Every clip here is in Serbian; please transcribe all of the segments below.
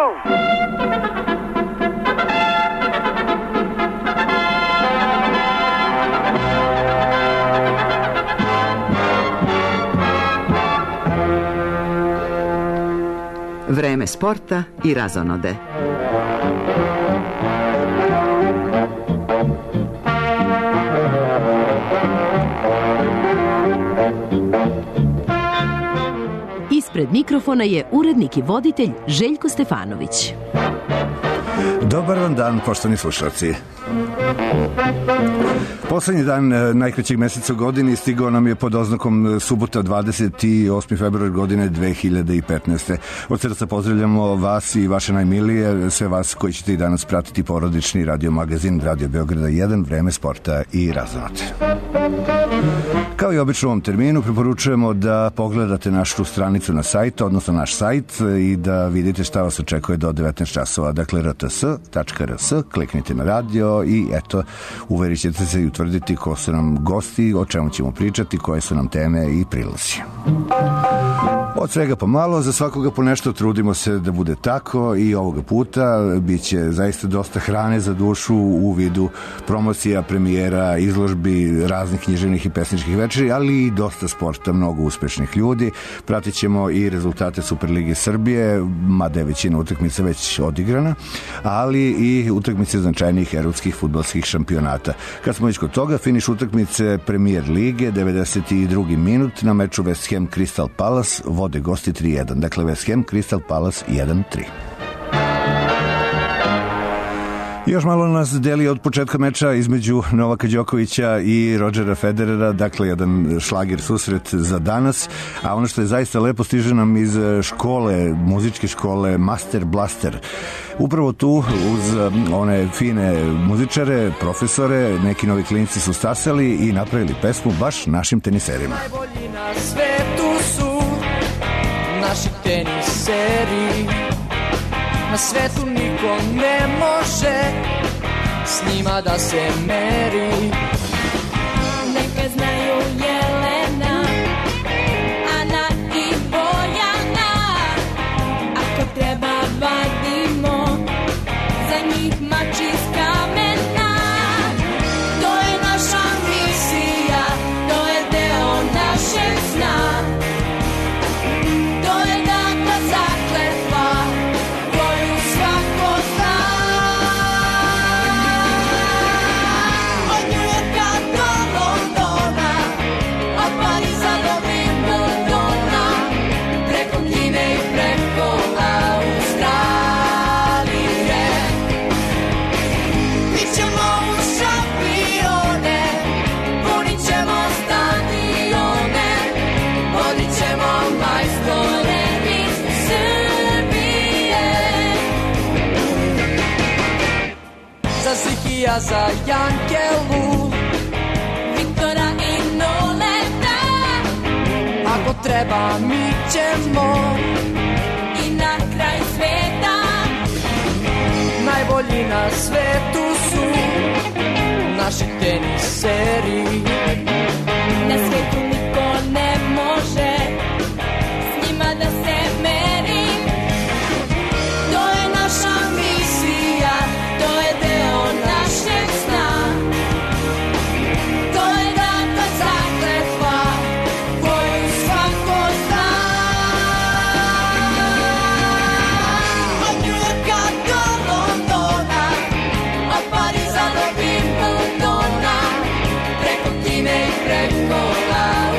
Vreme sporta i razonode. Ispred mikrofona je urednik i voditelj Željko Stefanović. Dobar vam dan, poštovani slušalci. Poslednji dan najkraćeg meseca u godini stigao nam je pod oznakom subota 28. februar godine 2015. Od srca pozdravljamo vas i vaše najmilije, sve vas koji ćete i danas pratiti porodični radio magazin Radio Beograda 1, Vreme sporta i razonode. Kao i obično u ovom terminu preporučujemo da pogledate našu stranicu na sajtu, odnosno naš sajt, i da vidite šta vas očekuje do 19 časova. Dakle, rts.rs, kliknite na radio i eto, uverit ćete se i utvrditi ko su nam gosti, o čemu ćemo pričati, koje su nam teme i prilozi. Od svega pomalo, za svakoga po nešto, trudimo se da bude tako i ovoga puta bit će zaista dosta hrane za dušu u vidu promocija, premijera, izložbi, raznih književnih i pesničkih večeri, ali i dosta sporta, mnogo uspešnih ljudi. Pratit ćemo i rezultate Superlige Srbije, mada je većina utakmica već odigrana, ali i utakmice značajnijih evropskih fudbalskih šampionata. Kad smo već kod toga, finiš utakmice Premier lige, 92. minut na meču West Ham Crystal Palace, vode gosti 3-1. Dakle, West Ham Crystal Palace 1-3. Još malo nas deli od početka meča između Novaka Đokovića i Rodgera Federera, dakle jedan šlager susret za danas, a ono što je zaista lepo stiže nam iz škole, muzičke škole Master Blaster. Upravo tu uz one fine muzičare, profesore, neki novi klinci su stasali i napravili pesmu baš našim teniserima. Najbolji na svetu su naši teniseri, na svetu niko ne može s njima da se meri. Neka znaju Jelena, Ana i Bojana, ako treba vadimo za njih mač iz kamena. To je naša misija, to je deo našeg sna. Ja za Jankelu, Viktora i Noleta, ako treba mi ćemo i na kraj sveta. Najbolji na svetu su naši teniseri, na svetu niko ne može s njima da se meri. To je naša misija, to je deo našeg sna. To je dakle zakletva koju svako zna. Od Njujorka do Londona, od Pariza do Wimbledona, preko Kine i preko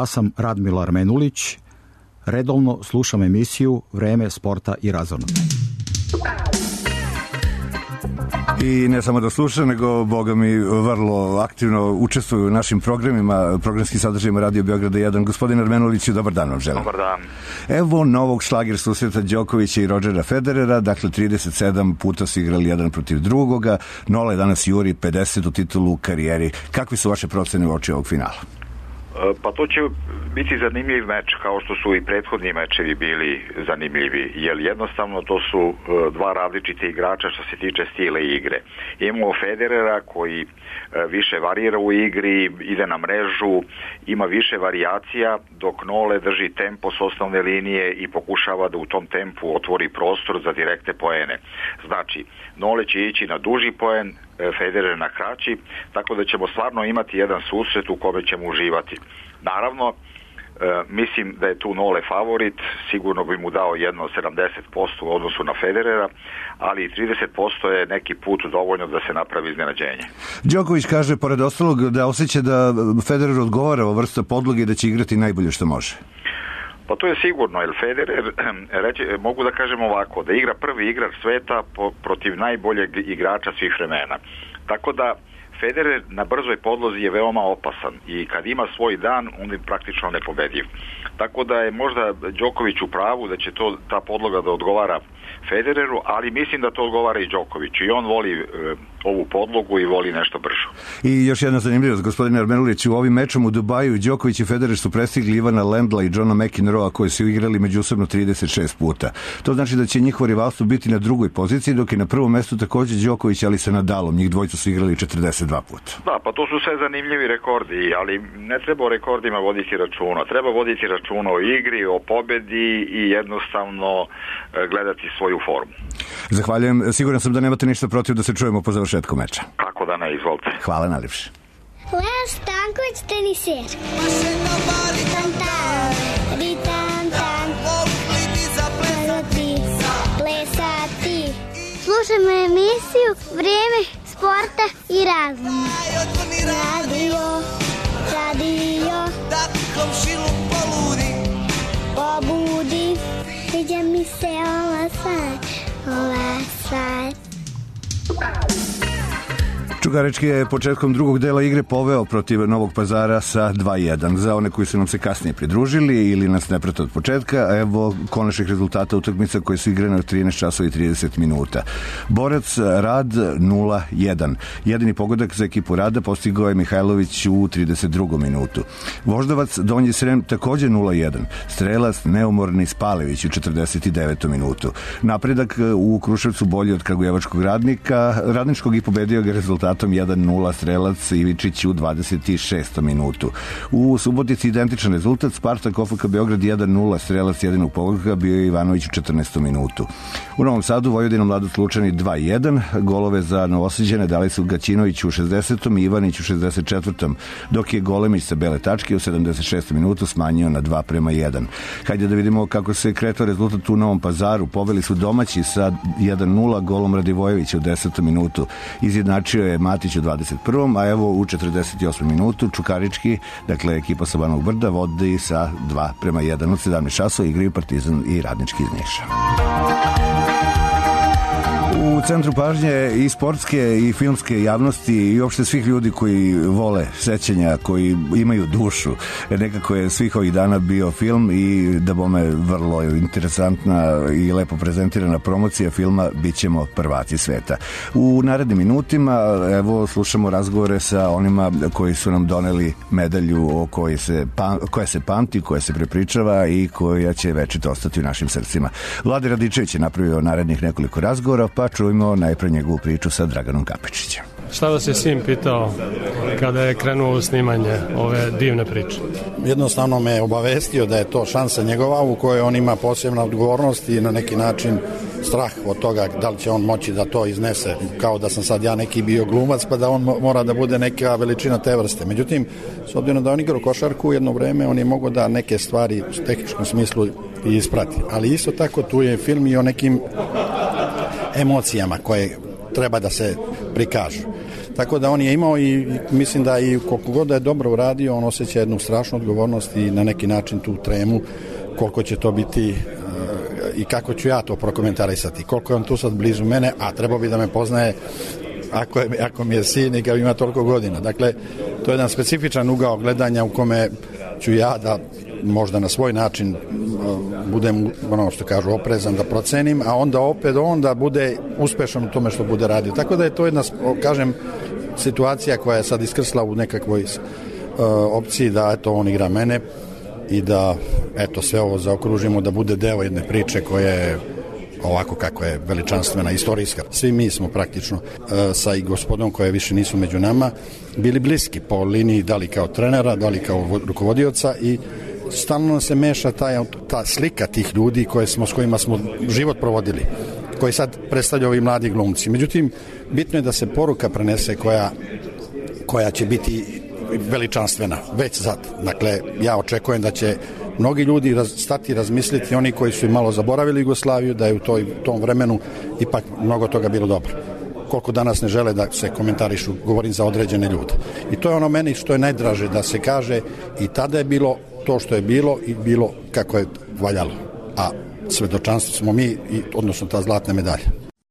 Ja sam Radmila Menulić. Redovno slušam emisiju Vreme sporta i razonode. I ne samo da sluša, nego, boga mi, vrlo aktivno učestvuju u našim programima, programskim sadržajima Radio Beograda 1. Gospodin Armenuliću, dobar dan vam želim. Dobar dan. Evo novog šlager susreta Đokovića i Rodgera Federera, dakle 37 puta su igrali jedan protiv drugoga, Nole danas juri 50. titulu u karijeri. Kakvi su vaše procene u oči ovog finala? Pa to će biti zanimljiv meč, kao što su i prethodni mečevi bili zanimljivi, jer jednostavno to su dva različite igrača što se tiče stila igre. Imamo Federera koji više varira u igri, ide na mrežu, ima više varijacija, dok Nole drži tempo s osnovne linije i pokušava da u tom tempu otvori prostor za direktne poene. Znači, Nole će ići na duži poen, Federer na kraći, tako da ćemo stvarno imati jedan susret u kome ćemo uživati. Naravno, mislim da je tu Nole favorit, sigurno bi mu dao jedno 70% u odnosu na Federera, ali 30% je neki put dovoljno da se napravi iznenađenje. Đoković kaže, pored ostalog, da osjeća da Federer odgovara o vrsta podloge i da će igrati najbolje što može. Pa to je sigurno, jer Federer, mogu da kažem ovako, da igra prvi igrač sveta protiv najboljeg igrača svih vremena. Tako da Federer na brzoj podlozi je veoma opasan i kad ima svoj dan, on je praktično nepobediv. Tako da je možda Đoković u pravu da će ta podloga da odgovara Federeru, ali mislim da to odgovara i Đokoviću i on voli ovu podlogu i voli nešto brže. I još jedna zanimljivost, gospodine Armenulić, u ovim mečom u Dubaju Đoković i Federer su prestigli Ivana Lendla i Johna McEnroea koji su igrali međusobno 36 puta. To znači da će njihovo rivalstvo biti na drugoj poziciji, dok je na prvom mestu također Đoković, ali sa Nadalom. Njih dvojica su igrali 42 puta. Da, pa to su sve zanimljivi rekordi, ali ne treba o rekordima voditi računa. Treba voditi računa o igri, o pobedi i jednostavno gledati svoju formu. Zahvaljujem. Siguran sam da nemate ništa protiv da se čujemo po završetku meča. Kako da ne, izvolite. Hvala najljepše. Leo Stanković, teniser. Slušajmo emisiju Vrijeme sporta i razuma. Radio, pobudi, sviđa mi se ova stvar. Čukarički je početkom drugog dela igre poveo protiv Novog Pazara sa 2-1. Za one koji su nam se kasnije pridružili ili nas ne prate od početka, evo konačnih rezultata utakmica koje su igrane od 13 časova i 30 minuta. Borac Rad 0-1. Jedini pogodak za ekipu Rada postigao je Mihajlović u 32. minutu. Voždovac Donji Srem također 0-1. Strelac neumorni Spalević u 49. minutu. Napredak u Kruševcu bolji od kragujevačkog radničkog i pobedio ga rezultatom 1-0 Strelac Ivičić u 26. minutu. U Subotici identičan rezultat, Spartak OFK Beograd 1-0, Strelac jedinog pogodka bio je Ivanović u 14. minutu. U Novom Sadu Vojvodina Mladost Lučani 2-1, golove za Novosađane dali su Gaćinović u 60. i Ivanić u 64. dok je Golemić sa bele tačke u 76. minutu smanjio na 2:1. Hajde da vidimo kako se kretao rezultat u Novom Pazaru. Poveli su domaći sa 1-0 golom Radivojevića u 10. minutu. Izjednačio je Matić u 21. a evo u 48. minutu Čukarički, dakle ekipa sa Banovog Brda, vodi sa 2:1 od 17 časova, igraju Partizan i Radnički iz Niša. U centru pažnje i sportske i filmske javnosti i uopšte svih ljudi koji vole sećanja, koji imaju dušu. Nekako je svih ovih dana bio film i da bome vrlo interesantna i lepo prezentirana promocija filma Bićemo prvaci sveta. U narednim minutima evo slušamo razgovore sa onima koji su nam doneli medalju koja se pamti, koja se prepričava i koja će večito ostati u našim srcima. Vlade Radičević je napravio narednih nekoliko razgovora, pa čujemo najpre njegovu priču sa Draganom Kapičićem. Šta vas je sin pitao kada je krenuo u snimanje ove divne priče? Jednostavno me obavestio da je to šansa njegova u kojoj on ima posebna odgovornost i na neki način strah od toga da li će on moći da to iznese, kao da sam sad ja neki bio glumac pa da on mora da bude neka veličina te vrste. Međutim, s obzirom da on igrao košarku jedno vreme, on je mogao da neke stvari u tehničkom smislu i isprati. Ali isto tako tu je film i o nekim emocijama koje treba da se prikažu. Tako da on je imao i mislim da i koliko god da je dobro uradio, on osjeća jednu strašnu odgovornost i na neki način tu tremu koliko će to biti i kako ću ja to prokomentarisati. Koliko je on tu sad blizu mene, a trebao bi da me poznaje ako mi je sin i kad ima toliko godina. Dakle, to je jedan specifičan ugao gledanja u kome ću ja da možda na svoj način budem, ono što kažu, oprezan da procenim, a onda opet on da bude uspešan u tome što bude radio. Tako da je to jedna, kažem, situacija koja je sad iskrsla u nekakvoj opciji da eto on igra mene i da eto sve ovo zaokružimo da bude deo jedne priče koja je ovako kako je veličanstvena, istorijska. Svi mi smo praktično sa i gospodom koje više nisu među nama bili bliski po liniji da li kao trenera, da li kao rukovodioca i stalno se meša ta slika tih ljudi s kojima smo život provodili, koji sad predstavljaju ovi mladi glumci. Međutim, bitno je da se poruka prenese koja će biti veličanstvena, već sad. Dakle, ja očekujem da će mnogi ljudi stati razmisliti, oni koji su malo zaboravili Jugoslaviju, da je u tom vremenu ipak mnogo toga bilo dobro. Koliko danas ne žele da se komentarišu, govorim za određene ljude. I to je ono meni što je najdraže da se kaže i tada je bilo to što je bilo i bilo kako je valjalo. A svedočanstvo smo mi, odnosno ta zlatna medalja.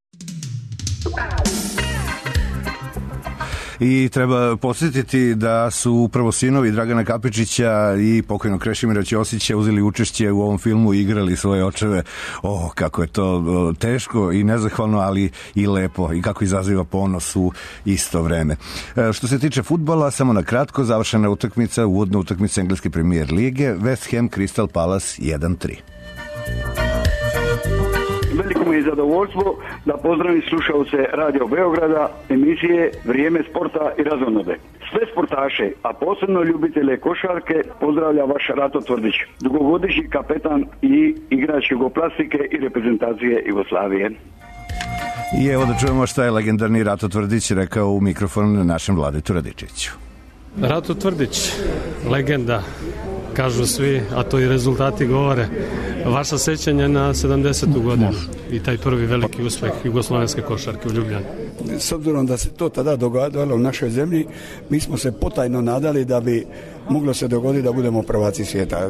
I treba podsjetiti da su upravo sinovi Dragana Kapičića i pokojnog Krešimira Ćosića uzeli učešće u ovom filmu i igrali svoje očeve. Kako je to teško i nezahvalno, ali i lepo i kako izaziva ponos u isto vreme. Što se tiče fudbala, samo na kratko, završena utakmica, uvodna utakmica Engleske premijer lige, West Ham Crystal Palace 1-3. Veliko mi je zadovoljstvo da pozdravim slušalce Radio Beograda, emisije Vrijeme sporta i razonode. Sve sportaše, a posebno ljubitelje košarke, pozdravlja vaš Rato Tvrdić, dugogodišnji kapetan i igrač Jugoplastike i reprezentacije Jugoslavije. I evo da čujemo šta je legendarni Rato Tvrdić rekao u mikrofon našem Vladetu Radičiću. Rato Tvrdić, legenda, kažu svi, a to i rezultati govore. Vaša sećanja na 70. godinu i taj prvi veliki uspeh jugoslovenske košarke u Ljubljani. S obzirom da se to tada događalo u našoj zemlji, mi smo se potajno nadali da bi moglo se dogoditi da budemo prvaci svijeta.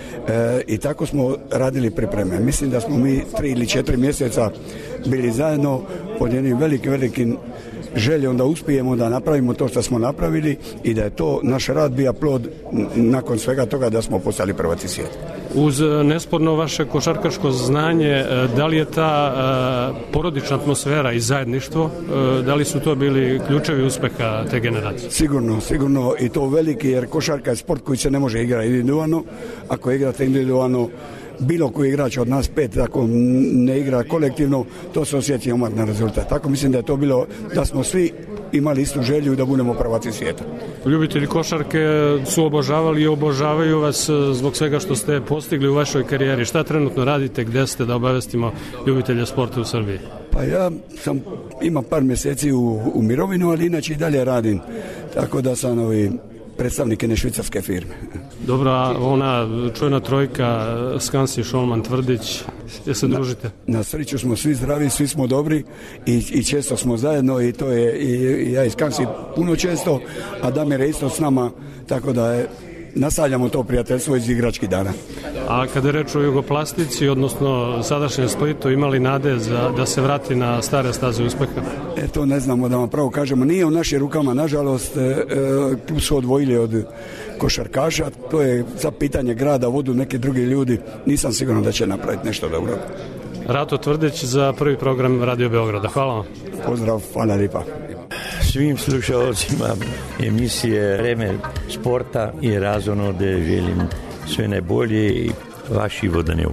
I tako smo radili pripreme. Mislim da smo mi 3 ili 4 mjeseca bili zajedno pod jednim velikim željom da uspijemo da napravimo to što smo napravili i da je to naš rad bio plod nakon svega toga da smo postali prvaci svijeta. Uz nesporno vaše košarkaško znanje, da li je ta porodična atmosfera i zajedništvo, da li su to bili ključevi uspeha te generacije? Sigurno i to veliki, jer košarka je sport koji se ne može igrati individualno. Ako igrate individualno, bilo koji igrač od nas 5 ako ne igra kolektivno, to se osjeti odmah na rezultat. Tako mislim da je to bilo da smo svi imali istu želju da budemo prvaci svijeta. Ljubitelji košarke su obožavali i obožavaju vas zbog svega što ste postigli u vašoj karijeri. Šta trenutno radite, gde ste, da obavestimo ljubitelje sporta u Srbiji? Pa ja imam par mjeseci u mirovinu, ali inače i dalje radim. Tako da sam predstavnik jedne švicarske firme. Dobro, a ona čujna trojka Skansi, Šolman, Tvrdić, gdje se družite? Na sreću smo svi zdravi, svi smo dobri i često smo zajedno i to je i ja i Skansi puno često, a Damir je isto s nama, tako da nastavljamo to prijateljstvo iz igračkih dana. A kada je reč o Jugoplastici, odnosno sadašnjem Splitu, imali nade da se vrati na stare staze uspeha? To ne znamo da vam pravo kažemo. Nije u našim rukama, nažalost, klub su odvojili od košarkaša. To je za pitanje grada, vodu neki drugi ljudi. Nisam siguran da će napraviti nešto dobro. Rato Tvrdić za prvi program Radio Beograda. Hvala vam. Pozdrav, hvala lijepa. Svim slušalcima emisije Vreme sporta i razonode želim sve najbolje i vaši Vodanev.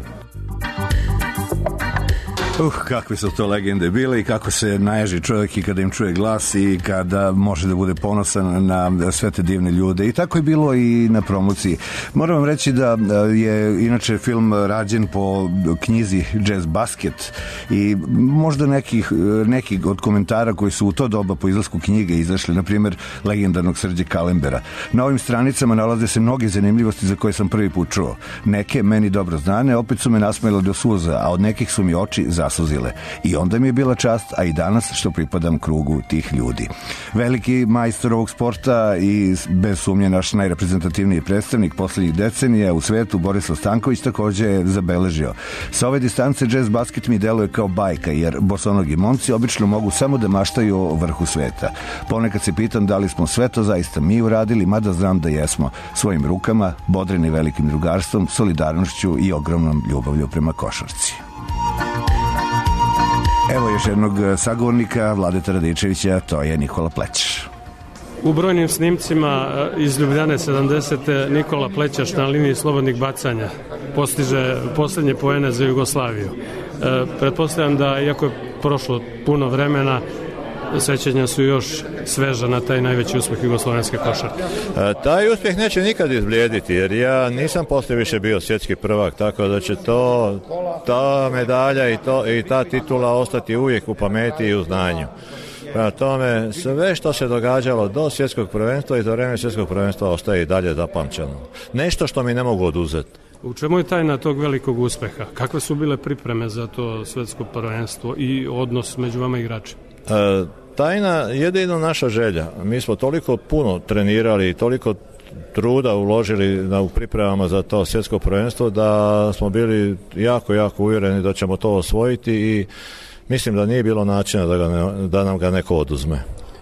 Kakve su to legende bile i kako se naježi čovjek i kada im čuje glas i kada može da bude ponosan na sve te divne ljude. I tako je bilo i na promociji. Moram vam reći da je inače film rađen po knjizi Jazz Basket i možda neki od komentara koji su u to doba po izlasku knjige izašli, na primjer legendarnog Srđe Kalembera. Na ovim stranicama nalaze se mnoge zanimljivosti za koje sam prvi put čuo. Neke meni dobro znane, opet su me nasmejale do suza, a od nekih su mi oči zasuzile. I onda mi je bila čast, a i danas što pripadam krugu tih ljudi. Veliki majstor ovog sporta i bez sumnje naš najreprezentativniji predstavnik poslednjih decenija u svetu, Borislav Stanković, takođe je zabeležio. Sa ove distance jazz basket mi deluje kao bajka, jer bosonogi momci obično mogu samo da maštaju o vrhu sveta. Ponekad se pitam da li smo sve to zaista mi uradili, mada znam da jesmo, svojim rukama, bodreni velikim drugarstvom, solidarnošću i ogromnom ljubavlju prema košarci. Evo još jednog sagovornika Vladeta Radičevića, to je Nikola Pleć. U brojnim snimcima iz Ljubljane 70. Nikola Plećaš na liniji slobodnih bacanja postiže posljednje poene za Jugoslaviju. Pretpostavljam da, iako je prošlo puno vremena, sećanja su još sveža na taj najveći uspeh jugoslovenske košarke. Taj uspjeh neće nikad izblijediti, jer ja nisam poslije više bio svjetski prvak, tako da će ta medalja i ta titula ostati uvijek u pameti i u znanju. Prema tome, sve što se događalo do svjetskog prvenstva i za vrijeme svjetskog prvenstva ostaje i dalje zapamćeno. Nešto što mi ne mogu oduzeti. U čemu je tajna tog velikog uspeha? Kakve su bile pripreme za to svjetsko prvenstvo i odnos među vama igračima? Tajna jedino naša želja. Mi smo toliko puno trenirali i toliko truda uložili u pripremama za to svjetsko prvenstvo da smo bili jako uvjereni da ćemo to osvojiti i mislim da nije bilo načina da nam ga neko oduzme.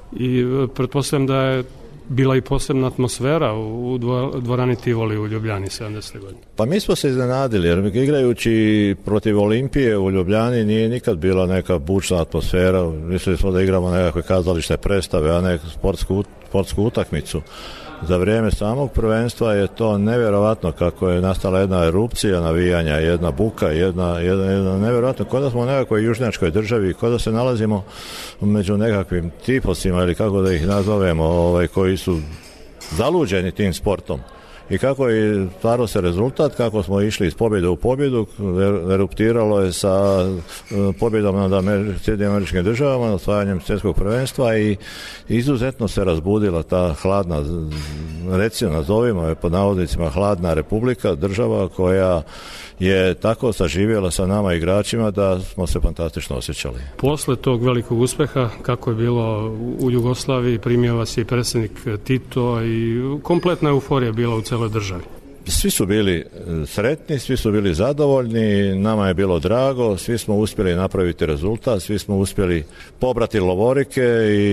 I pretpostavljam da je bila i posebna atmosfera u dvorani Tivoli u Ljubljani 70. godine. Pa mi smo se iznenadili, jer igrajući protiv Olimpije u Ljubljani nije nikad bila neka bučna atmosfera. Mislili smo da igramo nekakve kazališne predstave, a ne sportsku utakmicu. Za vrijeme samog prvenstva je to nevjerovatno kako je nastala jedna erupcija navijanja, jedna buka, jedna nevjerovatno, kao da smo u nekakvoj južnjačkoj državi, kao da se nalazimo među nekakvim tiposima ili kako da ih nazovemo, koji su zaluđeni tim sportom. I kako je stvarno se rezultat, kako smo išli iz pobjede u pobjedu, eruptiralo je sa pobjedom nad Sjedinjenim Američkim Državama, osvajanjem svjetskog prvenstva i izuzetno se razbudila ta hladna, recimo nazovimo je pod navodnicima hladna republika, država koja je tako saživjela sa nama igračima da smo se fantastično osjećali. Posle tog velikog uspeha, kako je bilo u Jugoslaviji, primio vas i predsjednik Tito i kompletna euforija bila u celoj državi. Svi su bili sretni, svi su bili zadovoljni, nama je bilo drago, svi smo uspjeli napraviti rezultat, svi smo uspjeli pobrati lovorike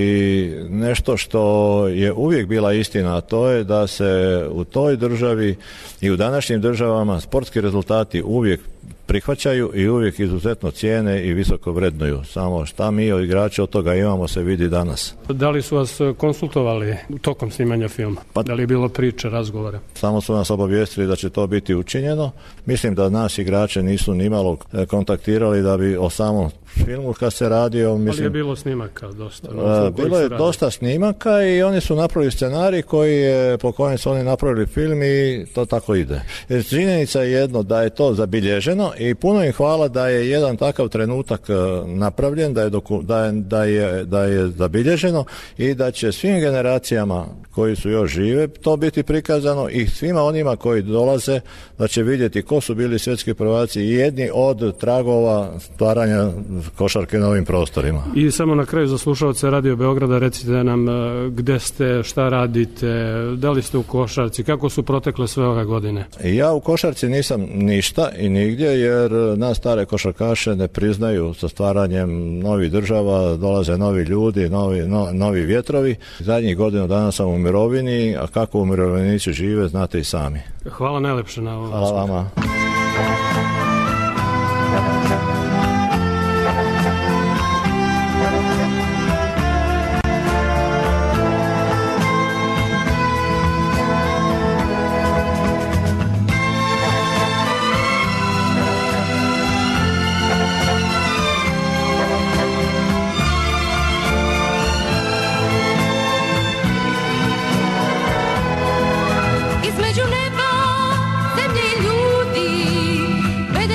i nešto što je uvijek bila istina, a to je da se u toj državi i u današnjim državama sportski rezultati uvijek prihvaćaju i uvijek izuzetno cijene i visoko vrednuju. Samo šta mi od igrača od toga imamo se vidi danas. Da li su vas konsultovali tokom snimanja filma? Da li je bilo priče, razgovora? Samo su nas obavijestili da će to biti učinjeno. Mislim da nas igrače nisu nimalo kontaktirali da bi o samom filmu kad se radio. Ali je bilo snimaka dosta. Bilo je dosta snimaka i oni su napravili scenarij po kojem su oni napravili film i to tako ide. Činjenica je jedno da je to zabilježeno i puno im hvala da je jedan takav trenutak napravljen, da je zabilježeno i da će svim generacijama koji su još žive to biti prikazano i svima onima koji dolaze da će vidjeti ko su bili svjetski prvaci i jedni od tragova stvaranja košarke na ovim prostorima. I samo na kraju za slušalce Radio Beograda recite nam gde ste, šta radite, da li ste u košarci, kako su protekle sve ove godine? Ja u košarci nisam ništa i nigdje jer nas stare košarkaše ne priznaju sa stvaranjem novih država, dolaze novi ljudi, novi vjetrovi. Zadnjih godina dana sam u mirovini, a kako umirovljenici žive znate i sami. Hvala najlepše na ovo. Hvala vama. Između neba, zemlje i ljudi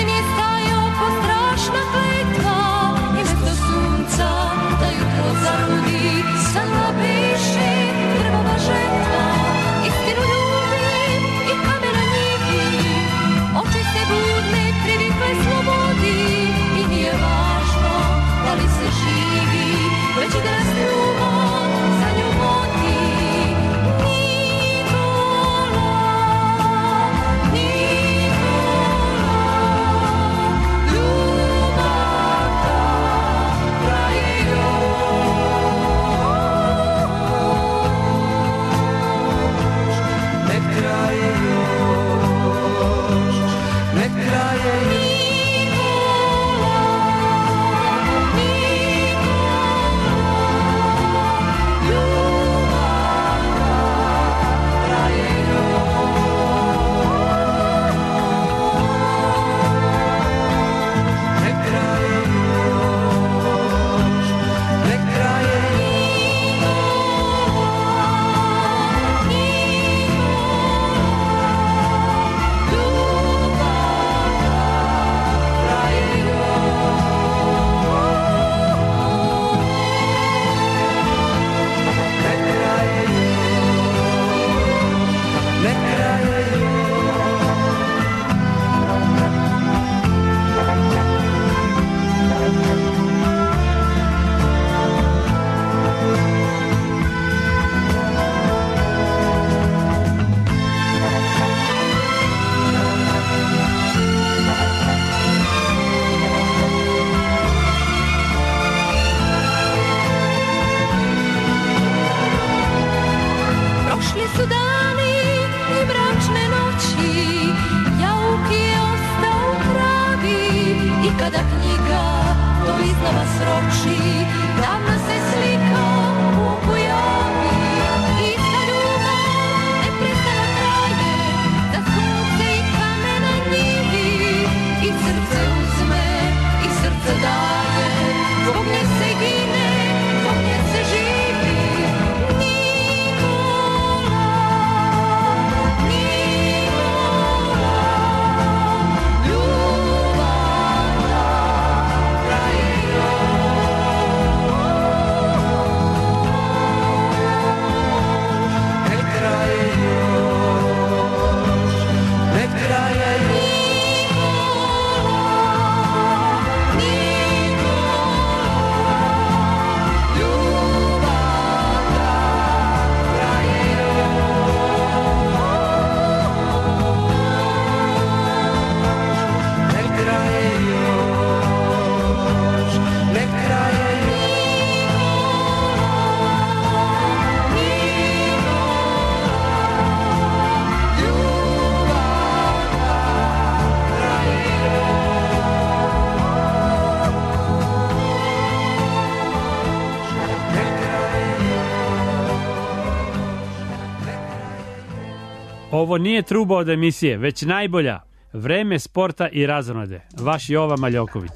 Ovo nije truba od emisije, već najbolja. Vreme sporta i razonode. Vaš Jova Maljoković.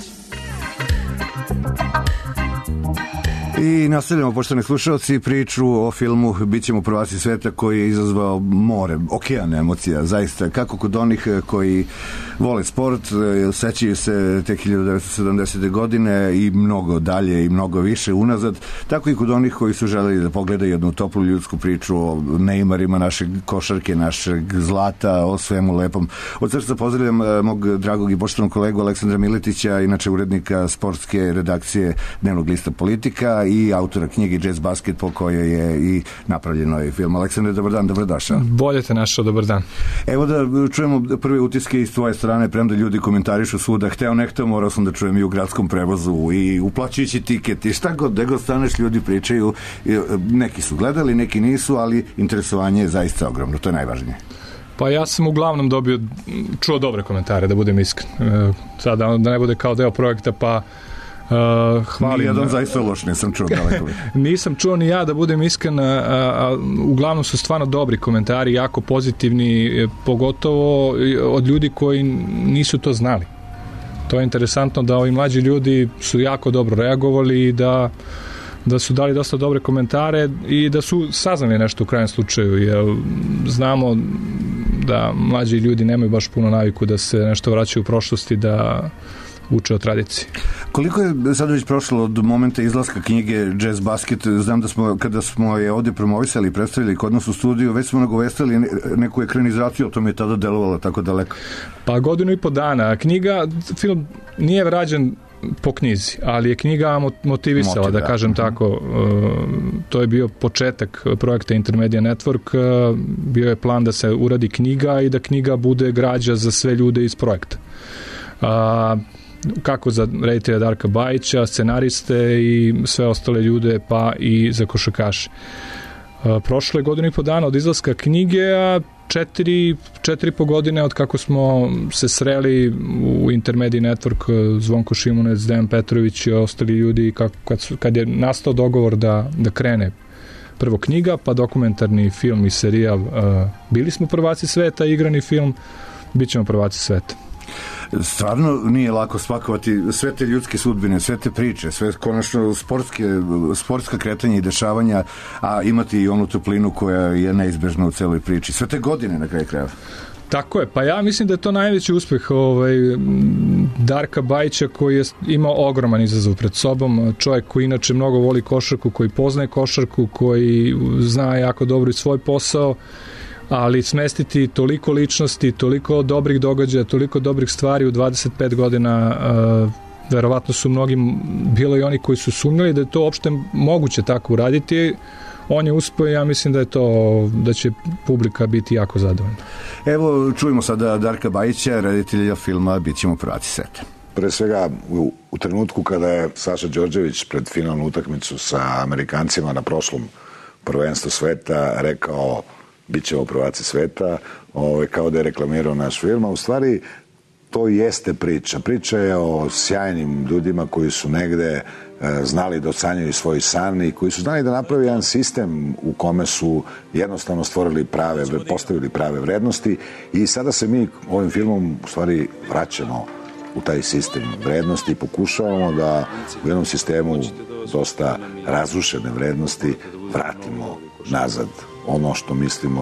I nastavljamo, poštovani slušalci, priču o filmu Bićemo prvaci sveta koji je izazvao more, okean emocija, zaista, kako kod onih koji vole sport, sećaju se te 1970. godine i mnogo dalje i mnogo više unazad, tako i kod onih koji su želeli da pogledaju jednu toplu ljudsku priču o Neymarima, našeg košarke, našeg zlata, o svemu lepom. Od srca pozdravljam mog dragog i poštovanog kolegu Aleksandra Miletića, inače urednika sportske redakcije Dnevnog lista Politika i autora knjige Jazz Basket, po kojoj je i napravljen ovaj film. Aleksandre, dobar dan, dobrodošao. Bolje te našao, dobar dan. Evo da čujemo prve utiske iz tvoje strane, premda ljudi komentarišu svuda, hteo nekto, morao sam da čujem i u gradskom prevozu i uplaćujući tiket i šta god, nego staneš, ljudi pričaju, neki su gledali, neki nisu, ali interesovanje je zaista ogromno, to je najvažnije. Pa ja sam uglavnom čuo dobre komentare, da budem iskren. Sada da ne bude kao deo projekta, pa hvalim. Nijedan zaista loš, nisam čuo daleko. Nisam čuo ni ja, da budem iskren, a uglavnom su stvarno dobri komentari, jako pozitivni, pogotovo od ljudi koji nisu to znali. To je interesantno da ovi mlađi ljudi su jako dobro reagovali i da su dali dosta dobre komentare i da su saznali nešto u krajnjem slučaju, jer znamo da mlađi ljudi nemaju baš puno naviku da se nešto vraćaju u prošlosti, da uče o tradiciji. Koliko je sad već prošlo od momenta izlaska knjige Jazz Basket? Znam da kada smo je ovdje promovisali i predstavili kod nas u studiju, već smo nagovestali neku ekranizaciju, to mi je tada delovalo tako daleko. Pa 1.5 godina. Film nije rađen po knjizi, ali je knjiga motivisala, da kažem tako. To je bio početak projekta Intermedia Network. Bio je plan da se uradi knjiga i da knjiga bude građa za sve ljude iz projekta. Kako za reditelja Darka Bajića, scenariste i sve ostale ljude, pa i za košarkaše. Prošle 1.5 dana od izlaska knjige, a 4,5 godine od kako smo se sreli u Intermedia Network, Zvonko Šimunec, Dejan Petrović i ostali ljudi, kad je nastao dogovor da krene prvo knjiga, pa dokumentarni film i serijal Bili smo prvaci sveta, igrani film Bićemo prvaci sveta. Stvarno nije lako spakovati sve te ljudske sudbine, sve te priče, sve konačno sportska kretanja i dešavanja, a imati i onu toplinu koja je neizbežna u celoj priči. Sve te godine na kraju krajeva. Tako je, pa ja mislim da je to najveći uspeh Darka Bajića, koji je imao ogroman izazov pred sobom, čovjek koji inače mnogo voli košarku, koji poznaje košarku, koji zna jako dobro i svoj posao, ali smestiti toliko ličnosti, toliko dobrih događaja, toliko dobrih stvari u 25 godina, verovatno su mnogim bilo i oni koji su sumnjali da je to uopšte moguće tako uraditi. On je uspio, ja mislim da će publika biti jako zadovoljna. Evo, čujemo sada Darka Bajića, reditelja filma Bićemo prvaci sveta. Pre svega, u trenutku kada je Saša Đorđević pred finalnu utakmicu sa Amerikancima na prošlom prvenstvu sveta rekao Bićemo prvaci sveta, kao da je reklamirao naš film, a u stvari to jeste priča. Priča je o sjajnim ljudima koji su negde znali da osanjaju svoj san i koji su znali da napravi jedan sistem u kome su jednostavno postavili prave vrednosti i sada se mi ovim filmom u stvari vraćamo u taj sistem vrednosti i pokušavamo da u jednom sistemu dosta razrušene vrednosti vratimo nazad ono što mislimo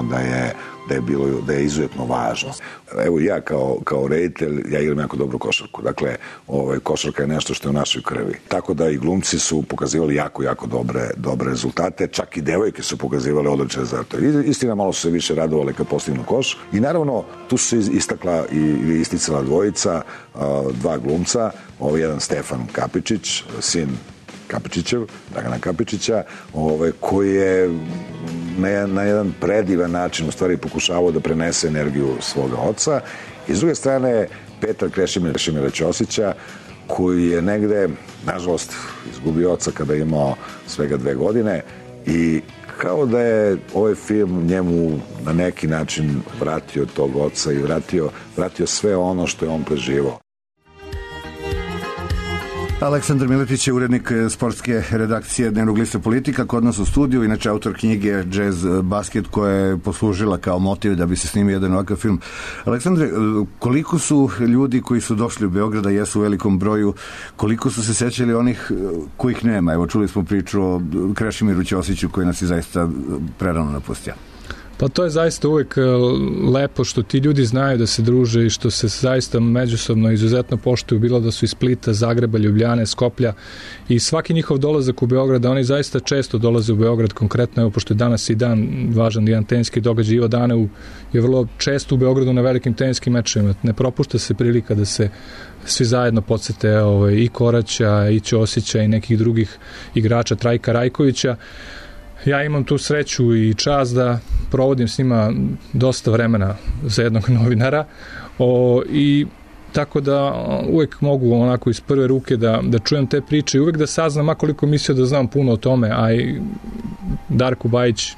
da je izuzetno važno. Evo ja kao reditelj, ja igram jako dobru košarku. Dakle, košarka je nešto što je u našoj krvi. Tako da i glumci su pokazivali jako, jako dobre rezultate. Čak i devojke su pokazivale odlične rezultate. Istina, malo su se više radovali kad postignu koš. I naravno, tu su se isticala dvojica, dva glumca. Jedan Stefan Kapičić, sin Kapičićev, Dragana Kapičića, koji je na jedan predivan način u stvari pokušavao da prenese energiju svoga oca. I s druge strane, Petar Krešimira Ćosića, koji je negde, nažalost, izgubio oca kada je imao svega 2 godine i kao da je ovaj film njemu na neki način vratio tog oca i vratio sve ono što je on preživao. Aleksandar Miletić je urednik sportske redakcije Dnevnog lista Politika, kod nas u studiju, inače autor knjige Jazz Basket koja je poslužila kao motiv da bi se snimio jedan ovakav film. Aleksandre, koliko su ljudi koji su došli u Beograd, a jesu u velikom broju, koliko su se sećali onih kojih nema? Evo, čuli smo priču o Krešimiru Ćosiću koji nas je zaista prerano napustio. Pa to je zaista uvek lepo što ti ljudi znaju da se druže i što se zaista međusobno izuzetno poštuju, bilo da su iz Splita, Zagreba, Ljubljane, Skoplja, i svaki njihov dolazak u Beograd, oni zaista često dolaze u Beograd, konkretno, evo, pošto je danas i dan važan, jedan teniski događaj, Ivo Daneu je vrlo često u Beogradu na velikim teniskim mečevima, ne propušta se prilika da se svi zajedno podsete i Koraća, i Ćosića, i nekih drugih igrača, Trajka Rajkovića. Ja imam tu sreću i čast da provodim s njima dosta vremena za jednog novinara i tako da uvek mogu onako iz prve ruke da čujem te priče i uvek da saznam, makoliko mislio da znam puno o tome, a i Darko Bajić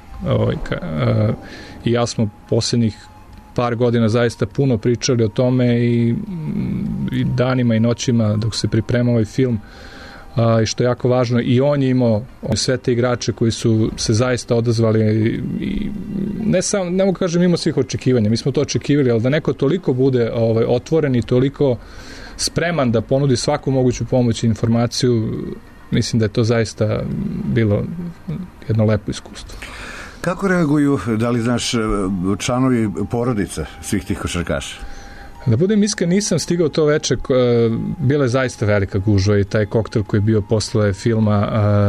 i ja smo posljednjih par godina zaista puno pričali o tome i danima i noćima dok se priprema ovaj film, i što je jako važno, i on je imao sve te igrače koji su se zaista odazvali i ne mogu kažem imao svih očekivanja, mi smo to očekivali, ali da neko toliko bude otvoren i toliko spreman da ponudi svaku moguću pomoć i informaciju, mislim da je to zaista bilo jedno lepo iskustvo. Kako reaguju, da li znaš, članovi porodica svih tih košarkaša? Da budem iskren, nisam stigao to veče, bila je zaista velika gužva i taj koktel koji je bio posle filma,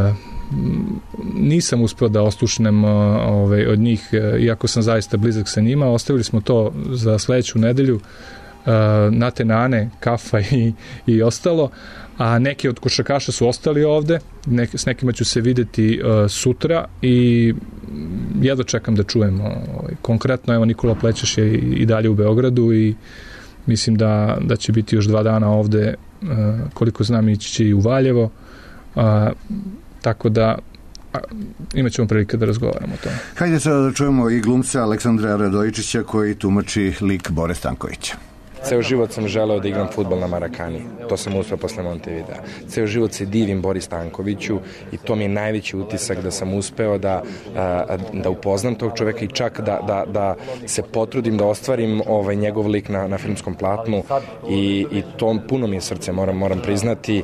nisam uspeo da oslušnem od njih, iako sam zaista blizak sa njima. Ostavili smo to za sledeću nedelju, nate nane, kafa i ostalo, a neki od košarkaša su ostali ovde, s nekima ću se videti sutra i jedva čekam da čujem. Konkretno, evo, Nikola Plećeš je i dalje u Beogradu i mislim da će biti još 2 dana ovde, koliko znam ići će i u Valjevo, tako da imat ćemo prilike da razgovaramo o tome. Hajde sada da čujemo i glumca Aleksandra Radojičića koji tumači lik Bore Stankovića. Ceo život sam želeo da igram fudbal na Marakani. To sam uspeo posle Montevidea. Ceo život se divim Bori Stankoviću i to mi je najveći utisak da sam uspeo da upoznam tog čoveka i čak da se potrudim da ostvarim njegov lik na filmskom platnu i to puno mi je srce, moram priznati.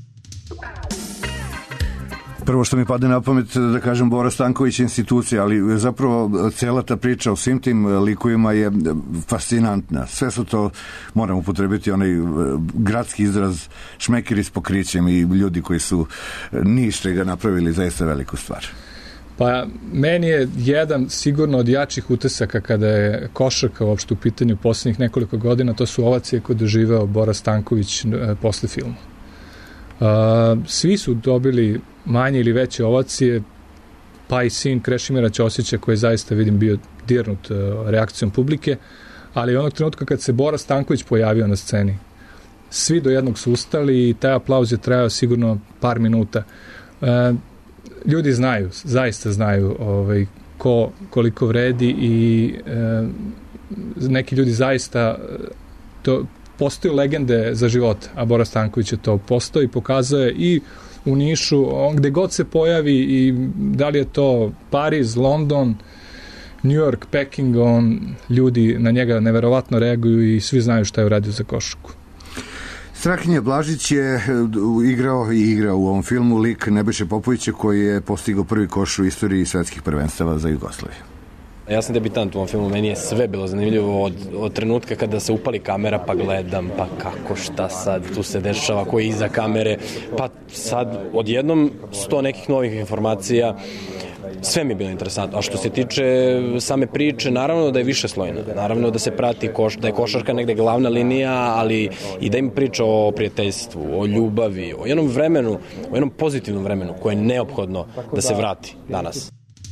Prvo što mi padne na pamet, da kažem, Bora Stanković je institucija, ali zapravo cela ta priča o svim tim likovima je fascinantna. Sve su to, moram upotrebiti onaj gradski izraz, šmekeri s pokrićem i ljudi koji su nište ga napravili zaista veliku stvar. Pa meni je jedan sigurno od jačih utisaka kada je košarka uopšte u pitanju posljednjih nekoliko godina, to su ovacije koje doživeo Bora Stanković posle filma. Svi su dobili manje ili veće ovacije, pa i sin Krešimira Ćosića koji je zaista, vidim, bio dirnut reakcijom publike, ali onog trenutka kad se Bora Stanković pojavio na sceni, svi do jednog su ustali i taj aplauz je trajao sigurno par minuta. Ljudi znaju, zaista znaju koliko vredi i neki ljudi zaista postoje legende za život, a Bora Stanković je to postoji, pokazao je i u Nišu, gde god se pojavi, i da li je to Pariz, London, New York, Peking, ljudi na njega neverovatno reaguju i svi znaju šta je uradio za košarku. Strahinja Blažić je igrao u ovom filmu lik Nebojše Popovića koji je postigao prvi koš u istoriji svetskih prvenstava za Jugoslaviju. Ja sam debitant u ovom filmu, meni je sve bilo zanimljivo od trenutka kada se upali kamera, pa gledam, pa kako, šta sad tu se dešava, ko je iza kamere, pa sad odjednom 100 nekih novih informacija, sve mi je bilo interesantno. A što se tiče same priče, naravno da je više slojna, naravno da se prati da je košarka negde glavna linija, ali i da ima priča o prijateljstvu, o ljubavi, o jednom vremenu, o jednom pozitivnom vremenu koje je neophodno da se vrati danas.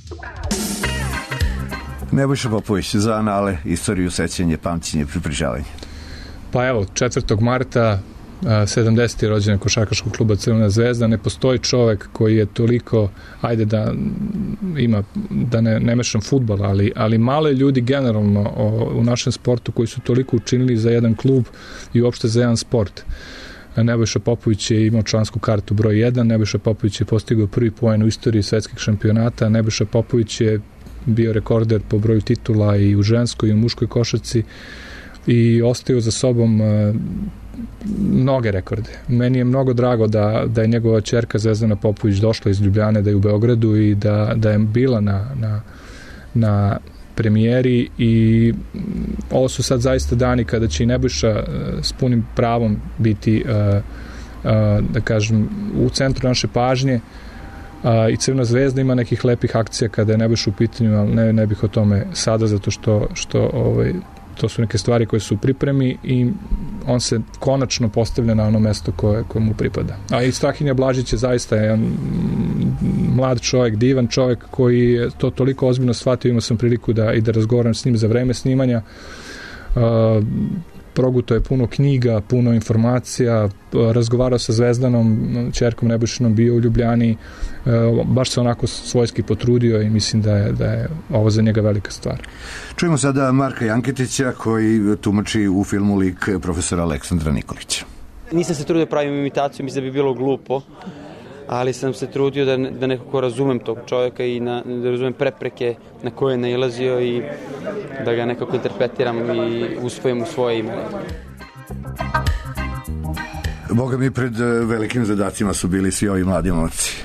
Nebojša Popović, za anale, istoriju, sećanje, pamćenje, približavanje. Pa evo, 4. marta 70. rođendan košarkaškog kluba Crvena zvezda. Ne postoji čovek koji je toliko, ajde da ima, da ne mešam fudbal, ali malo je ljudi generalno u našem sportu koji su toliko učinili za jedan klub i uopšte za jedan sport. Nebojša Popović je imao člansku kartu broj 1, Nebojša Popović je postigao prvi poen u istoriji svetskih šampionata, Nebojša Popović je bio rekorder po broju titula i u ženskoj i u muškoj košarci i ostavio za sobom mnoge rekorde. Meni je mnogo drago da je njegova ćerka Zvezdana Popović došla iz Ljubljane, da je u Beogradu i da je bila na premijeri i ovo su sad zaista dani kada će i Nebojša s punim pravom biti da kažem u centru naše pažnje i Crvena zvezda ima nekih lepih akcija kada je Nebojša u pitanju, ali ne bih o tome sada zato što to su neke stvari koje su u pripremi i on se konačno postavlja na ono mesto koje mu pripada. A i Strahinja Blažić je zaista jedan mlad čovjek, divan čovjek koji je to toliko ozbiljno shvatio, imao sam priliku da razgovaram s njim za vreme snimanja. Proguto je puno knjiga, puno informacija, razgovarao sa Zvezdanom, ćerkom Nebojšinom, bio u Ljubljani, baš se onako svojski potrudio i mislim da je ovo za njega velika stvar. Čujemo sada Marka Janketića koji tumači u filmu lik profesora Aleksandra Nikolića. Nisam se trudio da pravim imitaciju, mislim da bi bilo glupo, ali sam se trudio da nekako razumem tog čovjeka i da razumem prepreke na koje je nailazio i da ga nekako interpretiram i usvojim u svoje ime. Boga mi, pred velikim zadacima su bili svi ovi mladi momci.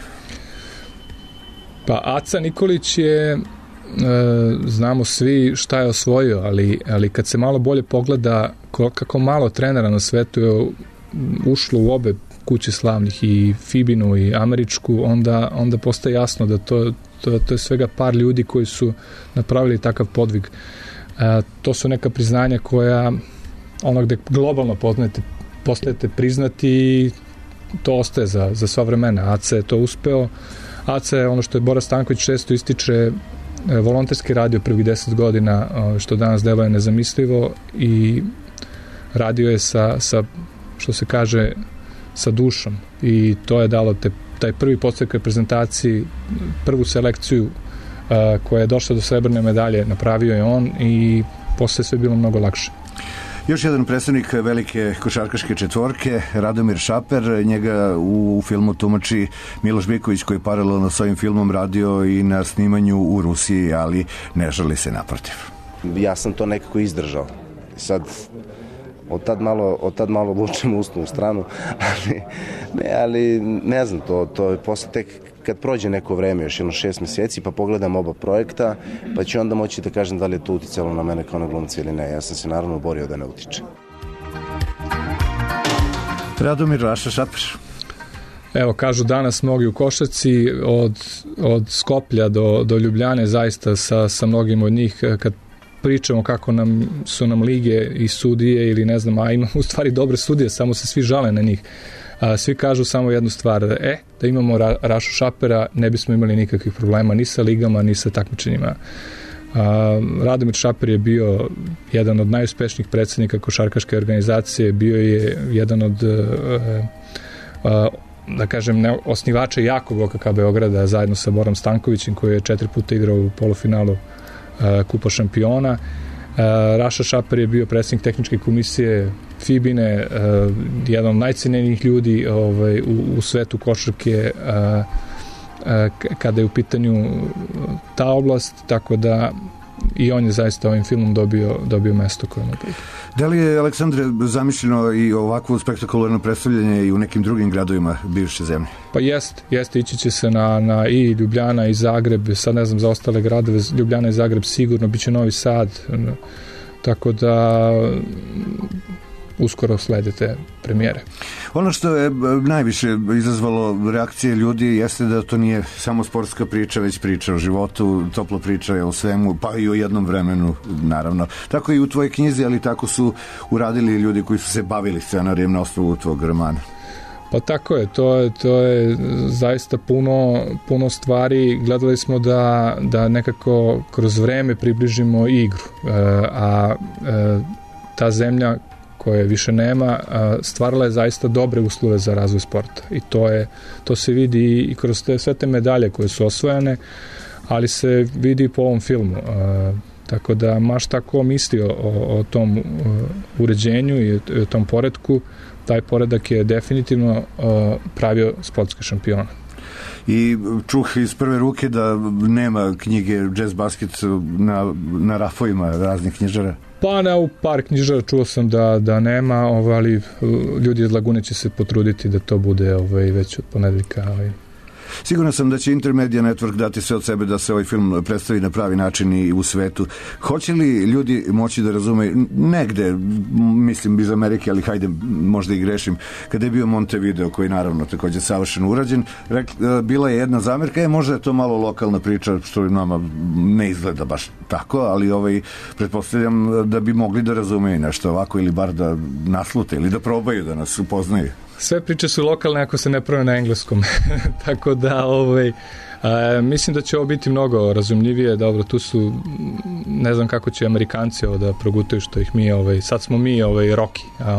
Pa Aca Nikolić je, znamo svi šta je osvojio, ali kad se malo bolje pogleda kako malo trenera na svetu je ušlo u obe kuće slavnih, i Fibinu i američku, onda postaje jasno da to je svega par ljudi koji su napravili takav podvig. To su neka priznanja koja ono gde globalno postajete priznati i to ostaje za sva vremena. Aca je to uspeo. Aca je ono što je Bora Stanković često ističe, volonterski radio prvih 10 godina, što danas deluje nezamislivo, i radio je sa što se kaže sa dušom, i to je dalo taj prvi podstak reprezentaciji, prvu selekciju koja je došla do srebrne medalje, napravio je on i posle sve bilo mnogo lakše. Još jedan predstavnik velike košarkaške četvorke, Radomir Šaper, njega u filmu tumači Miloš Biković, koji paralelno s ovim filmom radio i na snimanju u Rusiji, ali ne žali se, naprotiv. Ja sam to nekako izdržao. Sad od tad malo vučem usnu u stranu, ali ne znam, to je posle tek kad prođe neko vreme, još 6 meseci, pa pogledam oba projekta, pa ću onda moći da kažem da li je to uticalo na mene kao na glumca ili ne. Ja sam se naravno borio da ne utiče. Radomir, Raša Šaper. Evo, kažu danas mnogi u košarci, od Skoplja do Ljubljane, zaista sa mnogim od njih, kad pričamo kako su nam lige i sudije ili ne znam, a ima u stvari dobre sudije, samo se svi žale na njih. Svi kažu samo jednu stvar, da imamo Rašu Šapera, ne bismo imali nikakvih problema ni sa ligama, ni sa takmičenjima. Radomir Šaper je bio jedan od najuspešnijih predsjednika košarkaške organizacije, bio je jedan od da kažem osnivača jakog OKK Beograda zajedno sa Borom Stankovićem, koji je 4 puta igrao u polufinalu Kupa šampiona. Raša Šaper je bio predsjednik tehničke komisije Fibine, jedan od najcenjenijih ljudi u svetu košarke kada je u pitanju ta oblast, tako da i on je zaista ovim filmom dobio mesto koje mu pripada. Da li je, Aleksandre, zamišljeno i ovakvo spektakularno predstavljanje i u nekim drugim gradovima bivše zemlje? Pa jeste, ići će se na i Ljubljana i Zagreb, sad ne znam za ostale gradove, Ljubljana i Zagreb sigurno, bit će Novi Sad, tako da uskoro sledite premijere. Ono što je najviše izazvalo reakcije ljudi jeste da to nije samo sportska priča, već priča o životu, topla priča je o svemu, pa i o jednom vremenu, naravno. Tako i u tvojoj knjizi, ali tako su uradili ljudi koji su se bavili scenarijem na osnovu tvog romana. Pa tako je, to je zaista puno stvari. Gledali smo da nekako kroz vreme približimo igru, a ta zemlja koje više nema, stvarala je zaista dobre uslove za razvoj sporta, i to se vidi i kroz sve te medalje koje su osvojene, ali se vidi i po ovom filmu. Tako da maš tako misli o tom uređenju i o tom poretku, taj poredak je definitivno pravio sportske šampione. I čuh iz prve ruke da nema knjige Jazz Basket na rafovima raznih knjižara. Pa u par knjižara čuo sam da nema, ali ljudi iz Lagune će se potruditi da to bude već od ponedeljka. Siguran sam da će Intermedia Network dati sve od sebe da se ovaj film predstavi na pravi način i u svetu. Hoće li ljudi moći da razumeju negde, mislim iz Amerike, ali hajde, možda i grešim, kada je bio Montevideo, koji naravno također savršeno urađen, bila je jedna zamerka, možda je to malo lokalna priča, što nama ne izgleda baš tako, ali pretpostavljam da bi mogli da razumeju nešto ovako, ili bar da naslute, ili da probaju da nas upoznaju. Sve priče su lokalne ako se ne prave na engleskom. Tako da mislim da će ovo biti mnogo razumljivije. Dobro, tu su, ne znam kako će Amerikanci da progutaju što ih mi, sad smo mi Rocky, a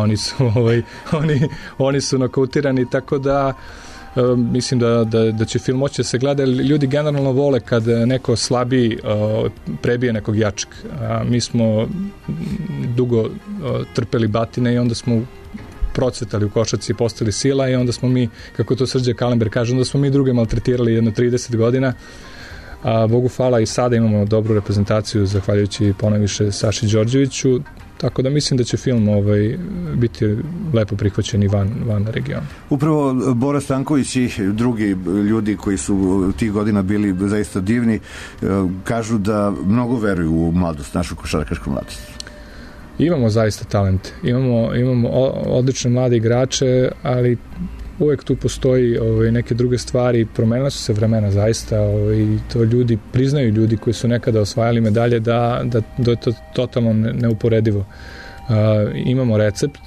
oni su nokautirani, tako da mislim da će film moći da se gleda. Ljudi generalno vole kad neko slabiji prebije nekog jačeg. Mi smo dugo trpeli batine i onda smo procvetali u košarci i postali sila i onda smo mi, kako to Srđe Kalember kaže, onda smo mi druge maltretirali jedno 30 godina. Bogu hvala i sada imamo dobru reprezentaciju zahvaljujući ponajviše Saši Đorđeviću, tako da mislim da će film biti lepo prihvaćen i van regiona. Upravo Bora Stanković i drugi ljudi koji su tih godina bili zaista divni kažu da mnogo veruju u mladost, našu košarkašku mladost. Imamo zaista talent, imamo odlične mlade igrače, ali uvek tu postoji neke druge stvari, promenila su se vremena zaista i to ljudi priznaju, ljudi koji su nekada osvajali medalje, da je to totalno neuporedivo. Imamo recept,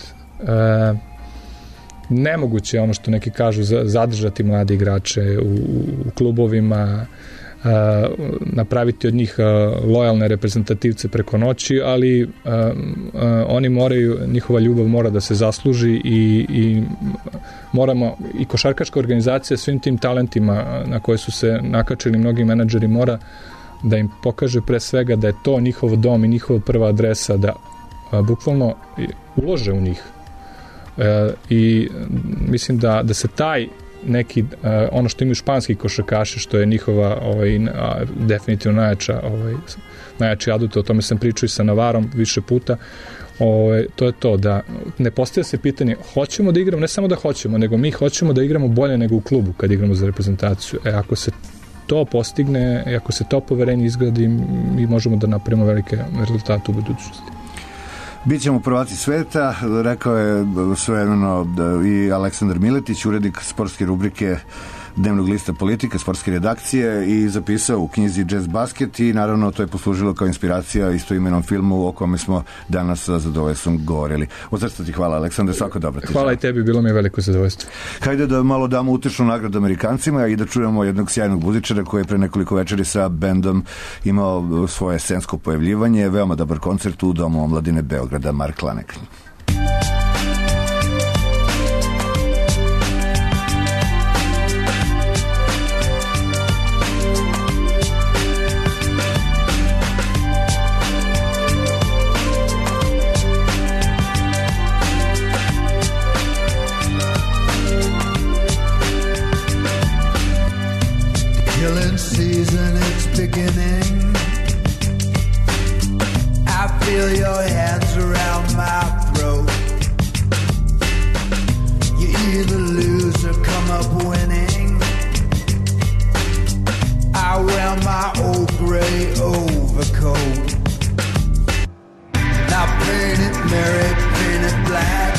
nemoguće je ono što neki kažu zadržati mlade igrače u klubovima, napraviti od njih lojalne reprezentativce preko noći, ali oni moraju, njihova ljubav mora da se zasluži i moramo, i košarkaška organizacija svim tim talentima na koje su se nakačili mnogi menadžeri mora da im pokaže pre svega da je to njihov dom i njihova prva adresa, da bukvalno ulože u njih. I mislim da se taj neki, ono što imaju španski košarkaši, što je njihova definitivno najjači adut, o tome sam pričao i sa Navarom više puta, to je to, da ne postavlja se pitanje hoćemo da igramo, ne samo da hoćemo, nego mi hoćemo da igramo bolje nego u klubu kad igramo za reprezentaciju. Ako se to postigne, ako se to poverenje izgradi, mi možemo da napravimo velike rezultate u budućnosti. Bićemo prvaci sveta, rekao je svojevremeno i Aleksandar Miletić, urednik sportske rubrike dnevnog lista Politika, sportske redakcije, i zapisao u knjizi Jazz Basket, i naravno to je poslužilo kao inspiracija istoimenom filmu o kome smo danas sa zadovoljstvom govorili. Od srca ti hvala, Aleksandar, svako dobro ti. Hvala i tebi, bilo mi je veliko zadovoljstvo. Hajde da malo damo utešnu nagradu Amerikancima i da čujemo jednog sjajnog muzičara koji je pre nekoliko večeri sa bendom imao svoje scensko pojavljivanje, veoma dobar koncert u Domu omladine Beograda, Mark Lanek. Season, it's beginning. I feel your hands around my throat. You either lose or come up winning. I wear my old gray overcoat. Now paint it merry, paint it black.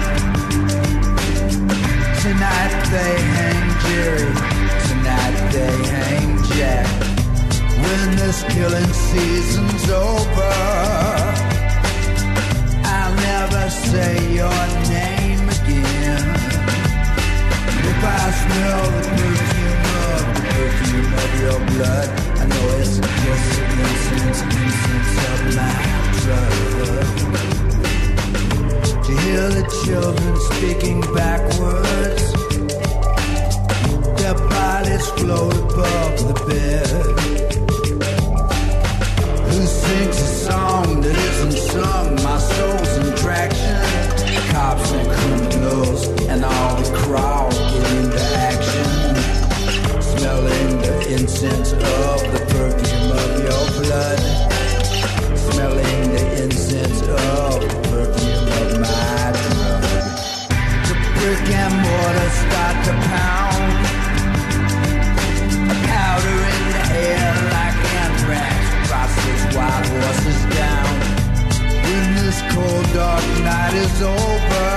Tonight they hang Jerry, tonight they hang Jack. When this killing season's over, I'll never say your name again. If I smell the perfume of your blood, I know it's just an incense of my drug. To hear the children speaking backwards, their bodies float above the bed. Who sings a song that isn't sung? My soul's in traction. Cops and criminals innocence of the perfume of your blood. Smelling the incense of the perfume of my drug. The brick and mortar start to pound. A powder in the air like anthrax. Process wild horses down. When this cold dark night is over,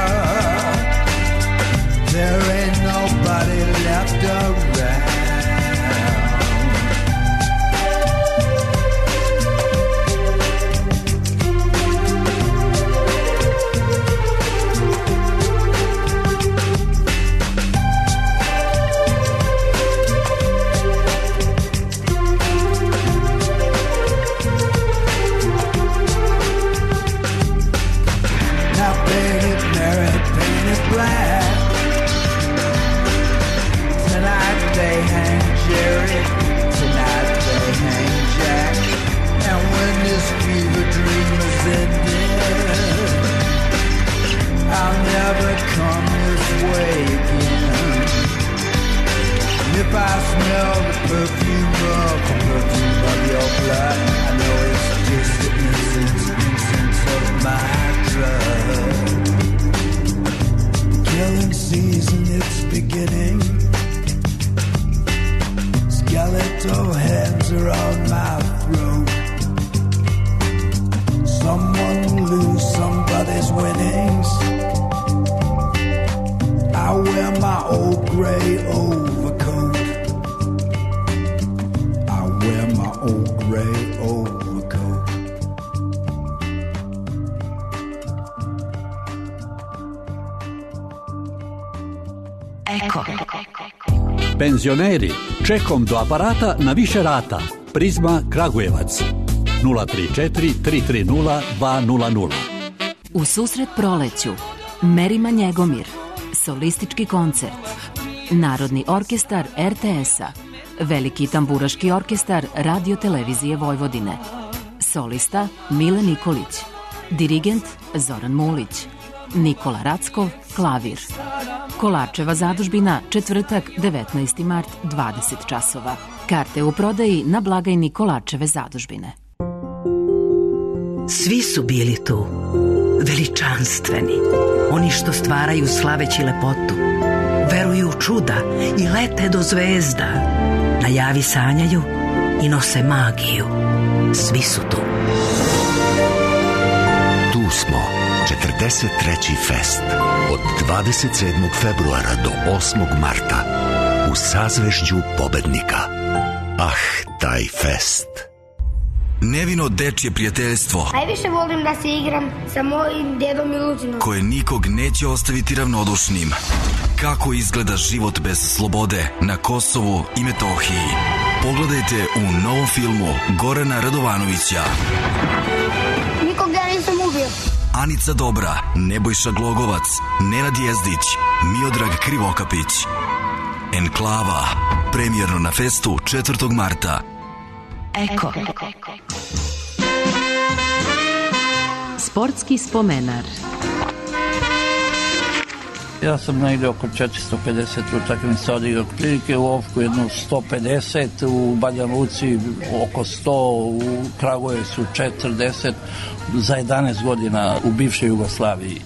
there ain't nobody left around. Now painted, married, painted black. Tonight they hang Jerry, tonight they hang Jack. And when this fever dream is ended, I'll never come this way again. And if I smell the perfume of your blood, I know it's just the incense of my drug. Killing season, it's beginning. Skeletal hands are on my throat. Someone will lose, somebody's winnings. I wear my old gray overcoat. I wear my old gray overcoat. Eko. Penzioneri, čekom do aparata na više rata. Prizma Kragujevac 034 330 200. U susret proleću Merima Njegomir, solistički koncert, Narodni orkestar RTS-a, Veliki tamburaški orkestar Radio Televizije Vojvodine, solista Mile Nikolić, dirigent Zoran Mulić, Nikola Rackov, klavir. Kolarčeva zadužbina, četvrtak, 19. mart, 20 časova. Karte u prodaji na blagajni Kolarčeve zadužbine. Svi su bili tu, veličanstveni, oni što stvaraju slaveći lepotu, veruju u čuda i lete do zvezda, na javi sanjaju i nose magiju. Svi su tu. Tu smo, 43. fest, od 27. februara do 8. marta, u sazvežđu pobednika. Ah, taj fest! Nevino dečje prijateljstvo. Najviše volim da se igram sa mojim dedom Miluzinom, koje nikog neće ostaviti ravnodušnim. Kako izgleda život bez slobode na Kosovu i Metohiji? Pogledajte u novom filmu Gorana Radovanovića. Nikog ja nisam ubio. Anica Dobra, Nebojša Glogovac, Nenad Jezdić, Miodrag Krivokapić. Enklava, premijerno na festu 4. marta. Eko. Sportski spomenar. Ja sam negdje oko 450 utakmica odigrao, prilike u Ovku jedno 150, u Banja Luci oko 100, u Kragujevcu 40, za 11 godina u bivšoj Jugoslaviji.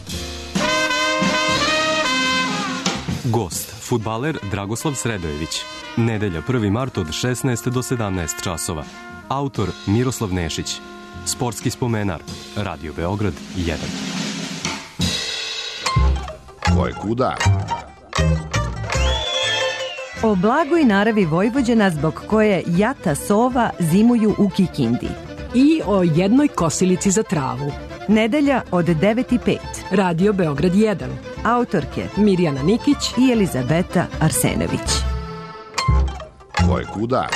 Gost, fudbaler Dragoslav Sredojević. Nedelja 1. mart od 16 do 17 časova. Autor Miroslav Nešić. Sportski spomenar. Radio Beograd 1. Ko je kuda? O blagoj naravi Vojvođana zbog koje jata sova zimuju u Kikindi. I o jednoj kosilici za travu. Nedelja od 9:05. Radio Beograd 1. Autorke Mirjana Nikić i Elizabeta Arsenović. Ko je kuda?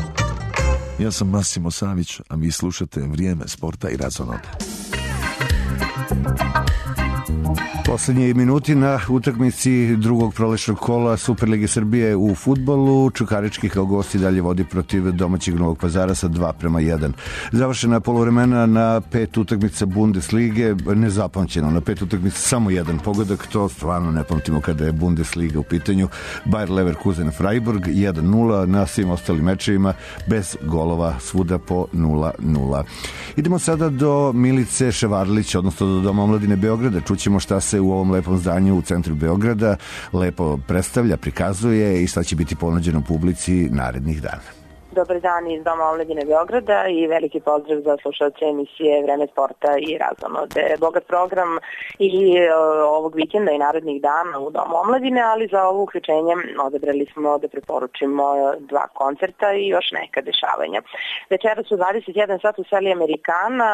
Ja sam Massimo Savić, a vi slušate Vrijeme sporta i razonode. Poslednje minuti na utakmici drugog prolećnog kola Superlige Srbije u fudbalu. Čukarički kao gosti dalje vodi protiv domaćeg Novog Pazara sa 2:1. Završena poluvremena na 5 utakmica Bundeslige, nezapamćeno. Na 5 utakmica samo jedan pogodak, to stvarno ne pamtimo kada je Bundesliga u pitanju. Bayer Leverkusen Freiburg 1:0, na svim ostalim mečevima bez golova, svuda po 0:0. Idemo sada do Milice Ševarlić, odnosno do Doma omladine Beograda. Čućemo šta se u ovom lepom zdanju u centru Beograda lepo predstavlja, prikazuje i šta će biti ponuđeno publici narednih dana. Dobar dan iz Doma omladine Beograda i veliki pozdrav za slušalce emisije Vreme sporta i razonode. Bogat program i ovog vikenda i narednih dana u Domu omladine, ali za ovo uključenje odabrali smo da preporučimo 2 koncerta i još neka dešavanja. Večeras u 21 sat u sali Amerikana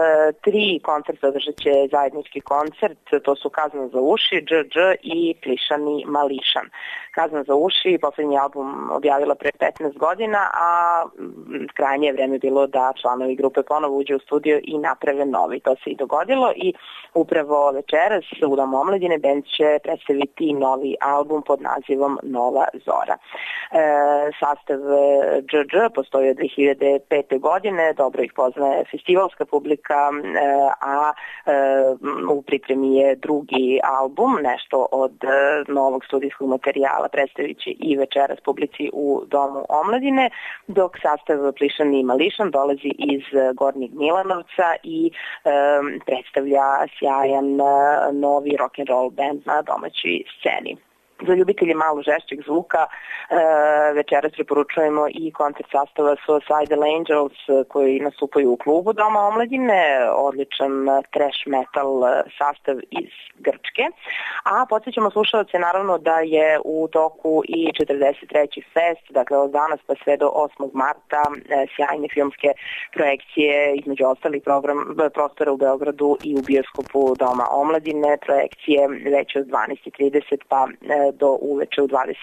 3 koncerta održat će zajednički koncert, to su Kazna za uši, DŽ i Plišani Mališan. Kazna za uši, poslednji album objavila pre 15 godina, a krajnje je vreme bilo da članovi grupe ponovo uđe u studio i naprave novi. To se i dogodilo i upravo večeras u Domu omladine bend će predstaviti novi album pod nazivom Nova Zora. Sastav DŽ postoji od 2005. godine, dobro ih poznaje festivalska publika, a u pripremi je drugi album, nešto od novog studijskog materijala predstavit će i večeras publici u Domu omladine, dok sastav Plišani Mališan dolazi iz Gornjeg Milanovca i predstavlja sjajan novi rock'n'roll band na domaćoj sceni. Za ljubitelje malo žešćeg zvuka večeras preporučujemo i koncert sastava Suicidal Angels koji nastupaju u klubu Doma omladine, odličan trash metal sastav iz Grčke. A podsjećamo slušalce naravno da je u toku i 43. fest, dakle od danas pa sve do 8. marta sjajne filmske projekcije, između ostalih prostora u Beogradu i u bioskopu Doma omladine, projekcije već od 12:30 pa do uveče u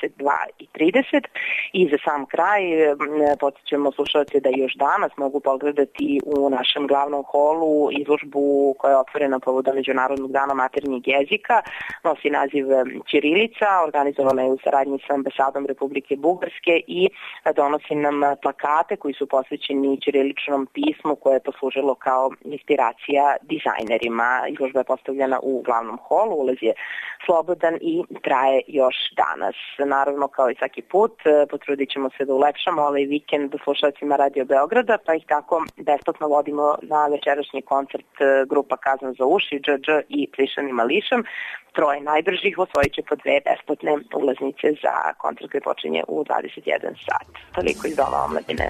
22:30. I za sam kraj podsjećamo slušalce da još danas mogu pogledati u našem glavnom holu izložbu koja je otvorena povodom Međunarodnog dana maternjeg jezika, nosi naziv Ćirilica, organizovana je u saradnji sa ambasadom Republike Bugarske i donosi nam plakate koji su posvećeni ćiriličnom pismu koje je poslužilo kao inspiracija dizajnerima. Izložba je postavljena u glavnom holu, ulaz je slobodan i traje još danas. Naravno, kao i svaki put, potrudit ćemo se da ulepšamo ovaj vikend slušalcima Radio Beograda, pa ih tako besplatno vodimo na večerašnji koncert grupa Kazan za uši, DŽ i Plišani Mališan. 3 najbržih osvojit će po 2 besplatne ulaznice za koncert koji počinje u 21 sat. Toliko iz Doma omladine.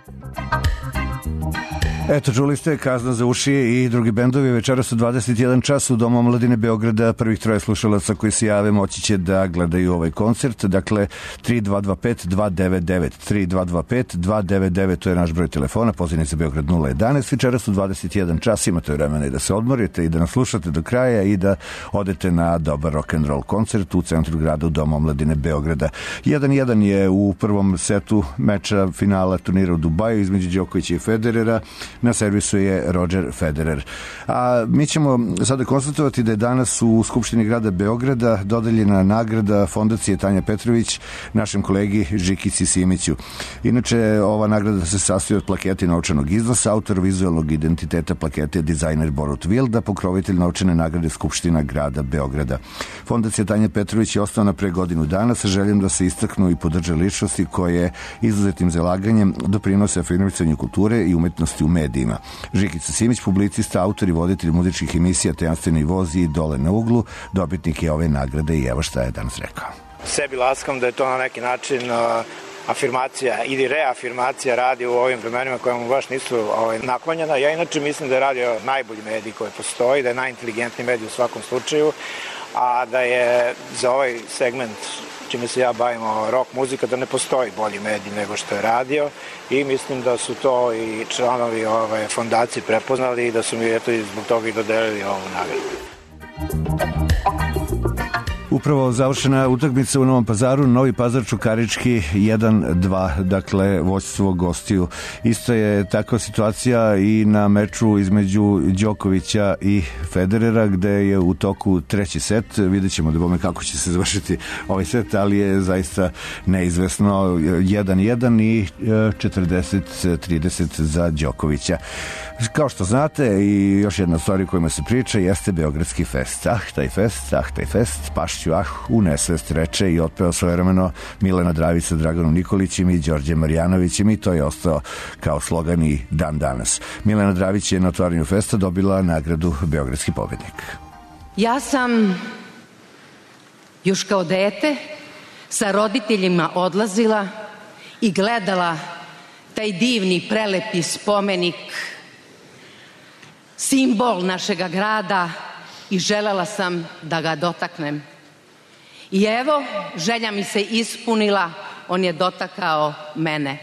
Eto, čuli ste Kazna za uši i drugi bendovi. Večeras u 21 čas u Domu omladine Beograda prvih 3 slušalaca koji se jave moći će da gledaju ovaj koncert. Dakle, 3225-299 3225-299, to je naš broj telefona, pozivnica Beograd 011. Večeras u 21 čas imate vremena i da se odmorite i da nas slušate do kraja i da odete na dobar rock'n'roll koncert u centru grada u Domu omladine Beograda. 1:1 je u prvom setu meča finala turnira u Dubaju između Đokovića i Federera. Na servisu je Roger Federer. A mi ćemo sada konstatovati da je danas u Skupštini grada Beograda dodeljena nagrada Fondacije Tanja Petrović našem kolegi Žikici Simiću. Inače, ova nagrada se sastoji od plakete novčanog iznosa, autor vizualnog identiteta plakete dizajner Borut Vilda, pokrovitelj novčane nagrade Skupština grada Beograda. Fondacija Tanja Petrović je osnovana pre godinu dana sa željom da se istaknu i podrže ličnosti koje izuzetnim zalaganjem doprinose afirmisanju kulture i umetnosti u medijima. Žikica Simić, publicista, autor i voditelj muzičkih emisija Tajanstveni voz i Dole na uglu, dobitnik je ove nagrade i evo šta je danas rekao. Sebi laskam da je to na neki način afirmacija ili reafirmacija radio u ovim vremenima koja mu baš nisu naklonjena. Ja inače mislim da je radio najbolji medij koji postoji, da je najinteligentniji medij u svakom slučaju, a da je za ovaj segment čime se ja bavim, rock muzika, da ne postoji bolji medij nego što je radio i mislim da su to i članovi ove fondacije prepoznali i da su mi eto i zbog toga i dodelili ovu nagradu. Upravo završena utakmica u Novom Pazaru, Novi Pazar Čukarički 1-2, dakle vođstvo gostiju. Isto je takva situacija i na meču između Đokovića i Federera, gde je u toku treći set. Vidjet ćemo da bome kako će se završiti ovaj set, ali je zaista neizvesno. 1-1 i 40-30 za Đokovića. Kao što znate, i još jedna stvar o kojima se priča jeste Beogradski fest. Taj fest, pašću u nesvest, reče i otpeo svojevremeno Milena Dravić sa Draganom Nikolićem i Đorđem Marjanovićem, i to je ostao kao slogan i dan danas. Milena Dravić je na otvaranju festa dobila nagradu Beogradski pobednik. Ja sam još kao dete sa roditeljima odlazila i gledala taj divni, prelepi spomenik, simbol našega grada, i želela sam da ga dotaknem. I evo, želja mi se ispunila, on je dotakao mene.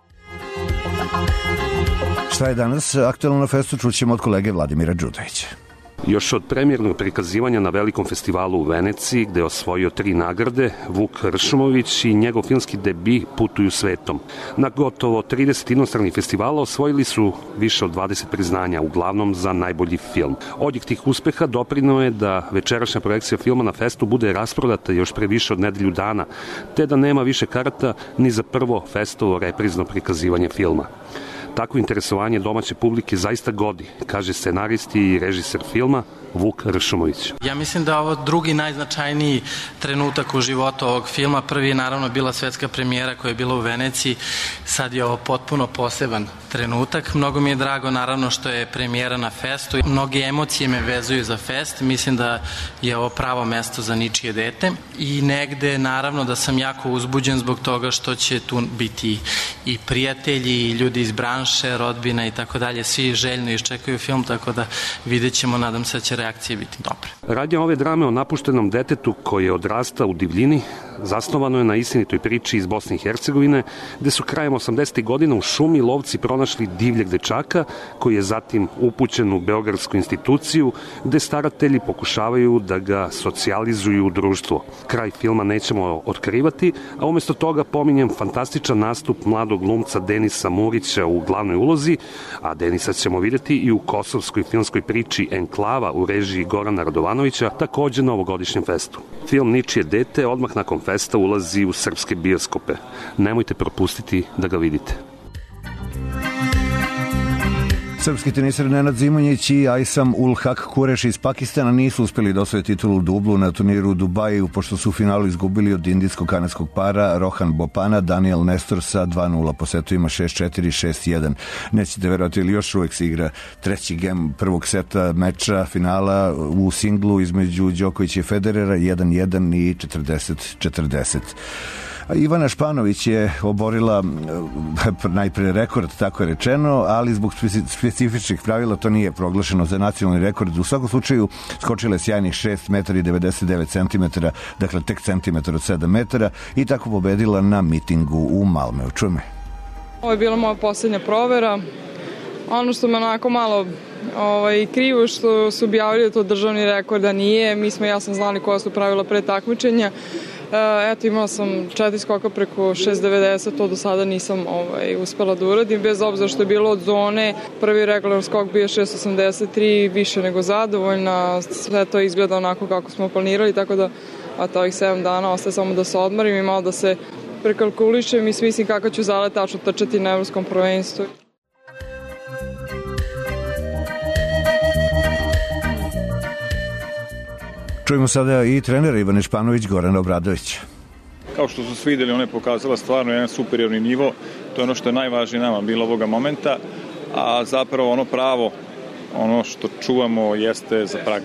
Šta je danas aktualno na festu, čućemo od kolege Vladimira Đudovića. Još od premijernog prikazivanja na velikom festivalu u Veneciji, gde je osvojio 3 nagrade, Vuk Ršumović i njegov filmski debi Putuju svetom. Na gotovo 30 inostranih festivala osvojili su više od 20 priznanja, uglavnom za najbolji film. Odjek tih uspeha doprineo je da večerašnja projekcija filma na festu bude rasprodata još pre više od nedelju dana, te da nema više karata ni za prvo festovo reprizno prikazivanje filma. Takvo interesovanje domaće publike zaista godi, kaže scenaristi i režiser filma Vuk Ršumović. Ja mislim da ovo drugi najznačajniji trenutak u životu ovog filma. Prvi je naravno bila svetska premijera koja je bila u Veneciji. Sad je ovo potpuno poseban trenutak. Mnogo mi je drago naravno što je premijera na festu. Mnoge emocije me vezuju za fest. Mislim da je ovo pravo mesto za ničije dete. I negde naravno da sam jako uzbuđen zbog toga što će tu biti i prijatelji i ljudi iz branše, rodbina i tako dalje. Svi željno iščekuju film, tako da vidjet ćemo, nadam se da će reakcije biti dobre. Radnja ove drame o napuštenom detetu koji je odrastao u divljini zasnovano je na istinitoj priči iz Bosne i Hercegovine, gde su krajem 80. godina u šumi lovci pronašli divljeg dečaka koji je zatim upućen u Beogradsku instituciju, gde staratelji pokušavaju da ga socijalizuju u društvo. Kraj filma nećemo otkrivati, a umjesto toga pominjem fantastičan nastup mladog glumca Denisa Murića u glavnoj ulozi, a Denisa ćemo vidjeti i u kosovskoj filmskoj priči Enklava u režiji Gorana Radovanovića, takođe na ovogodišnjem festu. Film Ničije dete odmah nakon festa ulazi u srpske bioskope. Nemojte propustiti da ga vidite. Srpski teniser Nenad Zimonjić i Ajsam ul Haq Kureš iz Pakistana nisu uspeli da osvoje titulu dublu na turniru u Dubaju, pošto su u finalu izgubili od indijsko-kanadskog para Rohan Bopana, Daniel Nestor sa 2-0 po setovima 6-4 i 6-1. Nećete verovati, ili još uvek se igra treći gem prvog seta meča finala u singlu između Đokovića i Federera, 1-1 i 40-40. Ivana Španović je oborila najpre rekord, tako je rečeno, ali zbog specifičnih pravila to nije proglašeno za nacionalni rekord. U svakom slučaju skočila je sjajnih 6 metara i 99 centimetara, dakle tek centimetar od 7 metara, i tako pobedila na mitingu u Malmeu. Čujme. Ovo je bila moja posljednja provera. Ono što me onako malo krivo što su objavili da to državni rekord, a nije. Ja sam znali koja su pravila pre takmičenja. Eto, imala sam 4 skoka preko 6.90, to do sada nisam uspela da uradim, bez obzira što je bilo od zone. Prvi regular skok bio 6.83, više nego zadovoljna, sve to izgleda onako kako smo planirali, tako da ovih 7 dana ostaje samo da se odmorim i malo da se prekalkulišem i smislim kako ću zaletačno trčati na evropskom prvenstvu. Čujemo sada i trenera Ivane Španović, Gorana Obradović. Kao što su svi videli, ona je pokazala stvarno jedan superiorni nivo. To je ono što je najvažnije nama bilo ovoga momenta, a zapravo ono pravo, ono što čuvamo jeste za Prag.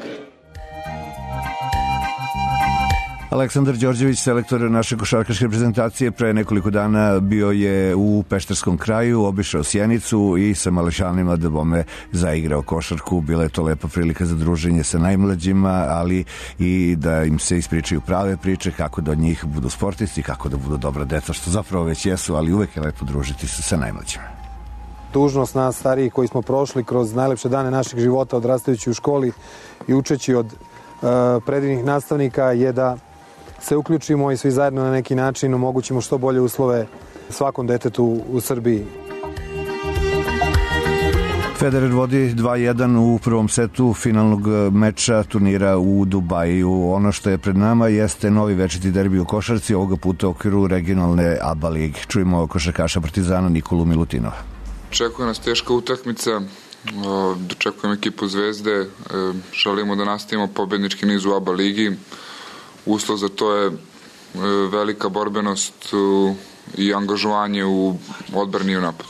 Aleksandar Đorđević, selektor naše košarkaške reprezentacije, pre nekoliko dana bio je u Pešterskom kraju, obišao Sjenicu i sa malešanima da bome zaigrao košarku. Bila je to lepa prilika za druženje sa najmlađima, ali i da im se ispričaju prave priče, kako da od njih budu sportisti, kako da budu dobra deca, što zapravo već jesu, ali uvek je lepo družiti se sa najmlađima. Dužnost nas stariji koji smo prošli kroz najlepše dane našeg života odrastajući u školi i učeći od predivnih nastavnika je da se uključimo i svi zajedno na neki način omogućimo što bolje uslove svakom detetu u Srbiji. Federer vodi 2-1 u prvom setu finalnog meča turnira u Dubaju. Ono što je pred nama jeste novi večiti derbi u košarci, ovoga puta u okviru regionalne ABA lige. Čujemo košarkaša Partizana Nikolu Milutinova. Očekuje nas teška utakmica, dočekujemo ekipu Zvezde, želimo da nastavimo pobednički niz u ABA ligi. Uslov za to je velika borbenost i angažovanje u odbrani i u napadu.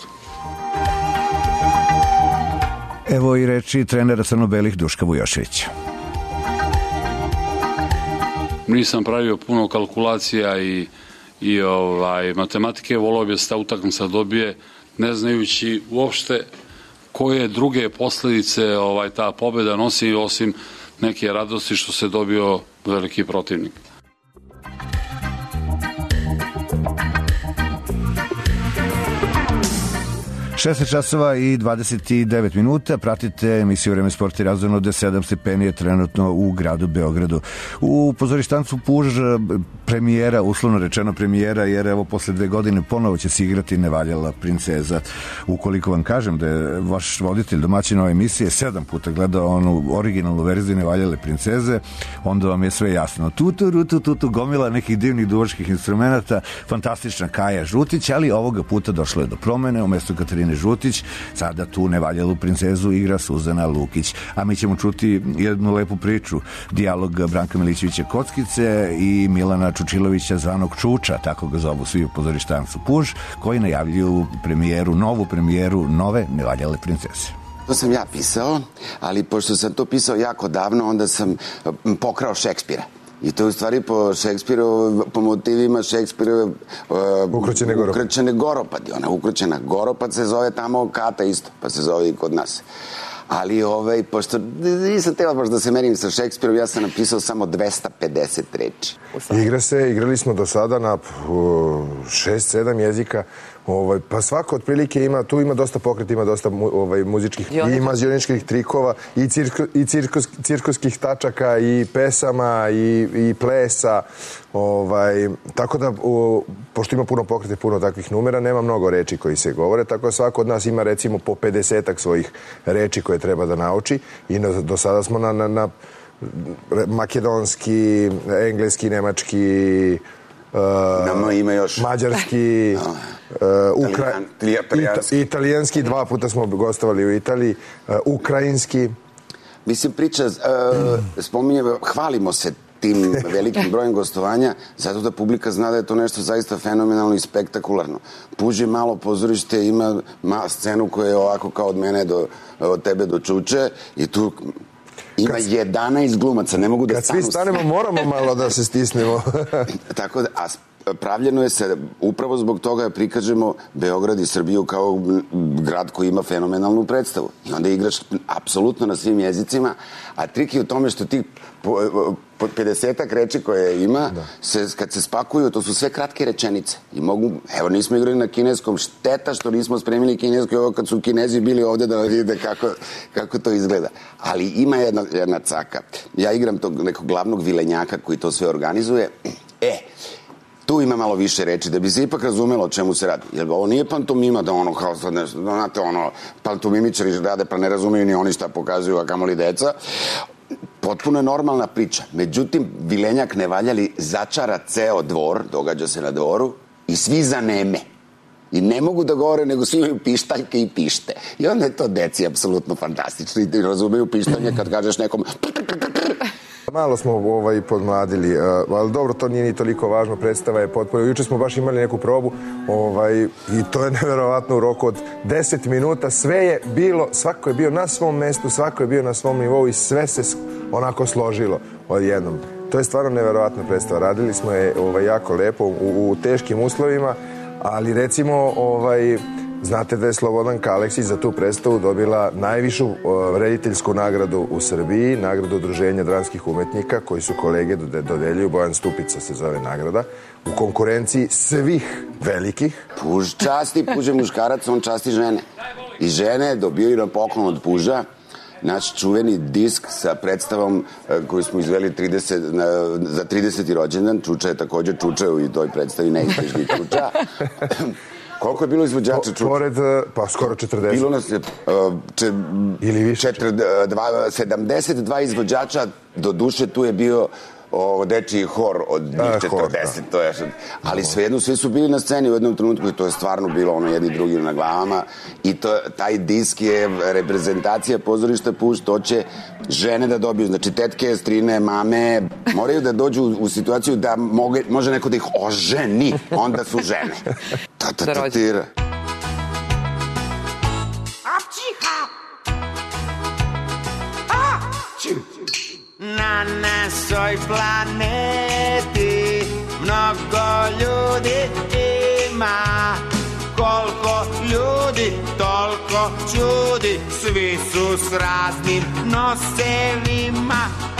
Evo i reči trenera crno-belih Duška Vujoševića. Nisam pravio puno kalkulacija i matematike, volao bi da se ta utakmica dobije, ne znajući uopšte koje druge posledice ta pobeda nosi, osim neke radosti što se dobio veliki protivnik. 16 časova i 29 minuta. Pratite emisiju Vreme sporta i razvojno, gde 7 stepeni je trenutno u gradu Beogradu. U pozorištancu Puž premijera, uslovno rečeno premijera, jer evo posle 2 godine ponovo će se igrati Nevaljala princeza. Ukoliko vam kažem da je vaš voditelj domaćin ove emisije 7 puta gledao onu originalnu verziju Nevaljale princeze, onda vam je sve jasno. Tutu, gomila nekih divnih duvačkih instrumenta, fantastična Kaja Žutić, ali ovoga puta došlo je do promene. Umesto Katarine Žutić, sada tu Nevaljalu princezu igra Suzana Lukić. A mi ćemo čuti jednu lepu priču, dijalog Branka Milićevića Kockice i Milana Čučilovića zvanog Čuča, tako ga zovu svi u pozorištancu Puž, koji najavljuju novu premijeru nove Nevaljale princeze. To sam ja pisao, ali pošto sam to pisao jako davno, onda sam pokrao Šekspira. I to je u stvari po motivima Šekspirove Ukrećene goropadi. Ona Ukrećena goropad se zove tamo Kata isto, pa se zove i kod nas. Ali pošto nisam tela baš da se merim sa Šekspirom, ja sam napisao samo 250 reči. Igrali smo do sada na 6-7 jezika. Pa svako otprilike ima dosta pokreta, ima dosta muzičkih i mazioničkih trikova i cirkuskih tačaka i pesama i plesa. Tako da, pošto ima puno pokreta i puno takvih numera, nema mnogo reči koji se govore, tako da svako od nas ima recimo po 50-ak svojih reči koje treba da nauči i do sada smo na makedonski, engleski, nemački, mađarski, italijanski, 2 puta smo gostovali u Italiji, ukrajinski. Mislim, hvalimo se tim velikim brojem gostovanja, zato da publika zna da je to nešto zaista fenomenalno i spektakularno. Puž je malo pozorište, ima scenu koja je ovako kao od mene od tebe do Čuče i tu ima 11 glumaca, ne mogu da stanu. Kad svi stanemo, moramo malo da se stisnemo. Tako da, pravljeno je se, upravo zbog toga prikažemo Beograd i Srbiju kao grad koji ima fenomenalnu predstavu. I onda igraš apsolutno na svim jezicima, a trik je u tome što ti 50-ak reči koje ima, kad se spakuju, to su sve kratke rečenice. I evo, nismo igrali na kineskom, šteta što nismo spremili kinesko, ovo kad su Kinezi bili ovde da vide kako to izgleda. Ali ima jedna caka. Ja igram tog nekog glavnog vilenjaka koji to sve organizuje. Tu ima malo više reči, da bi se ipak razumelo o čemu se radi. Jer ovo nije pantomima da ono kao sad nešto, znate ono, pantomimičari rade pa ne razumeju ni oni šta pokazuju, a kamoli deca. Potpuno je normalna priča. Međutim, vilenjak Nevaljali začara ceo dvor, događa se na dvoru, i svi zaneme. I ne mogu da govore, nego svi imaju pištaljke i pište. I onda je to deci apsolutno fantastično. I razumeju pištanje kad kažeš nekom... Malo smo podmladili, ali dobro, to nije ni toliko važno, predstava je potpuno. Juče smo baš imali neku probu i to je neverovatno u roku od 10 minuta. Sve je bilo, svako je bio na svom mestu, svako je bio na svom nivou i sve se onako složilo odjednom. To je stvarno neverovatna predstava. Radili smo je jako lepo u teškim uslovima, ali recimo znate da je Slobodan Kaleksić za tu predstavu dobila najvišu rediteljsku nagradu u Srbiji, nagradu Udruženja dramskih umetnika, koji su kolege dodeljuju, Bojan Stupica se zove nagrada, u konkurenciji svih velikih. Puž časti, Puž je muškarac, on časti žene. I žene dobijaju na poklon od Puža naš čuveni disk sa predstavom koju smo izveli za 30. rođendan. Čuča je također čučao i toj predstavi, neizbežni Čuča. Koliko je bilo izvođača Čuča? Pored, pa skoro 40. Bilo nas je ili više. 72 izvođača, do duše tu je bio dečiji hor od njih 40, to je, ali svejedno svi su bili na sceni u jednom trenutku i to je stvarno bilo jedni drugim na glavama i taj disk je reprezentacija pozorišta Puš, to će žene da dobiju, znači tetke, strine, mame, moraju da dođu u situaciju da može neko da ih oženi, onda su žene. Ta-ta-ta-tira. Na našoj planeti mnogo ljudi ima, koliko ljudi, toliko čudi, svi su s raznim nosevima.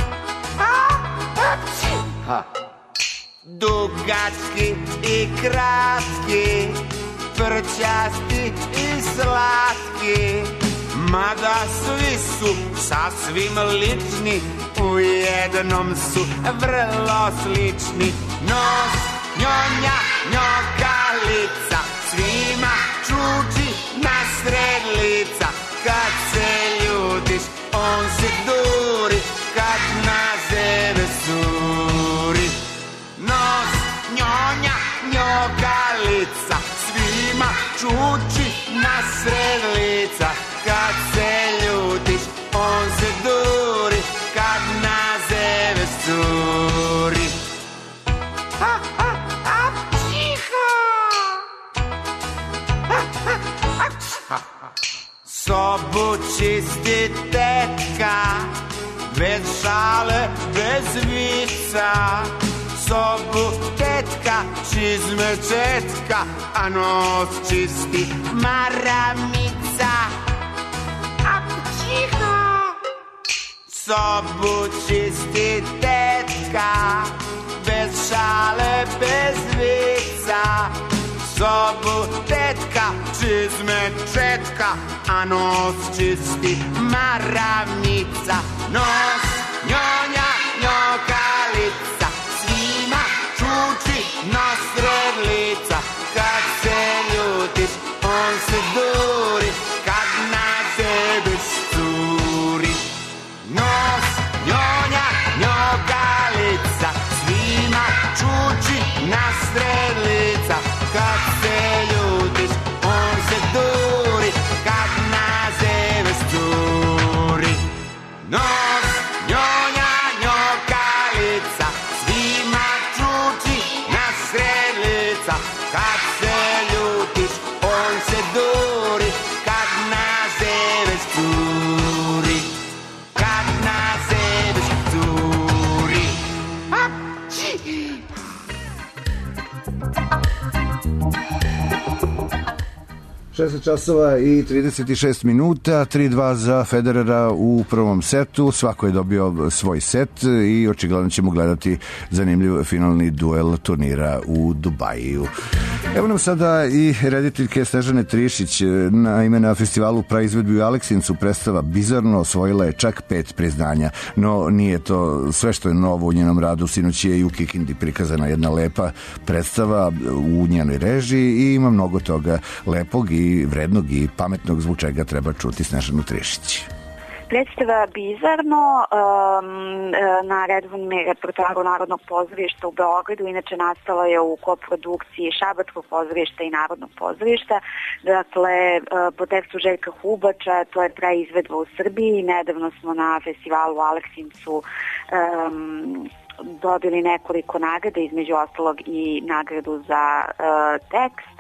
Dugački i kratki, prčasti i slatki, mada svi su sasvim lični, u jednom su vrlo slični. Nos, njonja, njokalica, svima čuči na sred lica. Kad se ljudiš, on se duri, kad na zebe suri. Nos, njonja, njokalica, svima čuči na sred lica. Kad se ljudiš, on se duri, kad na zebe suri. Sobu čisti tetka, bez šale, bez vica. Sobu tetka, čizme četka, a nos čisti maramica. Sobu čisti tetka, bez šale, bez vica. Sobu tetka, čizme četka, a nos čisti maramica. Nos, njonja, njokalica, svima čuči na sred lica. Kad se ljudiš, on se duri, kad na tebe sturi. Nos, njonja, njokalica, svima čuči na sred lica. Kad se ljudiš, on se duri, kad na zebe sturi. Nos, njonja, njokalica, svima čuči na sred lica. Kad se ljudiš, on se duri, kad na zebe sturi. Kad na zebe sturi. 16 časova i 36 minuta, 3-2 za Federera u prvom setu. Svako je dobio svoj set i očigledno ćemo gledati zanimljiv finalni duel turnira u Dubaju. Evo nam sada i rediteljke Snežane Trišić. Naime, na festivalu praizvedbi u Aleksincu predstava Bizarno osvojila je čak 5 priznanja. No, nije to sve što je novo u njenom radu. Sinoć je i u Kikindi prikazana jedna lepa predstava u njenoj režiji i ima mnogo toga lepog i vrednog i pametnog, zbog čega treba čuti Snežanu Trišić. Predstava Bizarno na redovnom repertoaru Narodnog pozorišta u Beogradu, inače nastala je u koprodukciji Šabačkog pozorišta i Narodnog pozorišta. Dakle, po tekstu Željka Hubača, to je praizvedba u Srbiji. Nedavno smo na festivalu u Aleksincu dobili nekoliko nagrada, između ostalog i nagradu za tekst,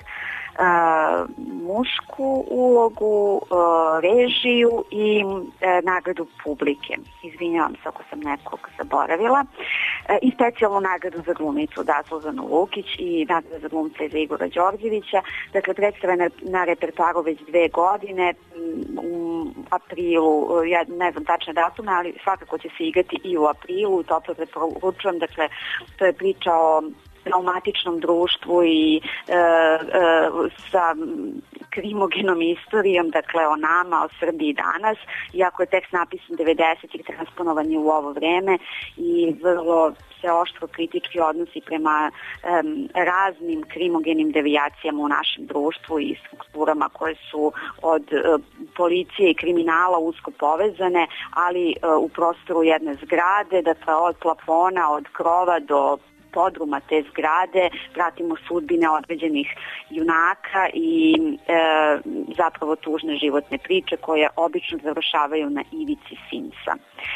mušku ulogu, režiju i nagradu publike. Izvinjavam se ako sam nekog zaboravila. I specijalnu nagradu za glumicu Suzanu Lukić i nagradu za glumca za Igora Đorđevića. Dakle, predstava je na repertoaru već 2 godine, u aprilu, ja ne znam tačne datume, ali svakako će se igrati i u aprilu, toplo preporučujem. Dakle, to je priča o traumatičnom društvu i sa krimogenom istorijom, dakle o nama, o Srbiji danas, iako je tekst napisan 90-ih, transponovan je u ovo vreme i vrlo se oštro kritički odnosi prema raznim krimogenim devijacijama u našem društvu i strukturama koje su od policije i kriminala usko povezane, ali u prostoru jedne zgrade, dakle od plafona, od krova do podruma te zgrade pratimo sudbine određenih junaka i zapravo tužne životne priče koje obično završavaju na ivici finsa.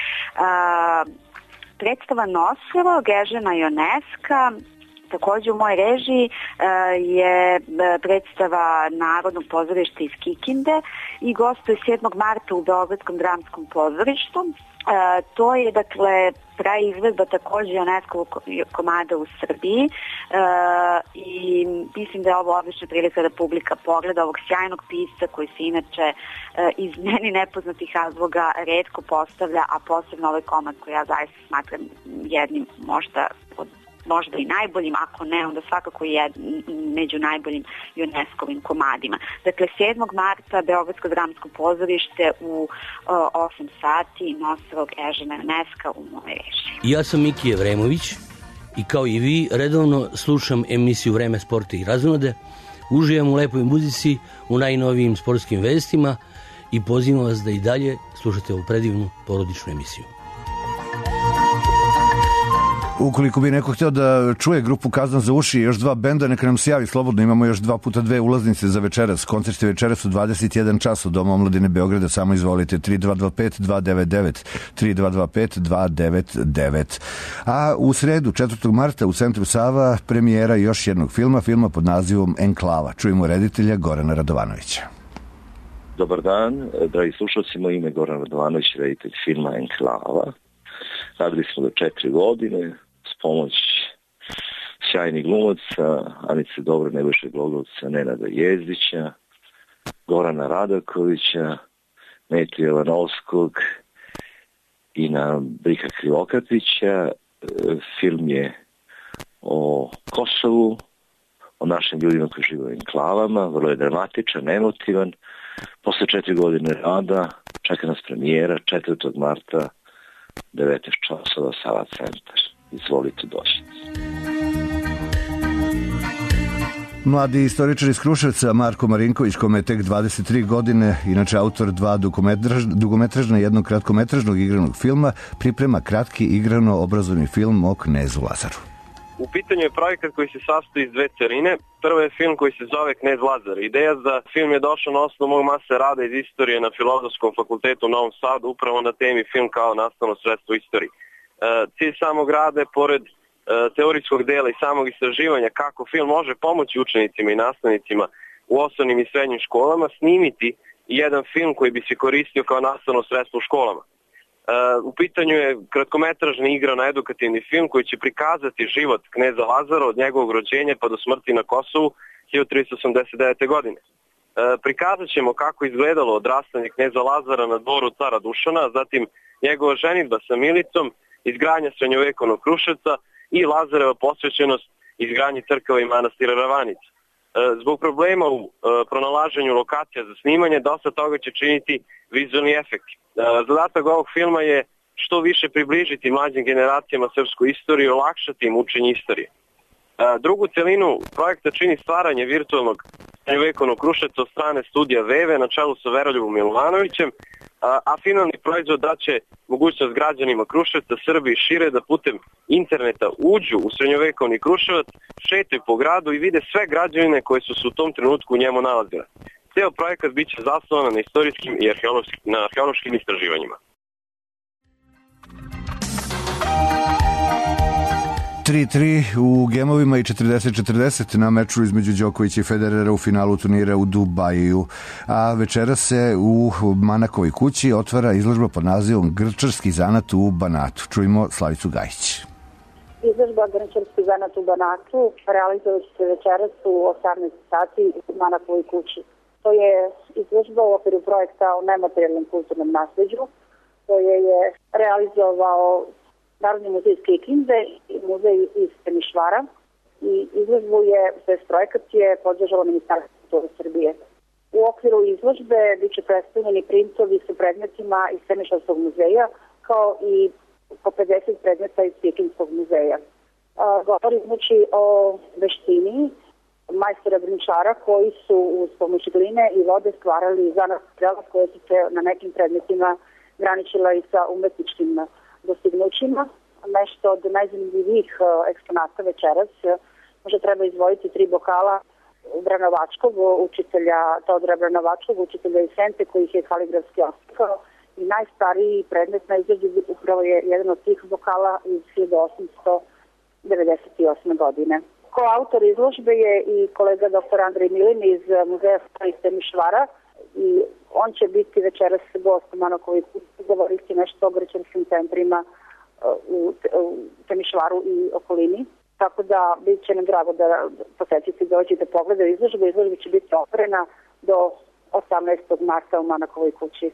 Predstava Nosilo, Gežena Joneska, takođe u mojoj režiji, je predstava Narodnog pozorišta iz Kikinde i gostuje 7. marta u Beogradskom dramskom pozorištu. To je, dakle, praizvedba takođe Joneskovog komada u Srbiji i mislim da je ovo odlična prilika da publika pogleda ovog sjajnog pisca koji se inače iz meni nepoznatih razloga retko postavlja, a posebno ovaj komad koji ja zaista smatram jednim možda i najboljim, ako ne, onda svakako je među najboljim UNESCO-vim komadima. Dakle, 7. marta Beogradsko dramsko pozorište u 8 sati, Nosilo, Gežena Joneska u mojoj režiji. Ja sam Miki Jevremović i kao i vi redovno slušam emisiju Vreme sporta i razonode, uživam u lepoj muzici, u najnovijim sportskim vestima i pozivam vas da i dalje slušate ovu predivnu porodičnu emisiju. Ukoliko bi neko htio da čuje grupu Kazan za uši i još dva benda, neka nam se javi slobodno. Imamo još 2x2 ulaznice za večeras. Koncert je večeras u 21 čas u Domu omladine Beograda. Samo izvolite 3225 299 3225 299. A u sredu 4. marta u Centru Sava premijera još jednog filma pod nazivom Enklava. Čujemo reditelja Gorana Radovanovića. Dobar dan, dragi slušalci, moje ime Goran Radovanović, reditelj filma Enklava. Radili smo do 4 godine s pomoć sjajnih glumaca, Anice Dobre, Nebojše Glogovca, Nenada Jezdića, Gorana Radakovića, Metu Jovanovskog i na Brika Krivokatića. Film je o Kosovu, o našim ljudima koji žive u enklavama, vrlo je dramatičan, emotivan. Posle 4 godine rada čeka nas premijera 4. marta 19 časova, Sava centar. Izvolite doći. Mladi istoričar iz Kruševca Marko Marinković, kome je tek 23 godine, inače autor 2 dugometražna i jednog kratkometražnog igranog filma, priprema kratki igrano-obrazovni film o Knezu Lazaru. U pitanju je projekat koji se sastoji iz 2 celine. Prvo je film koji se zove Knez Lazar. Ideja za film je došla na osnovu mog mase rada iz istorije na Filozofskom fakultetu u Novom Sadu, upravo na temi film kao nastavno sredstvo istorije. Cilj samog rada je, pored teorijskog dela i samog istraživanja kako film može pomoći učenicima i nastavnicima u osnovnim i srednjim školama, snimiti jedan film koji bi se koristio kao nastavno sredstvo u školama. U pitanju je kratkometražni igrano edukativni film koji će prikazati život Kneza Lazara od njegovog rođenja pa do smrti na Kosovu 1389. godine. Prikazat ćemo kako izgledalo odrastanje Kneza Lazara na dvoru cara Dušana, zatim njegova ženidba sa Milicom, izgradnja srednjovekovnog Kruševca i Lazareva posvećenost izgradnji crkava i manastira Ravanica. Zbog problema u pronalaženju lokacija za snimanje, dosta toga će činiti vizualni efekti. Zadatak ovog filma je što više približiti mlađim generacijama srpsku istoriju i olakšati im učenje istorije. Drugu celinu projekta čini stvaranje virtualnog srednjovekovnog Kruševca od strane studija Veve na čelu sa Veroljubom Milovanovićem, a finalni proizvod daće mogućnost građanima Kruševca, Srbije i šire da putem interneta uđu u srednjovekovni Kruševac, šetaju po gradu i vide sve građevine koje su se u tom trenutku u njemu nalazile. Ceo projekat biće zasnovan na istorijskim i arheološkim istraživanjima. 3-3 u gemovima i 40-40 na meču između Đokovića i Federera u finalu turnira u Dubaju. A večera se u Manakovoj kući otvara izložba pod nazivom Grčarski zanat u Banatu. Čujmo Slavicu Gajić. Izložba Grčarski zanat u Banatu realizovat će se večeras u 18 sati u Manakovoj kući. To je izložba u okviru projekta o nematerijalnom kulturnom nasleđu koje je realizovao Narodni muzej iz Kikinde i muzej iz Temišvara. i izložbu je, to je projekat je podržalo Ministarstvo kulture Srbije. U okviru izložbe biće predstavljeni printovi sa predmetima iz Semišalskog muzeja, kao i po 50 predmeta iz Pekinskog muzeja. Govori znači o veštini majstora grničara koji su uz pomoć gline i vode stvarali zanat prelaz koje su se na nekim predmetima graničila i sa umetničkim dostignućima. Nešto od najzanimljivijih eksponata večeras možda treba izdvojiti 3 bokala Branovačkog, učitelja Teodora Branovačkog, učitelja iz Sente, koji ih je kaligrafski oslikao, i najstariji predmet na izložbi upravo je jedan od tih bokala iz 1898. godine. Koautor izložbe je i kolega dr. Andrej Milin iz Muzeja iz Temišvara i on će biti večeras gost u Manakovoj kući, govoriti nešto o građanskim centrima u Temišvaru i okolini. Tako da bit će nam drago da posjetiti dođi da pogledaju izložbu. Izložba će biti otvorena do 18. marta u Manakovoj kući.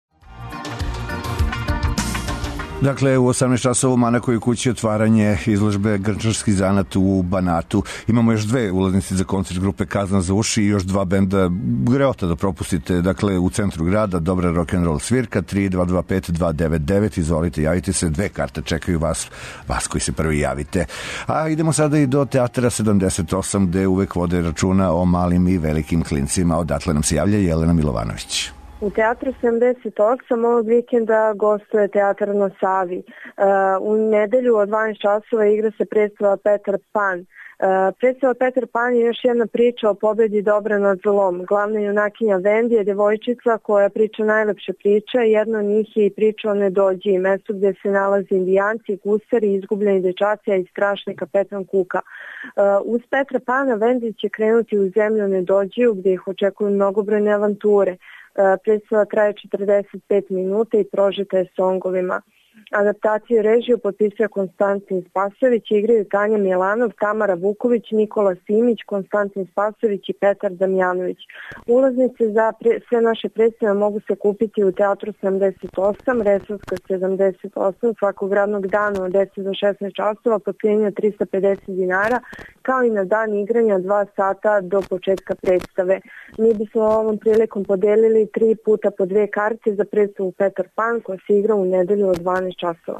Dakle, u 18 časova u Manakovoj kući otvaranje izložbe Grnčarski zanat u Banatu. Imamo još 2 ulaznice za koncert grupe Kazna za uši i još 2 benda greota da propustite. Dakle, u centru grada dobra rock'n'roll svirka 3225-299. Izvolite, javite se, 2 karte čekaju vas koji se prvi javite. A idemo sada i do Teatra 78 gde uvek vode računa o malim i velikim klincima. Odatle nam se javlja Jelena Milovanović. U Teatru 78 ovog vikenda gostuje Teatar na Savi. U nedelju od 12 časova igra se predstava Petar Pan. Predstava Petar Pan je još jedna priča o pobedi dobra nad zlom. Glavna junakinja Vendi je devojčica koja priča najlepše priče. Jedna od njih je i priča o Nedođiji, mesto gde se nalaze indijanci, gusari, izgubljeni dečaci i strašni kapetan Kuka. Uz Petra Pana Vendi će krenuti u zemlju Nedođiju gde ih očekuju mnogobrojne avanture. Predstava traje 45 minuta i prožeta je songovima. Adaptaciju režiju potpisuje Konstantin Spasović, igraju Tanja Milanov, Tamara Vuković, Nikola Simić, Konstantin Spasović i Petar Damjanović. Ulaznice za sve naše predstave mogu se kupiti u Teatru 78, Resavska 78, svakog radnog dana od 10 do 16 časova po cijeni od 350 dinara, kao i na dan igranja 2 sata do početka predstave. Mi bismo ovom prilikom podelili 3 puta po 2 karte za predstavu Petar Pan koja se igra u nedelju od 12 časova.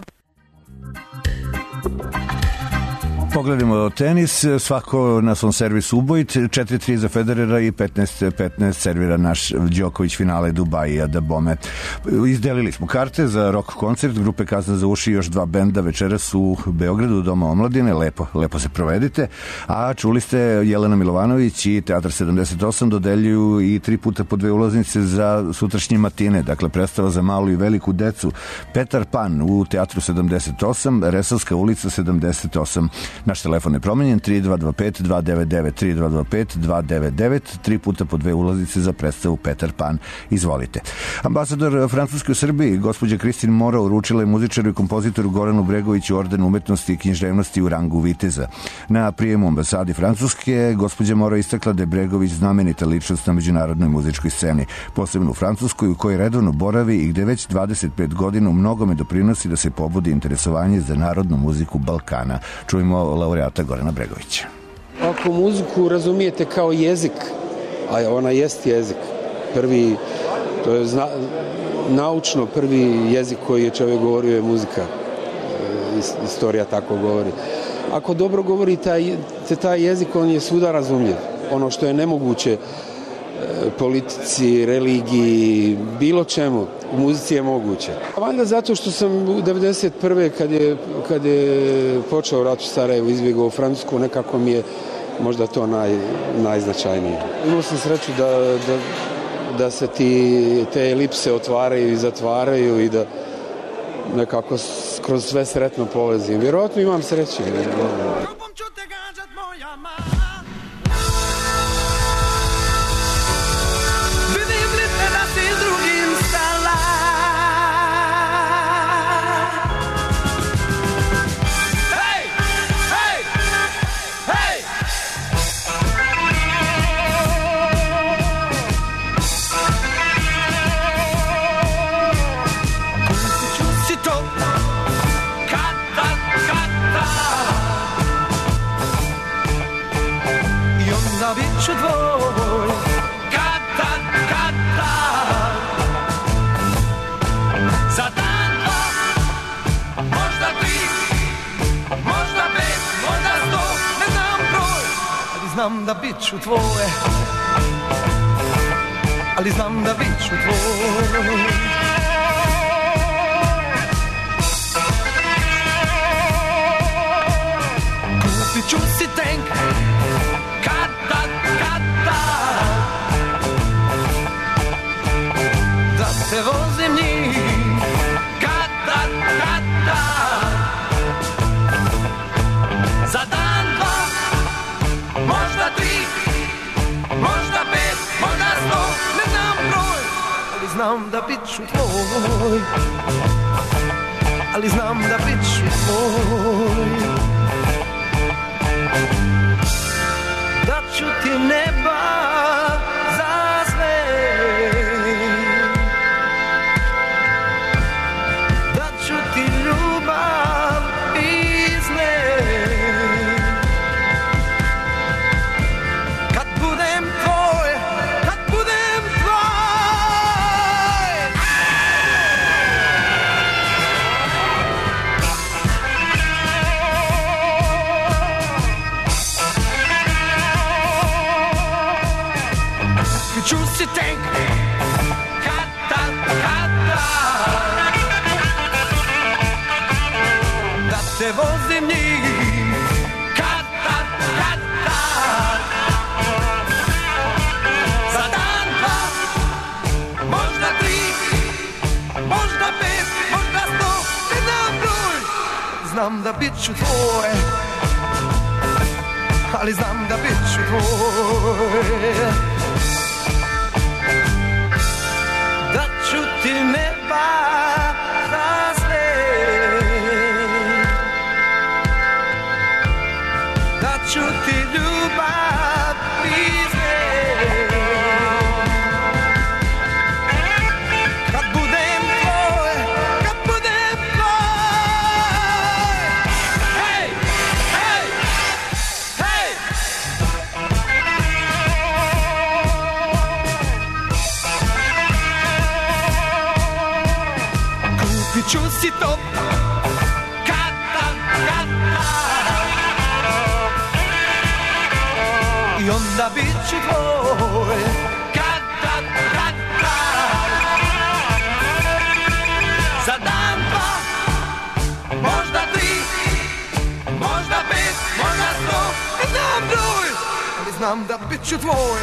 Pogledamo tenis, svako na svom servisu ubojit, 4-3 za Federera i 15-15 servira naš Đoković, finale Dubaija da bome. Izdelili smo karte za rock koncert grupe Kazna za uši i još 2 benda večeras u Beogradu, Doma omladine, lepo se provedite, a čuli ste Jelena Milovanović i Teatar 78 dodeljuju i 3 puta po 2 ulaznice za sutrašnje matine, dakle predstava za malu i veliku decu, Petar Pan u Teatru 78, Resavska ulica 78. Naš telefon je promenjen 3225-299, 3225-299, 3 puta po 2 ulaznice za predstavu Petar Pan. Izvolite. Ambasador Francuske u Srbiji, gospođa Kristin Mora, uručila je muzičaru i kompozitoru Goranu Bregoviću orden umetnosti i književnosti u rangu viteza. Na prijemu ambasadi Francuske, gospođa Mora istakla da je Bregović znamenita ličnost na međunarodnoj muzičkoj sceni, posebno u Francuskoj u kojoj redovno boravi i gde već 25 godina u mnogome doprinosi da se pobudi interesovanje za narodnu muziku Balkana. Čujemo laureata Gorana Bregovića. Ako muziku razumijete kao jezik, a ona jest jezik, prvi, to je naučno prvi jezik koji je čovjek govorio je muzika. Istorija tako govori. Ako dobro govorite taj jezik, on je svuda razumljiv. Ono što je nemoguće politici, religiji, bilo čemu, u muzici je moguće. Valjda zato što sam u 1991. kad je počeo rat u Sarajevu, izbjegao u Francusku, nekako mi je možda to najznačajnije. Imao sam sreću da se te elipse otvaraju i zatvaraju i da nekako kroz sve sretno povezim. Vjerojatno imam sreće. bit ću tvoje, ali znam da bit ću tvoj. Kupit ću si tank, kad da te vozim njih, kad za dan, dva, možda tri, možda pet, možda 100, ne znam broj, ali znam da bit ću tvoj, ali znam da bit ću tvoj. Da ću ti neba za sve, da ću ti ljubav iznet. Kad budem tvoj, kad budem tvoj. Ću si tank, kad da te vozim njih, kad za dan, dva, možda tri, možda pet, možda 100, ne znam broj. Znam da bit ću tvoj, ali znam da bit ću tvoj. Da ću ti neba za sve, da ću ti ljubav iznet. Kad budem tvoj, kad budem tvoj. Hej, hej, hej. Kupit ću si top, kad i onda bit ću tvoj, kad za dan, dva, možda tri, možda pet, možda 100, ne znam broj, ali znam da bit ću tvoj,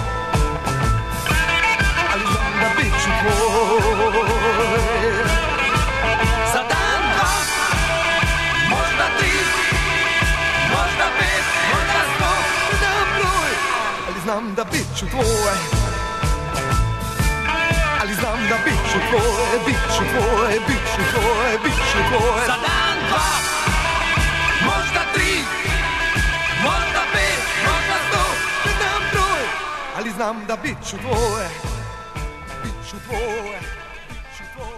ali znam da bit ću tvoj. Za dan, dva, možda tri, možda pet, možda 100, ne znam broj, ali znam da bit ću tvoj, ali znam da bit ću tvoj, bit ću tvoj, bit ću tvoj, bit ću tvoj. Za dan, dva, možda tri, možda pet, možda 100, ne znam broj, ali znam da bit ću tvoj, bit ću tvoj, bit ću tvoj.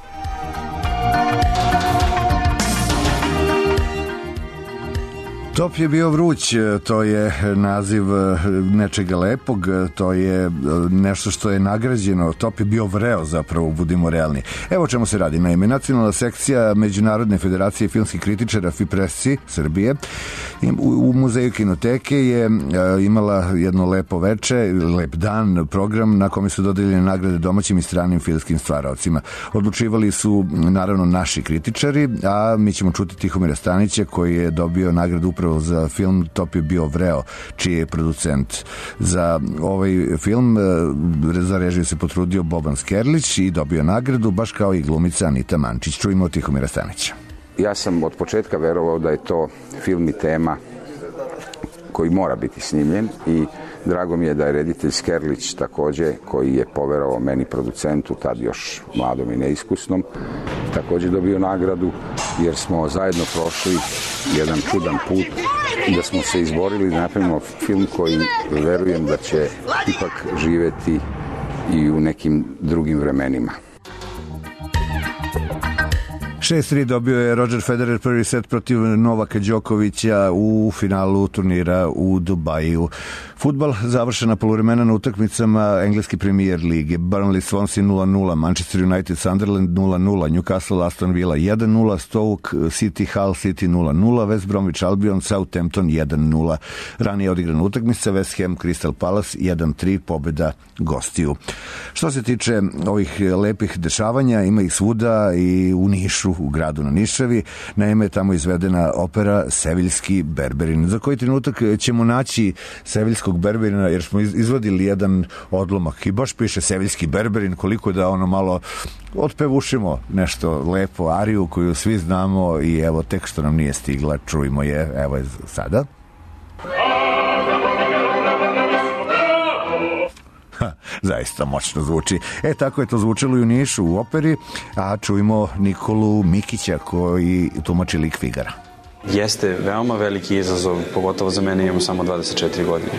Top je bio vruć, to je naziv nečega lepog, to je nešto što je nagrađeno. Top je bio vreo, zapravo, budimo realni. Evo o čemu se radi. Naime, Nacionalna sekcija Međunarodne federacije filmskih kritičara FIPRESCI Srbije u Muzeju kinoteke je imala jedno lepo veče, lep dan, program na kome su dodeljene nagrade domaćim i stranim filmskim stvaraocima. Odlučivali su, naravno, naši kritičari, a mi ćemo čuti Tihomira Stanića, koji je dobio nagradu upravo za film Top je bio vreo, čiji je producent. Za ovaj film za režiju se potrudio Boban Skerlić i dobio nagradu, baš kao i glumica Anita Mančić. Čujemo Tihomira Stanića. Ja sam od početka verovao da je to film i tema koji mora biti snimljen i drago mi je da je reditelj Skerlić takođe, koji je poverovao meni producentu, tad još mladom i neiskusnom, takođe dobio nagradu, jer smo zajedno prošli jedan čudan put i da smo se izborili da napravimo film koji verujem da će ipak živeti i u nekim drugim vremenima. 6-3 dobio je Roger Federer prvi set protiv Novaka Đokovića u finalu turnira u Dubaju. Fudbal, završena poluvremena utakmicama engleske Premier lige. Burnley Swansea 0-0, Manchester United Sunderland 0-0, Newcastle Aston Villa 1-0, Stoke City Hull City 0-0, West Bromwich Albion Southampton 1-0. Ranije odigrana utakmica West Ham Crystal Palace 1-3, pobjeda gostiju. Što se tiče ovih lepih dešavanja, ima ih svuda i u Nišu, u gradu na Nišavi. Naime, tamo je izvedena opera Seviljski berberin. Za koji trenutak ćemo naći Seviljskog berberina, jer smo izvadili jedan odlomak i baš piše Seviljski berberin, koliko da ono malo otpevušimo nešto lepo, ariju koju svi znamo i evo tek što nam nije stigla, čujmo je, evo je sada. Zaista moćno zvuči. Tako je to zvučalo i u Nišu u operi, a čujmo Nikolu Mikića koji tumači lik Figara. Jeste veoma veliki izazov, pogotovo za mene, imamo samo 24 godine.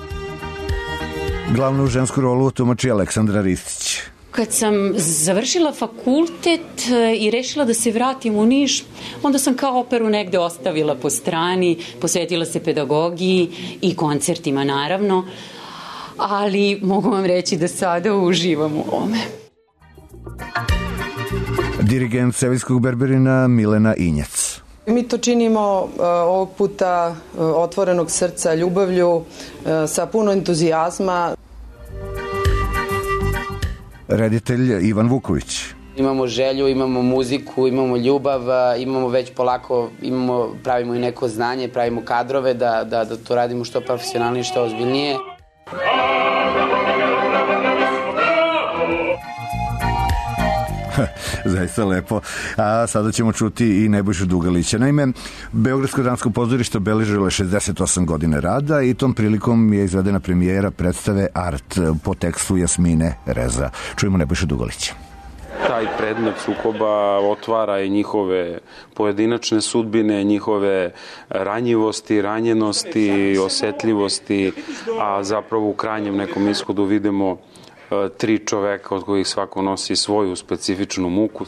Glavnu žensku rolu tumači Aleksandra Ristić. Kad sam završila fakultet i rešila da se vratim u Niš, onda sam kao operu negde ostavila po strani, posvetila se pedagogiji i koncertima naravno, ali mogu vam reći da sada uživam u ovome. Dirigent Seviljskog berberina Milena Injac. Mi to činimo ovog puta otvorenog srca, ljubavlju, sa puno entuzijazma. Reditelj Ivan Vuković. Imamo želju, imamo muziku, imamo ljubav, imamo već polako, pravimo i neko znanje, pravimo kadrove da to radimo što profesionalnije, što ozbiljnije. Zaista lepo. A sada ćemo čuti i Nebojšu Dugalića. Naime, Beogradsko dramsko pozorište obeležilo je 68 godine rada i tom prilikom je izvedena premijera predstave Art po tekstu Jasmine Reza. Čujemo Nebojšu Dugalića. Taj predmet sukoba otvara i njihove pojedinačne sudbine, njihove ranjivosti, ranjenosti, osetljivosti, a zapravo u krajnjem nekom ishodu vidimo 3 čoveka od kojih svako nosi svoju specifičnu muku.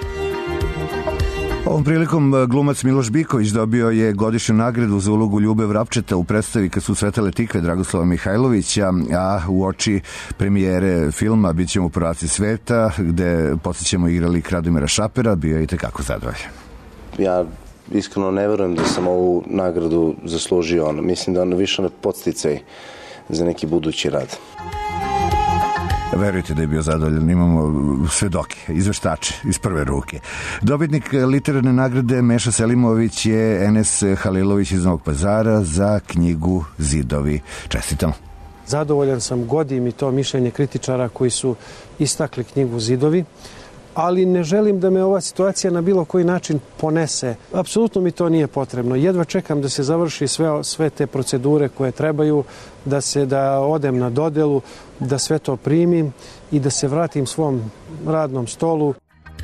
Ovom prilikom glumac Miloš Biković dobio je godišnju nagradu za ulogu Ljube Vrapčeta u predstavi Kad su svetale tikve Dragoslava Mihajlovića, a u oči premijere filma Bićemo prvaci sveta, gde podsjećamo igrali Radomira Šapera, bio je i tekako zadovoljan. Ja iskreno ne verujem da sam ovu nagradu zaslužio. Mislim da ono više na podsticaj za neki budući rad. Verujte da je bio zadovoljan, imamo svedoke, izveštače iz prve ruke. Dobitnik literarne nagrade Meša Selimović je Enes Halilović iz Novog Pazara za knjigu Zidovi. Čestitam. Zadovoljan sam, godi mi to mišljenje kritičara koji su istakli knjigu Zidovi, ali ne želim da me ova situacija na bilo koji način ponese. Apsolutno mi to nije potrebno. Jedva čekam da se završi sve te procedure koje trebaju, da odem na dodelu, da sve to primim i da se vratim svom radnom stolu.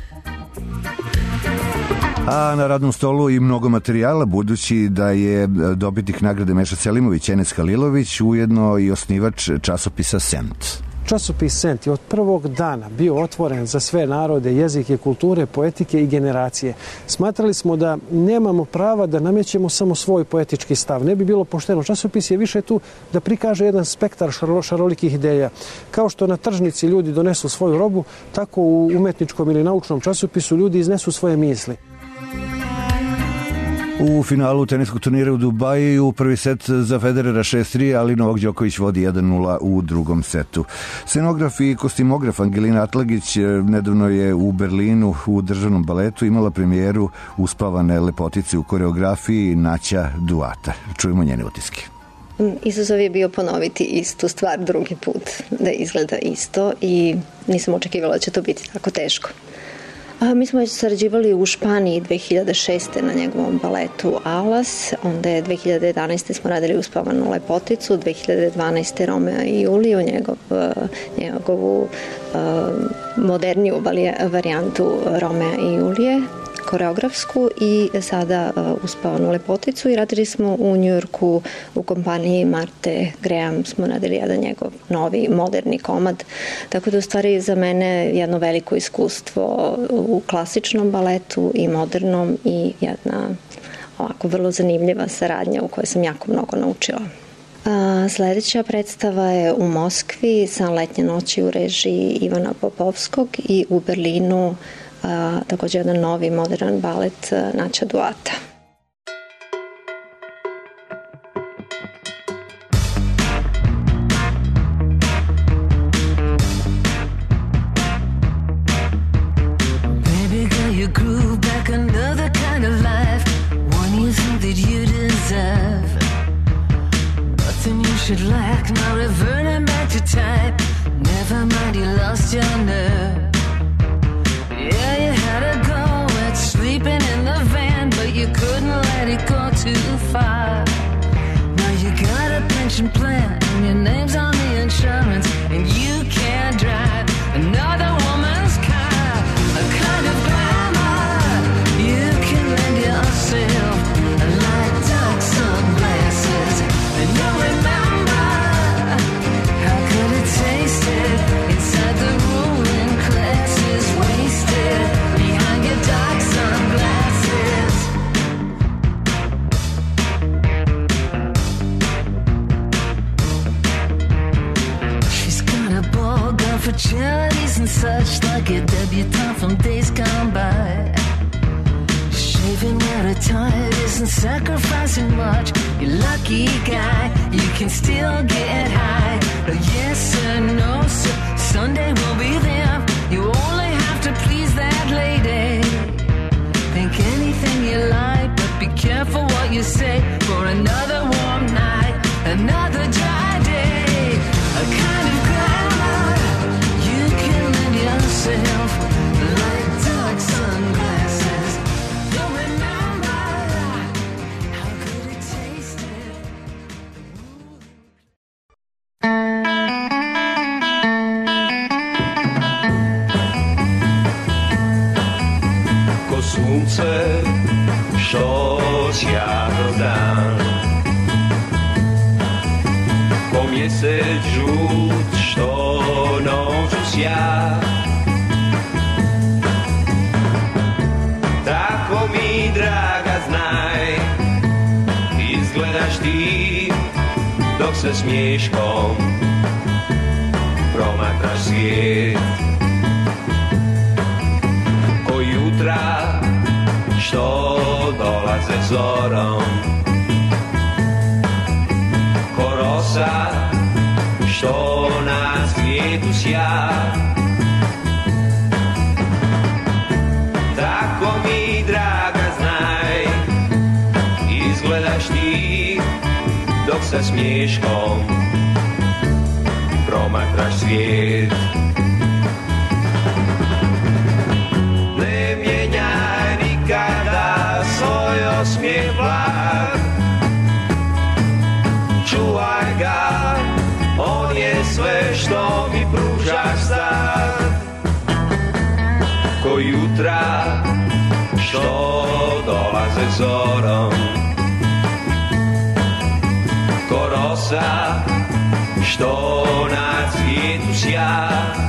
A na radnom stolu i mnogo materijala, budući da je dobitnik nagrade Meša Selimović Enes Halilović ujedno i osnivač časopisa Sent. Časopis Sent je od prvog dana bio otvoren za sve narode, jezike, kulture, poetike i generacije. Smatrali smo da nemamo prava da namećemo samo svoj poetički stav. Ne bi bilo pošteno. Časopis je više tu da prikaže jedan spektar šarolikih ideja. Kao što na tržnici ljudi donesu svoju robu, tako u umetničkom ili naučnom časopisu ljudi iznesu svoje misli. U finalu teniskog turnira u Dubaju prvi set za Federera 6-3, ali Novak Đoković vodi 1-0 u drugom setu. Scenograf i kostimograf Angelina Atlagić nedavno je u Berlinu u državnom baletu imala premijeru Uspavane lepotice u koreografiji Naća Duata. Čujemo njene utiske. Izazov je bio ponoviti istu stvar drugi put, da izgleda isto i nisam očekivala da će to biti tako teško. Mi smo već sarađivali u Španiji 2006. na njegovom baletu Alas, onda je 2011. smo radili Uspavanu lepoticu, 2012. Romeo i Juliju, njegovu moderniju varijantu Romea i Julije, koreografsku, i sada Uspavanu lepoticu, i radili smo u Njujorku u kompaniji Marte Graham, smo radili jedan njegov novi moderni komad, tako da u stvari za mene jedno veliko iskustvo u klasičnom baletu i modernom i jedna ovako vrlo zanimljiva saradnja u kojoj sam jako mnogo naučila. Sledeća predstava je u Moskvi sa Letnje noći u režiji Ivana Popovskog i u Berlinu također jedan novi modern balet Naća Duata. Baby girl, you grew back another kind of life, one you think that you deserve. Nothing you should lack, now reverting back to type. Never mind, you lost your nerve. Yeah, you had a go at sleeping in the van, but you couldn't let it go too far. Now you got a pension plan, and your name's on the insurance, and you can't drive another woman's car. A kind of glamour you can lend yourself, like dark sunglasses, and you'll remember how good it tasted inside the ruling classes, wasted behind your dark sunglasses. She's got a ball gown for charities and such, like a debutante from days gone by. Shaving out a tide isn't sacrificing much. You're lucky guy, you can still get high. Yes sir, no sir, Sunday will be there. You only have to please that lady. Think anything you like, but be careful what you say. For another warm night, another dry day, a kind of glamour you can lend yourself, like dark sunglasses. You'll remember how good it tasted. Ko sunce što sjajno dan, ko mjesec žut što noću sja, tako mi draga znaj, izgledaš ti dok se smiješkom promatraš svijet. Ko jutra što dolaze zorom, ko rosa što na svijetu sja, tako mi draga znaj, izgledaš ti dok sa smiješkom promatraš svijet. Ne mijenjaj nikada svoj osmijeh blag, čuvaj ga, on je sve što mi pružaš sad. Ko jutra što dolaze zorom, ko rosa što na cvijetu sja,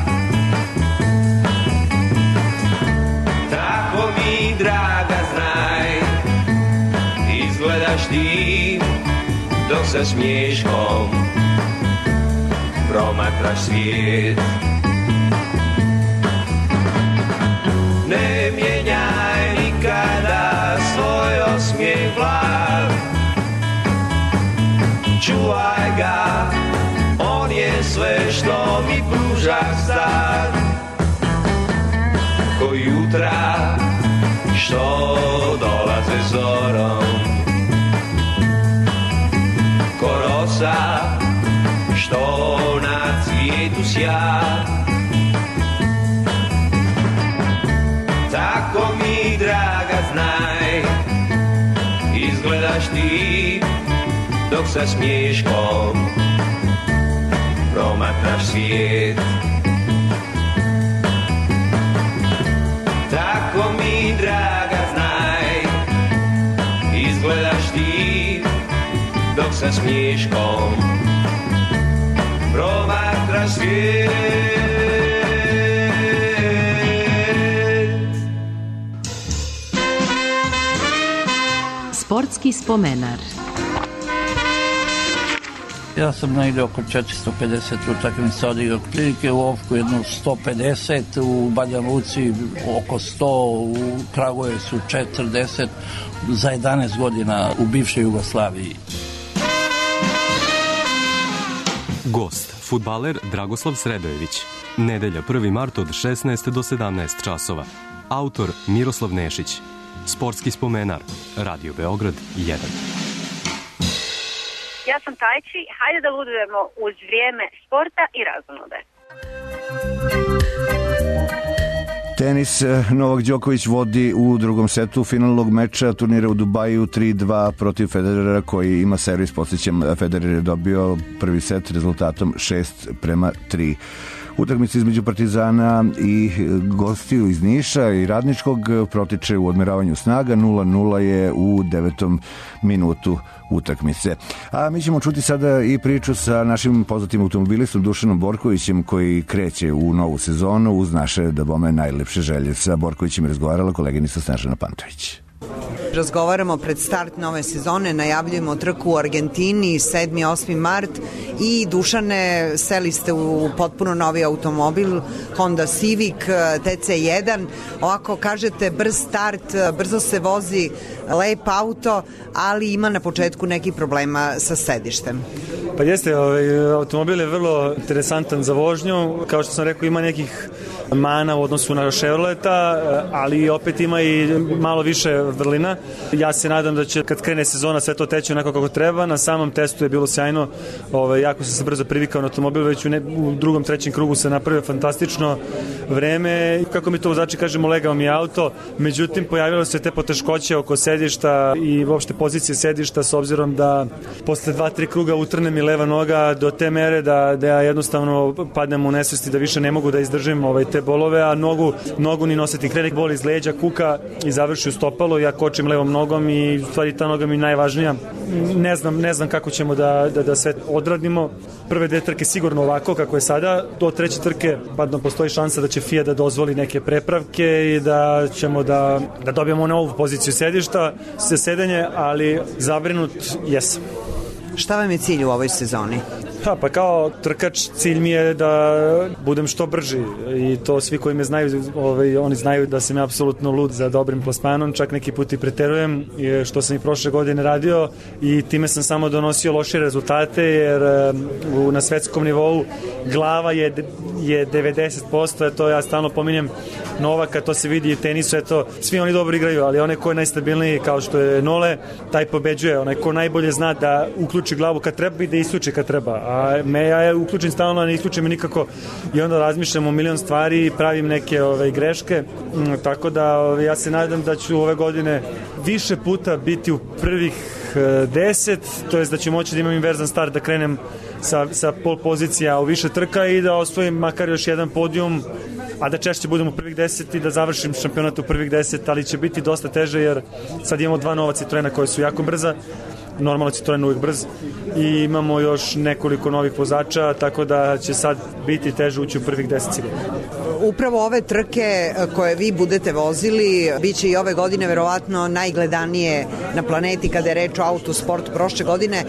tako mi draga znaj, izgledaš ti dok sa smiješkom promatraš svijet. Ne mijenjaj nikada svoj osmijeh blag, čuvaj ga, on je sve što mi pružaš sad. Ko jutra što dolaze zorom, ko rosa što na cvijetu sja, tako mi draga znaj, izgledaš ti dok sa smiješkom promatraš svijet. Tako mi draga znaj, izgledaš ti dok sa smiješkom promatraš svijet. Sportski spomenar. Ja sam negdje oko 450 utakmica odigrao, prilike u Ovku jedno 150, u Banja Luci oko 100, u Kragujevcu 40, za 11 godina u bivšoj Jugoslaviji. Gost, fudbaler Dragoslav Sredojević. Nedelja 1. mart od 16 do 17 časova. Autor Miroslav Nešić. Sportski spomenar. Radio Beograd 1. Ja sam Tajči, hajde da budemo uz vrijeme sporta i razonode. Tenis. Novak Đoković vodi u drugom setu finalnog meča turnira u Dubaju 3-2 protiv Federera koji ima servis. Podsjećam, Federer je dobio prvi set rezultatom 6-3. Utakmica između Partizana i gostiju iz Niša i Radničkog protiče u odmeravanju snaga. 0-0 je u 9. minutu utakmice. A mi ćemo čuti sada i priču sa našim poznatim automobilistom Dušanom Borkovićem koji kreće u novu sezonu uz naše, da bome, najlepše želje. Sa Borkovićem je razgovarala koleginica Snežana Pantović. Razgovaramo pred start nove sezone, najavljujemo trku u Argentini 7. 8. mart i Dušane, seli ste u potpuno novi automobil Honda Civic TC1, ovako kažete brz start, brzo se vozi, lep auto, ali ima na početku nekih problema sa sedištem. Pa jeste, automobil je vrlo interesantan za vožnju, kao što sam rekao ima nekih mana u odnosu na Chevroleta, ali opet ima i malo više vrlina. Ja se nadam da će kad krene sezona sve to teći onako kako treba. Na samom testu je bilo sjajno, jako sam se brzo privikao na automobil, već u drugom, trećem krugu se napravio fantastično vreme. Kako mi to vozači kažemo, legao mi je auto, međutim pojavilo se te poteškoće oko sedišta i uopšte pozicije sedišta, s obzirom da posle 2-3 kruga utrne mi leva noga do te mere da ja jednostavno padnem u nesvesti, da više ne mogu da izdržim te bolove, a nogu ni nositi. Krene bol iz leđa, kuka i završi u stopalo, ja kočim levom nogom i u stvari ta noga mi je najvažnija. Ne znam kako ćemo da sve odradimo. Prve dve trke sigurno ovako kako je sada, do treće trke postoji šansa da će FIA da dozvoli neke prepravke i da ćemo da dobijemo novu poziciju sedišta, sedenje, ali zabrinut jesam. Šta vam je cilj u ovoj sezoni? Pa kao trkač cilj mi je da budem što brži i to svi koji me znaju, oni znaju da sam ja apsolutno lud za dobrim plasmanom, čak neki put i preterujem, što sam i prošle godine radio i time sam samo donosio loše rezultate jer na svetskom nivou glava je 90%, to ja stalno pominjem Novaka, to se vidi i tenisu, svi oni dobro igraju, ali onaj ko je najstabilniji kao što je Nole, taj pobeđuje, onaj ko najbolje zna da uključi glavu kad treba i da isključi kad treba, a ja uključim stalno, ne isključim nikako i onda razmišljam o milion stvari i pravim neke greške, tako da ja se nadam da ću ove godine više puta biti u prvih 10, to jest da ću moći da imam inverzan start, da krenem sa pol pozicija u više trka i da osvojim makar još jedan podijum, a da češće budem u prvih 10 i da završim šampionat u prvih 10, ali će biti dosta teže jer sad imamo 2 nova Citroena koje su jako brza, normalno Citroen uvijek brz i imamo još nekoliko novih vozača, tako da će sad biti teže ući u prvih 10 sigurno. Upravo ove trke koje vi budete vozili bit će i ove godine verovatno najgledanije na planeti kada je reč o autosportu. Prošle godine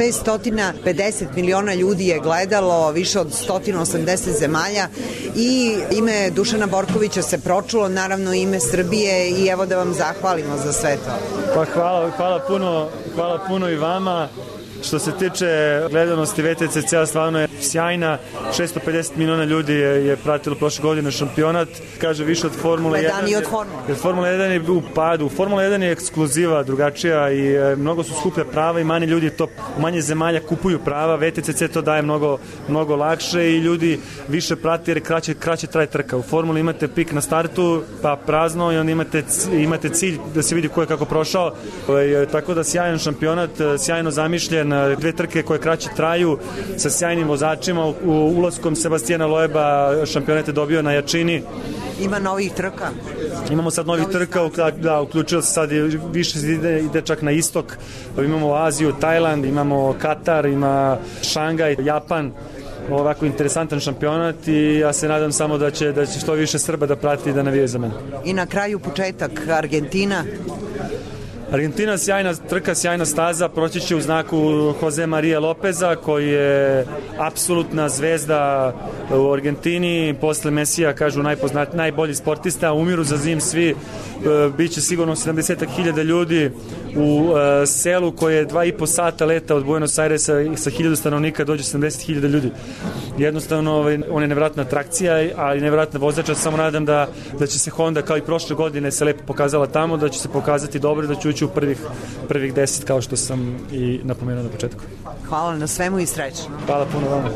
650 miliona ljudi je gledalo, više od 180 zemalja i ime Dušana Borkovića se pročulo, naravno ime Srbije i evo da vam zahvalimo za sve to. Pa hvala puno i vama. Što se tiče gledanosti, VTCC stvarno je sjajna, 650 miliona ljudi je pratilo prošle godine šampionat, kaže više od Formule 1. Jer Formula 1 je u padu, Formula 1 je ekskluziva, drugačija i mnogo su skuplja prava i manje ljudi to, manje zemalja kupuju prava, VTCC to daje mnogo lakše i ljudi više prati jer kraće traje trka. U Formuli imate pik na startu, pa prazno i onda imate cilj da se vidi ko je kako prošao, tako da sjajan šampionat, sjajno zamišljen, 2 trke koje kraće traju sa sjajnim vozačima, ulaskom Sebastijana Loeba šampionat je dobio na jačini. Ima novih trka? Imamo sad novih trka, uključilo se sad više ide čak na istok, imamo Aziju, Tajland, imamo Katar, ima Šangaj, Japan, ovako interesantan šampionat i ja se nadam samo da će što više Srba da prati i da navije za mene. I na kraju početak Argentina? Argentina, sjajna trka, sjajna staza, proći će u znaku Jose Maria Lopeza, koji je apsolutna zvezda u Argentini, posle Mesija, kažu najbolji sportista, umiru za zim svi, biće sigurno 70.000 ljudi u selu koje je 2,5 sata leta od Buenos Airesa sa 1000 stanovnika dođe 70.000 ljudi. Jednostavno, on je nevratna atrakcija, ali nevratna vozača, samo nadam da će se Honda, kao i prošle godine, se lepo pokazala tamo, da će se pokazati dobro i da će ući u prvih 10, kao što sam i napomenuo na početku. Hvala na svemu i srećno. Hvala puno vama.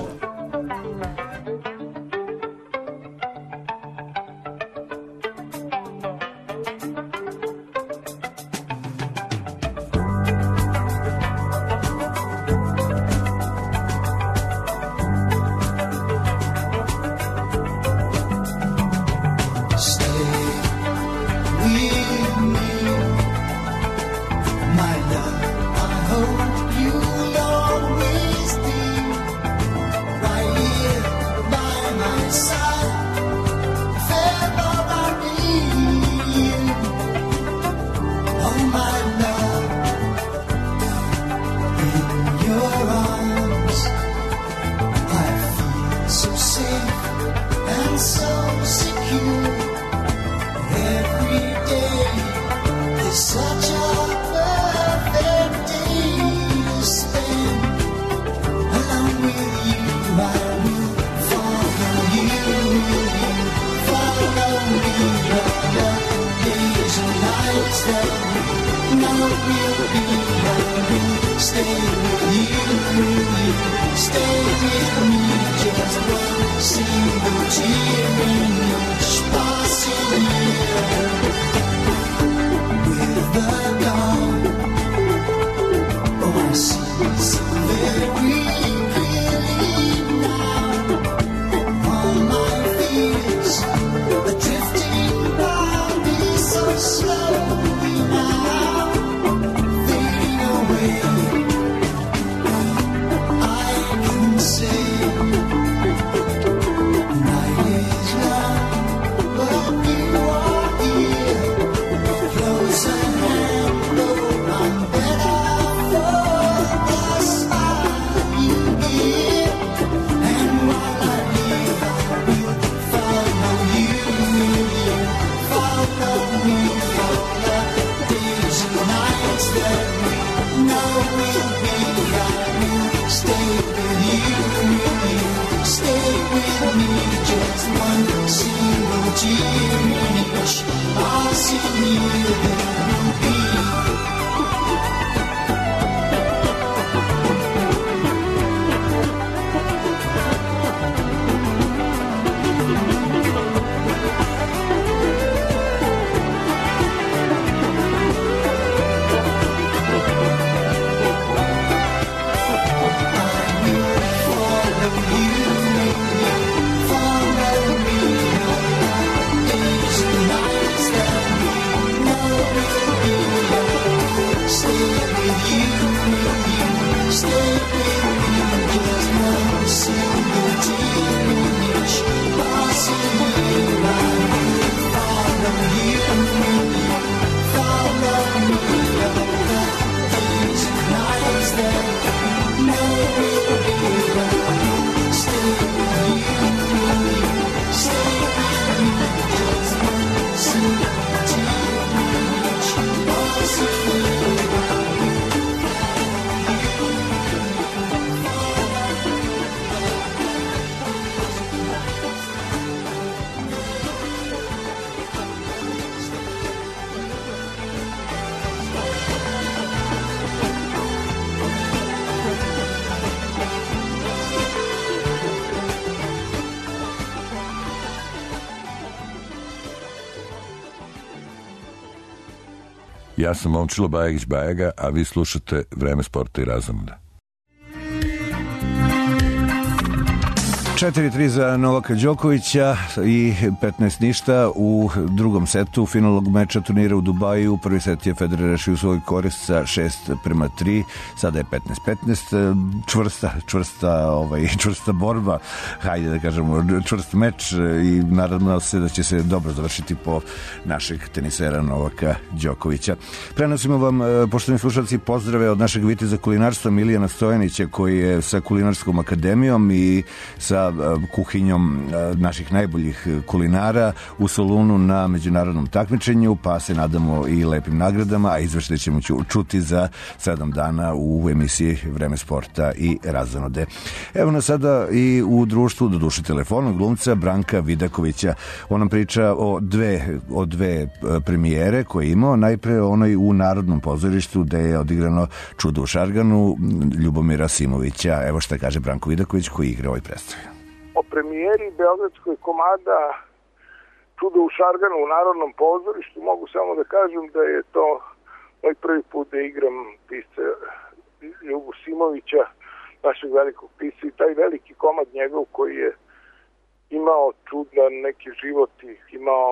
Ja sam Momčilo Bajagić-Bajaga, a vi slušate Vreme sporta i razonoda. 4-3 za Novaka Đokovića i 15 ništa u drugom setu finalnog meča turnira u Dubaju. Prvi set je Federer rešio u svoj korist sa 6-3, sada je 15-15. Čvrsta borba, hajde da kažemo, čvrst meč i naravno se da će se dobro završiti po našeg tenisera Novaka Đokovića. Prenosimo vam, poštovani slušalci, pozdrave od našeg viteza kulinarstva Milijana Stojanića, koji je sa Kulinarskom akademijom i sa kuhinjom naših najboljih kulinara u Solunu na međunarodnom takmičenju, pa se nadamo i lepim nagradama, a izveštaj ćemo čuti za 7 dana u emisiji Vreme sporta i razonode. Evo nas sada i u društvu, do duše telefonom, glumca Branka Vidakovića. On nam priča o dve premijere koje je imao. Najpre onoj u Narodnom pozorištu gde je odigrano Čudo u Šarganu Ljubomira Simovića. Evo šta kaže Branko Vidaković koji igra ovoj predstavi. O premijeri beogradskoj komada Čudo u Šarganu u Narodnom pozorištu mogu samo da kažem da je to moj prvi put da igram pisca Ljubu Simovića, našeg velikog pisca, i taj veliki komad njegov koji je imao čudan neki život i imao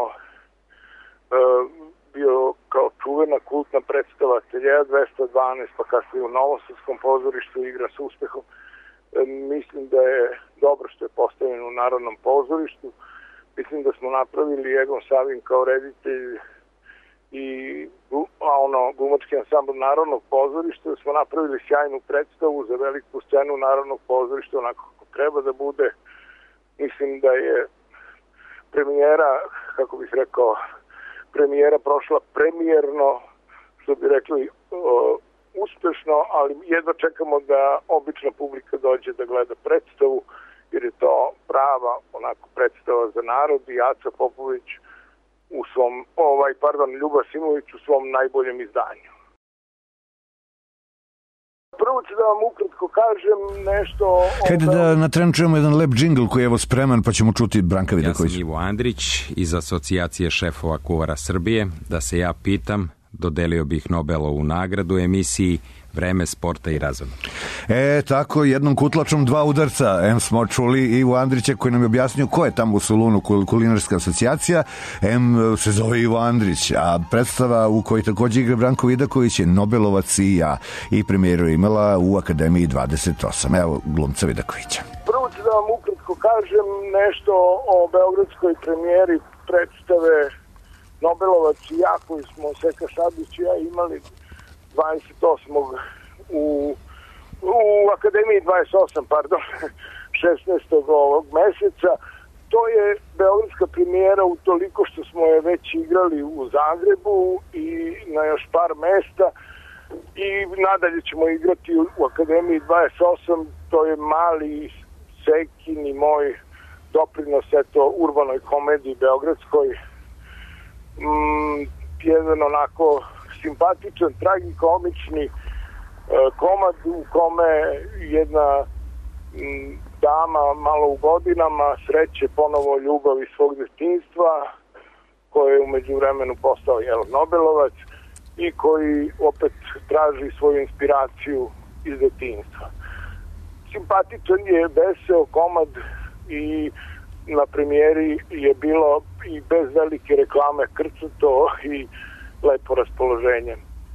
bio kao čuvena kultna predstava Ateljeja 212, pa kasnije u Novosadskom pozorištu igra s uspehom. Mislim da je dobro što je postavljen u Narodnom pozorištu. Mislim da smo napravili Egon Savin kao reditelj i glumački ansambl Narodnog pozorišta, da smo napravili sjajnu predstavu za veliku scenu Narodnog pozorišta, onako kako treba da bude. Mislim da je premijera, kako bih rekao, premijera prošla premijerno, što bi rekli, uspešno, ali jedva čekamo da obična publika dođe da gleda predstavu, jer je to prava onako predstava za narod i Aca Popović u svom, Ljuba Simović u svom najboljem izdanju. Prvo ću da vam ukratko kažem nešto o... Hajde da na tren čujemo jedan lep džingl koji je evo spreman, pa ćemo čuti Branka Vidakovića. Ja sam Ivo Andrić iz Asocijacije šefova kuvara Srbije. Da se ja pitam, dodelio bih Nobelovu nagradu emisiji Vreme sporta i razonode. Tako, jednom kutlačom 2 udarca. M smo čuli Ivo Andrića koji nam je objasnio ko je tamo u Solunu Kulinarska asocijacija. M se zove Ivo Andrić, a predstava u kojoj takođe igra Branko Vidaković je Nobelovac i ja. I premijeru imala u Akademiji 28. Evo glumca Vidakovića. Prvo ću da vam ukratko kažem nešto o beogradskoj premijeri predstave Nobelovac i ja, koji smo Seka Šabić i ja imali 28. u Akademiji 28, 16. ovog meseca. To je beogradska premijera utoliko što smo je već igrali u Zagrebu i na još par mesta i nadalje ćemo igrati u Akademiji 28. To je mali Sekin i moj doprinos urbanoj komediji beogradskoj. Jedan onako simpatičan, tragikomični komad u kome jedna dama malo u godinama sreće ponovo ljubav iz svog detinjstva, koji je umeđu vremenu postao Nobelovac i koji opet traži svoju inspiraciju iz detinjstva. Simpatičan je, veseo komad i na premijeri je bilo i bez velike reklame krcuto i lepo raspoloženje.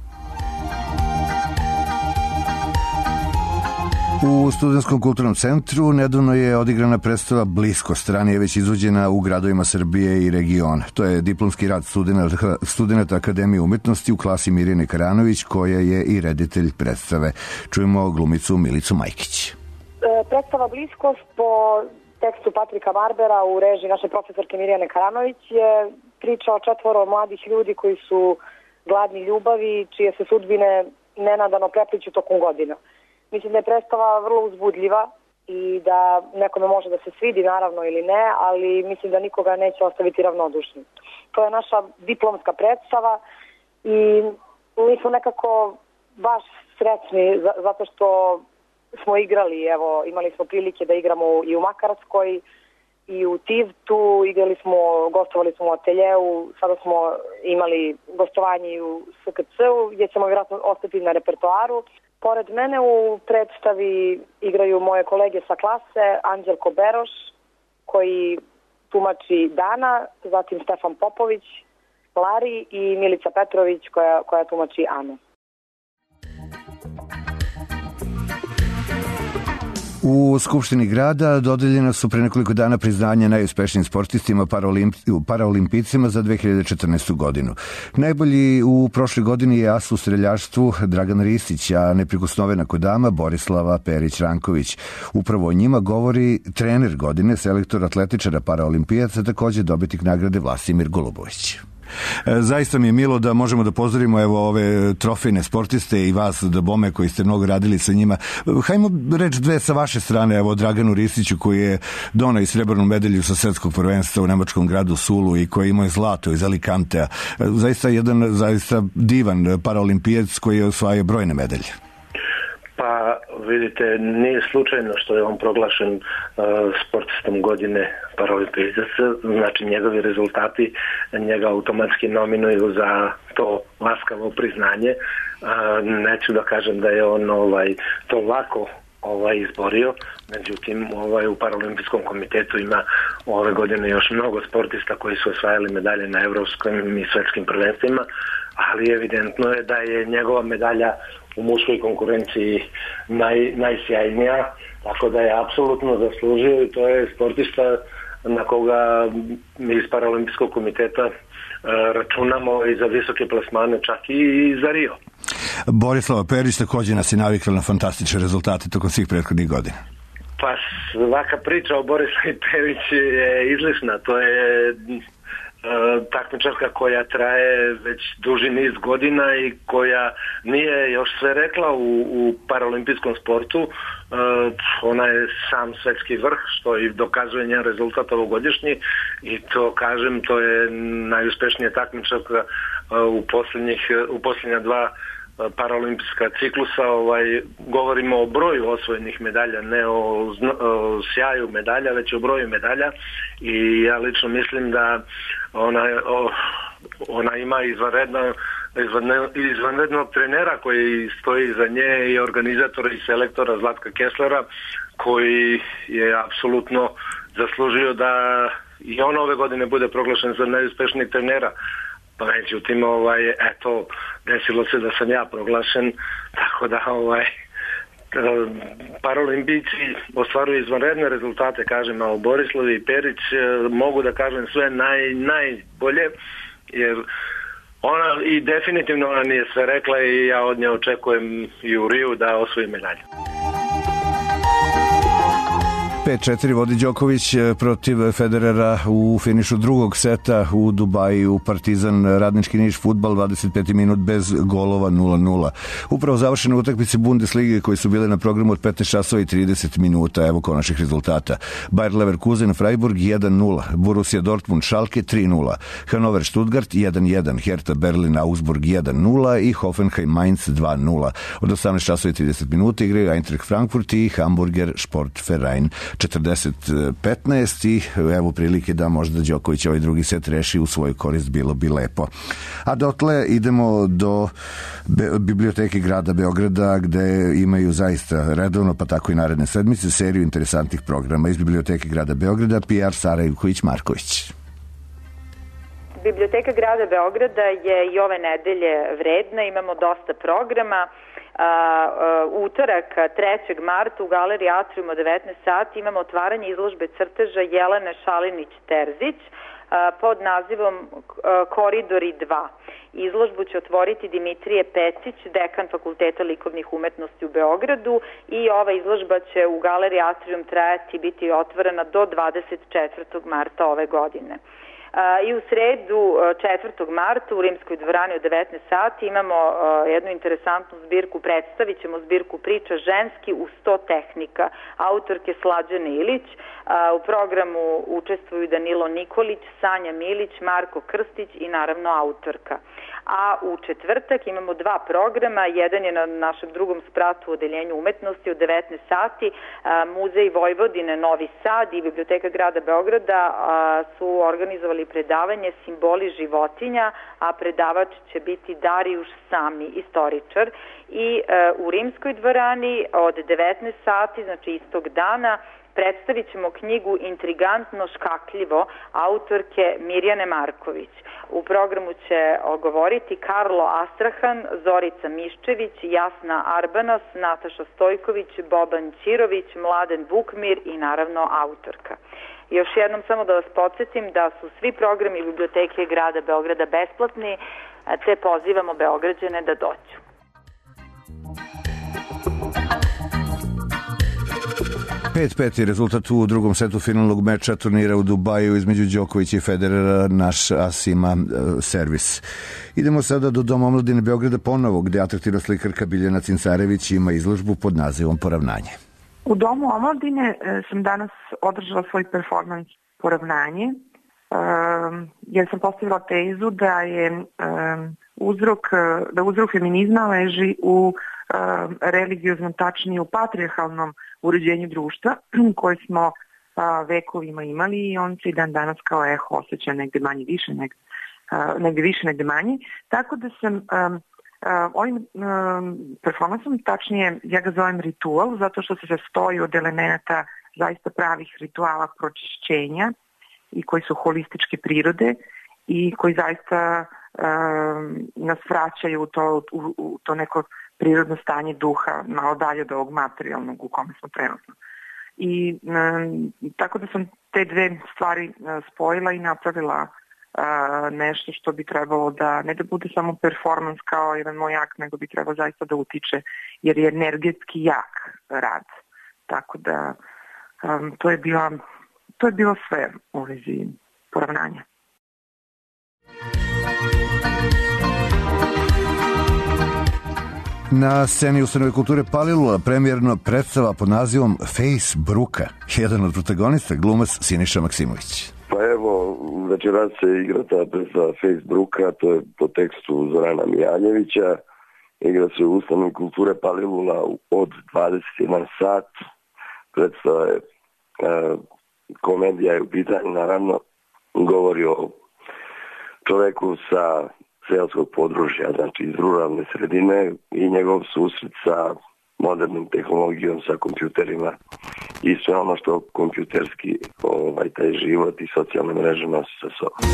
U Studentskom kulturnom centru nedavno je odigrana predstava Bliskost, ranije već izvođena u gradovima Srbije i regiona. To je diplomski rad studenata Akademije umetnosti u klasi Mirjane Karanović, koja je i reditelj predstave. Čujemo glumicu Milicu Majkić. Predstava Bliskost po tekstu Patrika Barbera u režiji naše profesorke Mirjane Karanović je priča o 4 mladih ljudi koji su gladni ljubavi, čije se sudbine nenadano prepliću tokom godina. Mislim da je predstava vrlo uzbudljiva i da nekome može da se svidi naravno ili ne, ali mislim da nikoga neće ostaviti ravnodušnim. To je naša diplomska predstava i mi smo nekako baš srećni zato što smo igrali, evo, imali smo prilike da igramo i u Makarskoj i u Tivtu, gostovali smo u Ateljeu, sada smo imali gostovanje i u SKC-u, gdje ćemo vjerojatno ostati na repertoaru. Pored mene u predstavi igraju moje kolege sa klase, Anđelko Beroš, koji tumači Dana, zatim Stefan Popović, Lari i Milica Petrović koja tumači Anu. U Skupštini grada dodeljena su pre nekoliko dana priznanja najuspešnijim sportistima paraolimpijcima za 2014. godinu. Najbolji u prošloj godini je as u streljaštvu Dragan Ristić, a neprikosnovena kod dama Borislava Perić-Ranković. Upravo o njima govori trener godine, selektor atletičara paraolimpijaca, takođe dobitnik nagrade Vlasimir Golubović. Zaista mi je milo da možemo da pozdravimo evo ove trofejne sportiste i vas Dabome koji ste mnogo radili sa njima. Hajmo reći dve sa vaše strane, evo Draganu Ristiću koji je donao i srebrnu medalju sa svetskog prvenstva u nemačkom gradu Sulu i koji imao zlato iz Alicantea. Zaista jedan divan paraolimpijac koji je osvajao brojne medalje. Pa vidite, nije slučajno što je on proglašen sportistom godine paraolimpijaca, znači njegovi rezultati njega automatski nominuju za to laskavo priznanje. Neću da kažem da je on to lako izborio, međutim u Paraolimpijskom komitetu ima ove godine još mnogo sportista koji su osvajali medalje na evropskim i svetskim prvenstvima, ali evidentno je da je njegova medalja u muškoj konkurenciji najsjajnija, tako da je apsolutno zaslužio i to je sportista na koga mi iz Paraolimpijskog komiteta računamo i za visoke plasmane, čak i za Rio. Borislava Perić takođe nas je navikla na fantastične rezultate tokom svih prethodnih godina. Pa svaka priča o Borislavi Perić je izlišna, to je takmičarka koja traje već duži niz godina i koja nije još sve rekla u paraolimpijskom sportu. Ona je sam svetski vrh, što i dokazuje njen rezultat ovogodišnji i to kažem, to je najuspešnija takmičarka u posljednja dva paraolimpijska ciklusa. Govorimo o broju osvojenih medalja, ne o sjaju medalja, već o broju medalja i ja lično mislim da ona ima izvanrednog trenera koji stoji iza nje i organizatora i selektora Zlatka Kesslera, koji je apsolutno zaslužio da i on ove godine bude proglašen za najuspešnijeg trenera. Pa međutim, eto, desilo se da sam ja proglašen, tako da paraolimpijci ostvaruju izvanredne rezultate, kažem, a o Borislavi i Perić mogu da kažem sve najbolje, jer ona i definitivno ona nije sve rekla i ja od nje očekujem i u Riju da osvoji medalju. 5-4 vodi Đoković protiv Federera u finišu drugog seta u Dubaju. Partizan Radnički Niš fudbal 25. minut bez golova 0-0. Upravo završene utakmice Bundeslige koji su bile na programu od 15 časova i 30 minuta. Evo konačnih rezultata. Bayer Leverkusen Freiburg 1-0. Borussia Dortmund Schalke 3-0. Hannover Stuttgart 1-1. Hertha Berlin Augsburg 1-0 i Hoffenheim Mainz 2-0. Od 18 časova i 30 minuta igraju Eintracht Frankfurt i Hamburger Sportverein. 40-15 i evo prilike da možda Đoković ovaj drugi set reši u svoju korist, bilo bi lepo. A dotle idemo do Biblioteke grada Beograda gde imaju zaista redovno, pa tako i naredne sedmice, seriju interesantnih programa iz Biblioteke grada Beograda. PR Sara Ivković-Marković. Biblioteka grada Beograda je i ove nedelje vredna, imamo dosta programa. Utorak 3. marta u galeriji Atrium od 19 sati imamo otvaranje izložbe crteža Jelene Šalinić-Terzić pod nazivom Koridori 2. Izložbu će otvoriti Dimitrije Pecić, dekan Fakulteta likovnih umetnosti u Beogradu i ova izložba će u galeriji Atrium trajati, biti otvorena do 24. marta ove godine. I u sredu 4. marta u Rimskoj dvorani od 19 sati imamo jednu interesantnu zbirku, predstavit ćemo zbirku priča ženski u 100 tehnika, autorke Slađane Ilić. U programu učestvuju Danilo Nikolić, Sanja Milić, Marko Krstić i naravno autorka. A u četvrtak imamo dva programa, jedan je na našem drugom spratu u Odeljenju umetnosti u 19 sati, Muzej Vojvodine Novi Sad i Biblioteka grada Beograda su organizovali predavanje Simboli životinja, a predavač će biti Darijuš Sami, istoričar. I u Rimskoj dvorani od 19 sati, znači istog dana, predstavit ćemo knjigu Intrigantno škakljivo autorke Mirjane Marković. U programu će govoriti Karlo Astrahan, Zorica Miščević, Jasna Arbanos, Nataša Stojković, Boban Ćirović, Mladen Vukmir i naravno autorka. Još jednom samo da vas podsjetim da su svi programi Biblioteke grada Beograda besplatni, te pozivamo Beograđane da dođu. 5-5 je rezultat u drugom setu finalnog meča turnira u Dubaju između Đokovića i Federera, naš as ima servis. Idemo sada do Doma omladine Beograda ponovo, gde atraktivna slikarka Biljana Cincarević ima izložbu pod nazivom Poravnanje. U Domu omladine sam danas održala svoj performans Poravnanje, jer sam postavila tezu da je uzrok feminizma leži u religioznom, tačnije u patrijarhalnom uređenju društva koje smo vekovima imali i on se i dan danas kao eho osjeća negde manje više, negde više, negde manje. Tako da sam ovim performansom, tačnije ja ga zovem ritual, zato što se sastoji od elemenata zaista pravih rituala pročišćenja i koji su holističke prirode i koji zaista nas vraćaju u to neko prirodno stanje duha, malo dalje od ovog materijalnog u kome smo trenutno. I tako da sam te dve stvari spojila i napravila nešto što bi trebalo da, ne da bude samo performans kao jedan moj akt, nego bi trebalo zaista da utiče, jer je energetski jak rad. Tako da to je bilo sve u vezi poravnanja. Na sceni Ustanove kulture Palilula premijerno predstava pod nazivom Face Bruka. Jedan od protagonista, glumac Siniša Maksimović. Pa evo, večeras se igra ta predstava Face Bruka, to je po tekstu Zorana Mijaljevića. Igra se u Ustanovi kulture Palilula od 21 sat. Predstava je, komedija je u pitanju, naravno, govori o čoveku sa seoskog područja, znači iz ruralne sredine i njegov susret sa modernim tehnologijom, sa kompjuterima i sve ono što kompjuterski taj život i socijalne mreže nosi sa sobom.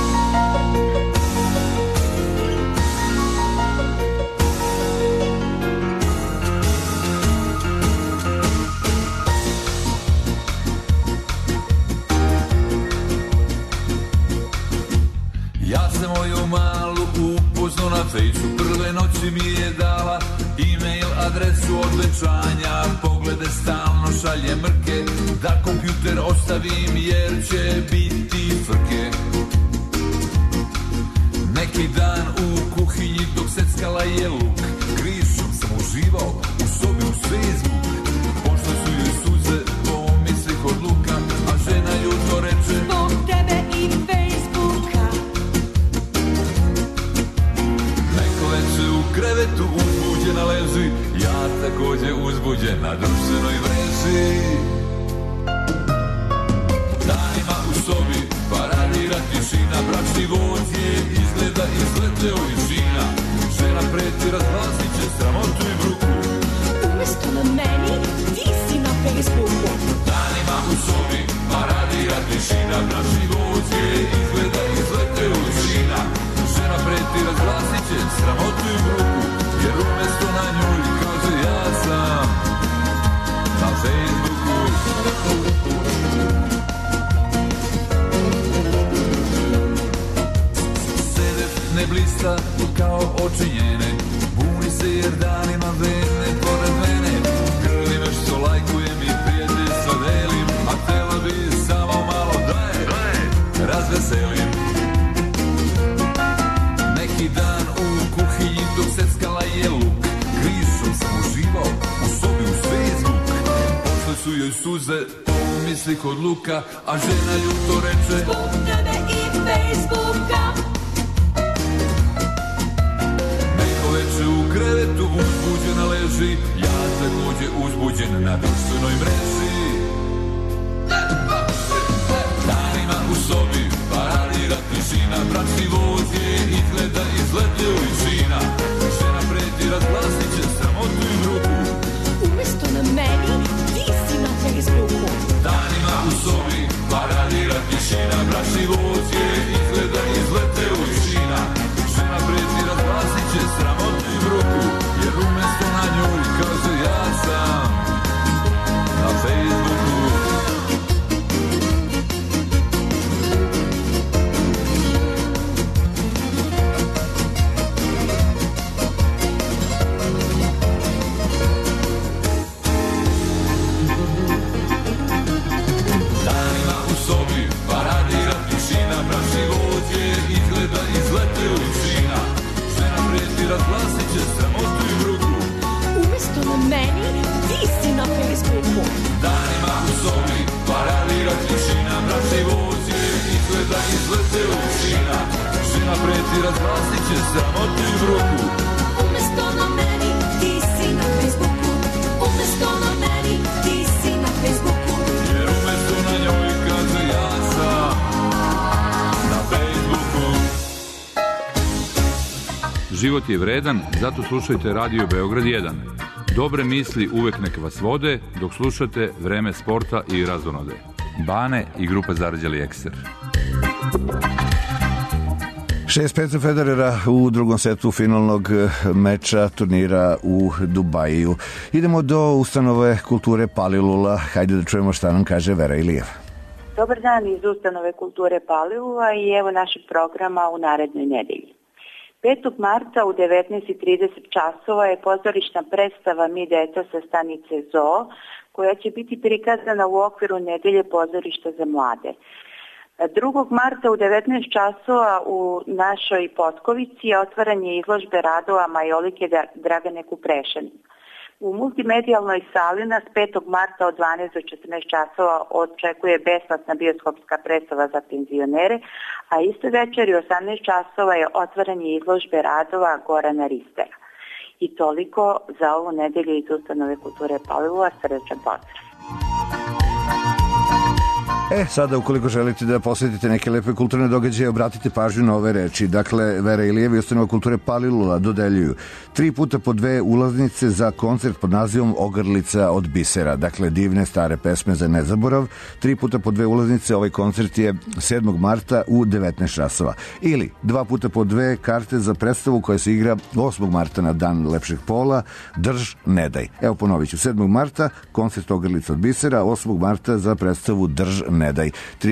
Ja sam moju malu upoznao na fejsu, prve noći mi je dala e-mail adresu od venčanja, poglede stalno šalje mrke, da kompjuter ostavim jer će biti frke. Neki dan u kuhinji dok seckala je luk, krišom sam uživao u sobi uz Facebook, pošle su joj suze po mislih od luka, a žena jutro reče zbog tebe i Facebooka. Veče u krevetu uzbuđena leži, ja takođe uzbuđen na društvenoj mreži. Danima u sobi paradira tišina, bračni voz je izgleda izleteo iz žina. Žena preti razglasit će sramotu i bruku. Umesto na meni, ti si na Facebooku. Danima u sobi paradira tišina, bračni voz je izgleda izleteo iz žina. Žena preti razglasit će sramotu i bruku, jer umesto na njoj kaže ja sam na Facebooku. Sedef ne blista kao oči njene, buni se jer danima vene pored mene. Grli me što lajkujem i prijateljstva delim, a htela bi samo malo da je razveselim. Neki dan u kuhinji dok seckala je luk, krišom sam uživao u sobi uz Facebook, pošle su joj suze po misli kod luka, a žena ljuto reče zbog tebe i Facebooka. Neko veče u krevetu uzbuđena leži, ja takođe uzbuđen na društvenoj mreži. Danima u sobi paradira tišina, bračni voz je izgleda izletio iz žina. Žena preti razglasit će sramotu i bruku. Umesto na meni, ti si na Facebooku. Danima u sobi paradira tišina, bračni voz je izgleda izletio iz žina. Žena preti razglasit će sramotu i bruku, jer umesto na njoj kaže ja sam na Facebooku. Razglasit će sramotu i bruku. Umesto na meni, ti si na Facebooku. Danima u sobi paradira tišina, bračni voz je izgleda izleteo iz žina. Žena preti razglasit će sramotu i bruku. Umesto na meni, ti si na Facebooku. Umesto na meni, ti si na Facebooku. Jer umesto na njoj kaže ja sam na Facebooku. Život je vredan, zato slušajte Radio Beograd 1. Dobre misli uvek nek vas vode, dok slušate Vreme sporta i razonode. Bane i grupa Zarđali Ekser. 6-5 Federera u drugom setu finalnog meča turnira u Dubaju. Idemo do ustanove kulture Palilula. Hajde da čujemo šta nam kaže Vera Ilijev. Dobar dan iz ustanove kulture Palilula i evo našeg programa u narednoj nedelji. 5. marta u 19:30 časova je pozorišna predstava Mi deca sa stanice Zoo, koja će biti prikazana u okviru nedelje pozorišta za mlade. 2. marta u 19 časova u našoj Potkovici je otvaranje izložbe radova majolike Dragane Kuprešanin. U multimedijalnoj sali nas 5. marta od 12 do 14 časova očekuje besplatna bioskopska predstava za penzionere, a isto večer u 18 časova je otvaranje izložbe radova Gorana Ristera. I toliko za ovu nedelju iz ustanove kulture Palilula. Srdačan pozdrav. Sada ukoliko želite da posjetite neke lepe kulturne događaje, obratite pažnju na ove reči. Dakle, Vera Ilijev i ustanova kulture Palilula dodeljuju 3 puta po 2 ulaznice za koncert pod nazivom Ogrlica od bisera. Dakle, divne stare pesme za nezaborav. 3 puta po 2 ulaznice, ovaj koncert je 7. marta u 19 časova. Ili 2 puta po 2 karte za predstavu koja se igra 8. marta na Dan lepšeg pola, Drž, ne daj. Evo ponovit ću, 7. marta koncert Ogrlica od bisera, 8. marta za predstavu Drž, ne daj.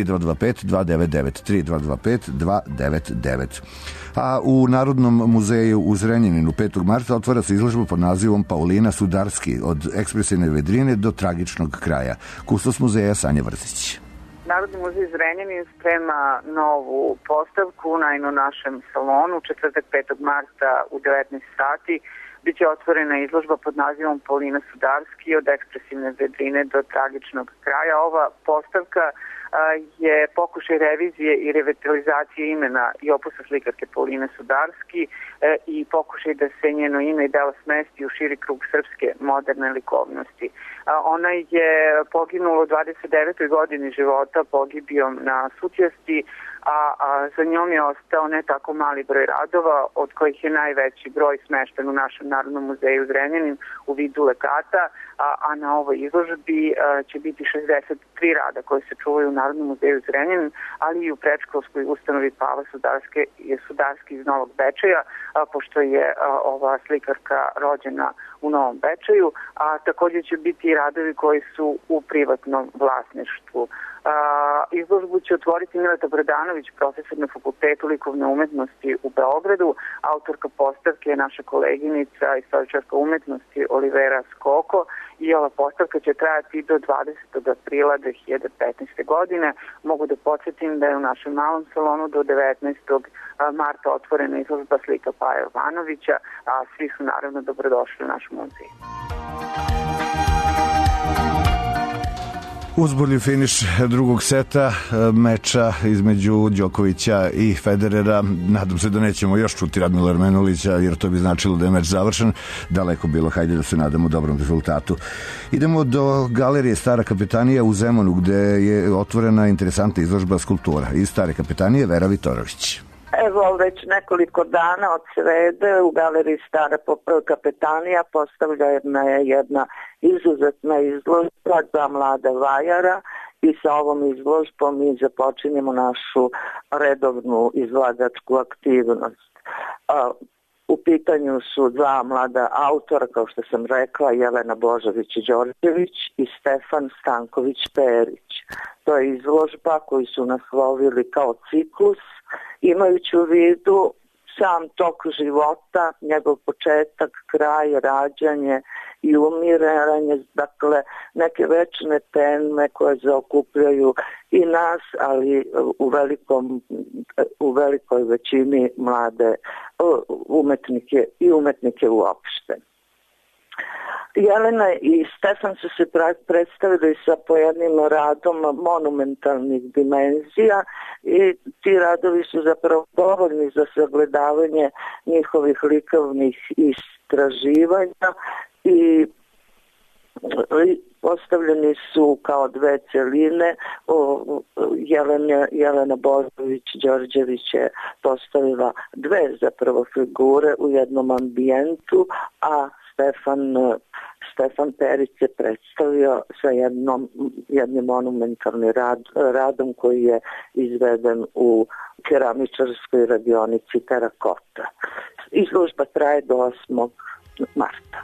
3225-299 3225-299. A u Narodnom muzeju u Zrenjaninu 5. marta otvara se izložba pod nazivom Paulina Sudarski od ekspresivne vedrine do tragičnog kraja. Kustos muzeja Sanja Vrzić. Narodni muzej Zrenjanin sprema novu postavku na našem salonu. Četvrtak 5. marta u 19 sati biće otvorena izložba pod nazivom Paulina Sudarski od ekspresivne vedrine do tragičnog kraja. Ova postavka je pokušaj revizije i revitalizacije imena i opusa slikarke Pauline Sudarski i pokušaj da se njeno ime i delo smesti u širi krug srpske moderne likovnosti. Ona je poginula u 29. godini života pogibijom na Sutjesti, a za njom je ostao ne tako mali broj radova, od kojih je najveći broj smešten u našem Narodnom muzeju Zrenjanin u vidu lekata, a na ovoj izložbi će biti 63 rada koje se čuvaju u Narodnom muzeju Zrenjanin, ali i u predškolskoj ustanovi Pava Sudarski iz Novog Bečeja, pošto je ova slikarka rođena u Novom Bečeju, a također će biti i radovi koji su u privatnom vlasništvu. Izložbu će otvoriti Mileta Bradanović, profesor na Fakultetu likovne umetnosti u Beogradu. Autorka postavke je naša koleginica, istoričarka umetnosti Olivera Skoko, i ova postavka će trajati do 20. aprila 2015. godine. Mogu da podsjetim da je u našem malom salonu do 19. marta otvorena izložba slika Paja Jovanovića, a svi su naravno dobrodošli u naš muzej. Uzbudljiv finiš drugog seta meča između Đokovića i Federera. Nadam se da nećemo još čuti Radmila Armenulića, jer to bi značilo da je meč završen. Daleko bilo, hajde da se nadamo dobrom rezultatu. Idemo do galerije Stara kapetanija u Zemunu, gde je otvorena interesantna izložba skulptura. Iz Stare kapetanije Vera Vitorović. Evo, već nekoliko dana od srede u galeriji Stara kapetanija postavljena je jedna izuzetna izložba za mlada vajara i sa ovom izložbom mi započinjemo našu redovnu izlagačku aktivnost. U pitanju su dva mlada autora, kao što sam rekla, Jelena Božović-Đorđević i Stefan Stanković-Perić. To je izložba koju su naslovili kao ciklus, imajući u vidu sam tok života, njegov početak, kraj, rađanje i umiranje, dakle neke večne teme koje zaokupljaju i nas, ali u velikoj većini mlade umetnike i umetnike uopšte. Jelena i Stefan su se predstavili sa pojednim radom monumentalnih dimenzija i ti radovi su zapravo dovoljni za sagledavanje njihovih likovnih istraživanja i postavljeni su kao dve celine. Jelena Božović-Đorđević je postavila dve zapravo figure u jednom ambijentu, a Stefan Perić je predstavio sa jednim monumentalnim radom koji je izveden u keramičarskoj radionici Terakota. Izložba traje do 8. marta.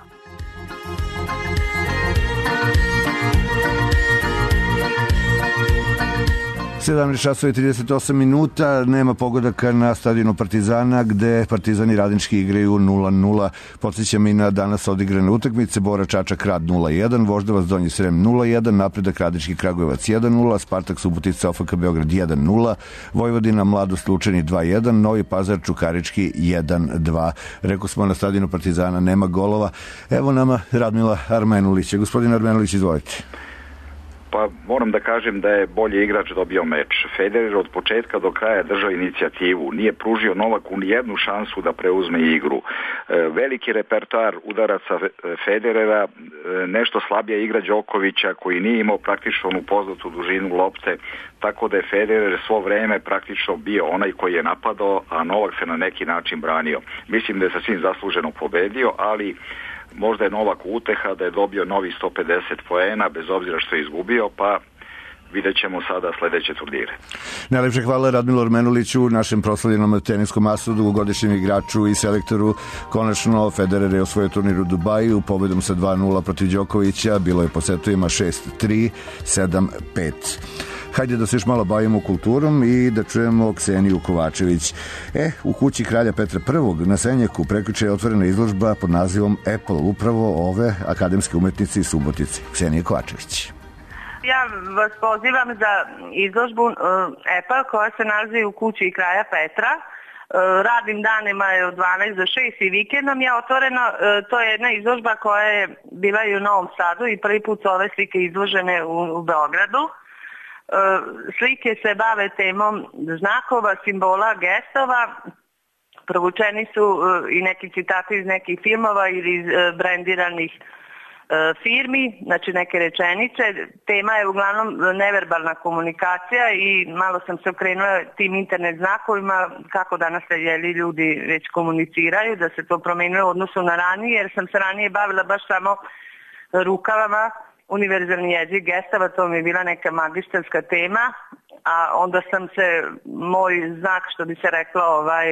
17:38, nema pogodaka na stadionu Partizana, gde Partizani radnički igraju 0-0. Podsjećam i na danas odigrane utakmice: Bora Čačak Rad 0-1, Voždovac Donji Srem 0-1, Napredak Radnički Kragujevac 1-0, Spartak Subotica OFK Beograd 1-0, Vojvodina Mladost Lučani 2-1, Novi Pazar Čukarički 1-2. Rekao smo, na stadionu Partizana nema golova. Evo nama Radmila Armenulića. Gospodin Armenulić, izvolite. Pa moram da kažem da je bolji igrač dobio meč. Federer od početka do kraja držao inicijativu, nije pružio Novaku ni jednu šansu da preuzme igru. Veliki repertoar udaraca Federera, nešto slabija igra Đokovića koji nije imao praktično onu poznatu dužinu lopte, tako da je Federer svo vreme praktično bio onaj koji je napadao, a Novak se na neki način branio. Mislim da je sasvim zasluženo pobedio, ali možda je Novak uteha da je dobio novi 150 poena, bez obzira što je izgubio, pa vidjet ćemo sada sledeće turnire. Najlepše hvala Radmilu Armenuliću, našem proslavljenom teniskom asu, dugogodišnjem igraču i selektoru. Konačno, Federer je osvojio turnir u Dubaju pobedom sa 2-0 protiv Đokovića. Bilo je po setovima 6-3, 7-5. Hajde da se još malo bavimo kulturom i da čujemo Kseniju Kovačević. U kući kralja Petra I na Senjaku prekjuče je otvorena izložba pod nazivom Apple, upravo ove akademske umetnice iz Subotice. Ksenija Kovačević. Ja vas pozivam za izložbu Apple koja se nalazi u kući kralja Petra. Radim danima je od 12 do 6 i vikendom je otvoreno. To je jedna izložba koja je bila i u Novom Sadu i prvi put su ove slike izložene u Beogradu. Slike se bave temom znakova, simbola, gestova. Provučeni su i neki citati iz nekih filmova ili iz brendiranih firmi, znači neke rečenice. Tema je uglavnom neverbalna komunikacija i malo sam se okrenula tim internet znakovima, kako danas ljudi već komuniciraju, da se to promenilo u odnosu na ranije, jer sam se ranije bavila baš samo rukavama, univerzalni jezik gestava, to mi je bila neka magistarska tema, a onda sam se, moj znak, što bi se reklo,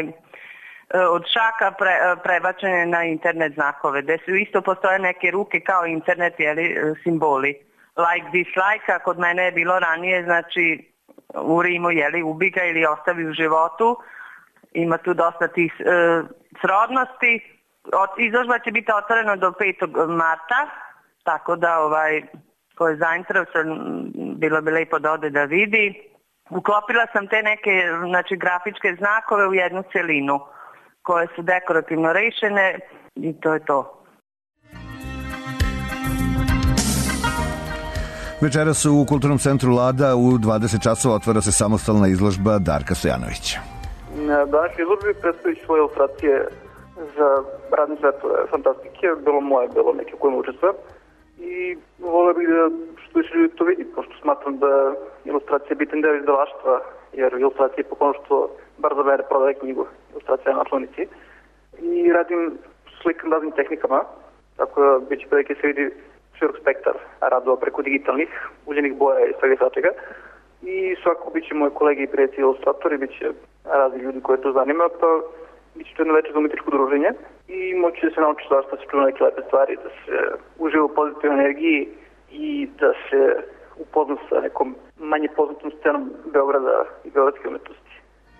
od šaka prebačene na internet znakove, gde su isto postoje neke ruke kao internet, simboli. Like, dislike, a kod mene je bilo ranije, znači u Rimu, ubi ga ili ostavi u životu. Ima tu dosta tih srodnosti. Izložba će biti otvorena do 5. marta, tako da ko je zainteresovan, bilo bi lepo da ode da vidi. Uklopila sam te neke, grafičke znakove u jednu celinu, koje su dekorativno rešene i to je to. Večeras u Kulturnom centru Lada u 20 časova otvara se samostalna izložba Darka Stojanovića. Današnje izložbe predstavljaju svoje ilustracije za radne svetove fantastike, bilo moje, bilo neke u kojima učestvujem. I volio bih da što više ljudi to vidi, pošto smatram da ilustracija je bitan deo izdavaštva, jer ilustracija je poklon što bar za mene prodaje knjigu, ilustracija na naslovnici. I radim slikam raznim tehnikama, tako da bit će prilike se vidi širok spektar radova preko digitalnih, uljenih boja i svega svačega. I svako bit će moji kolegi i prijatelji ilustratori, bit će razni ljudi koje to zanima, pa bit će to jedno veće za umjetničko druženje i moći da se nauči svašta, da se čuva neke lepe stvari, da se uživa u pozitivnoj energiji i da se upozna sa nekom manje poznatom scenom Beograda i beogradske umetnosti.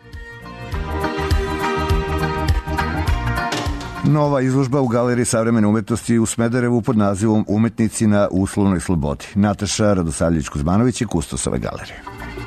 Nova izložba u Galeriji savremene umetnosti u Smederevu pod nazivom Umetnici na uslovnoj slobodi. Nataša Radosavljević-Kuzmanović je kustos ove galerije.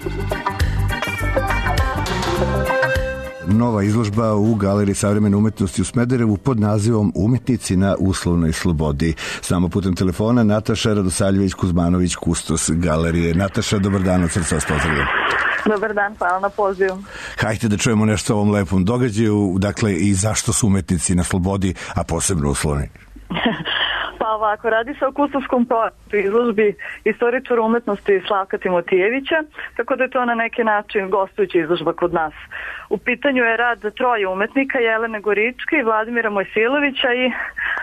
Nova izložba u Galeriji savremene umetnosti u Smederevu pod nazivom Umetnici na uslovnoj slobodi. Samo putem telefona Nataša Radosavljević-Kuzmanović, kustos galerije. Nataša, dobar dan, od srca vas pozdravljam. Dobar dan, hvala na pozivu. Hajde da čujemo nešto o ovom lepom događaju, dakle i zašto su umetnici na slobodi, a posebno uslovni. Pa ovako, radi se o kustovskom projektu izložbi istoričara umetnosti Slavka Timotijevića, tako da je to na neki način gostujuća izložba kod nas. U pitanju je rad troje umetnika, Jelene Goričke, Vladimira Mojsilovića i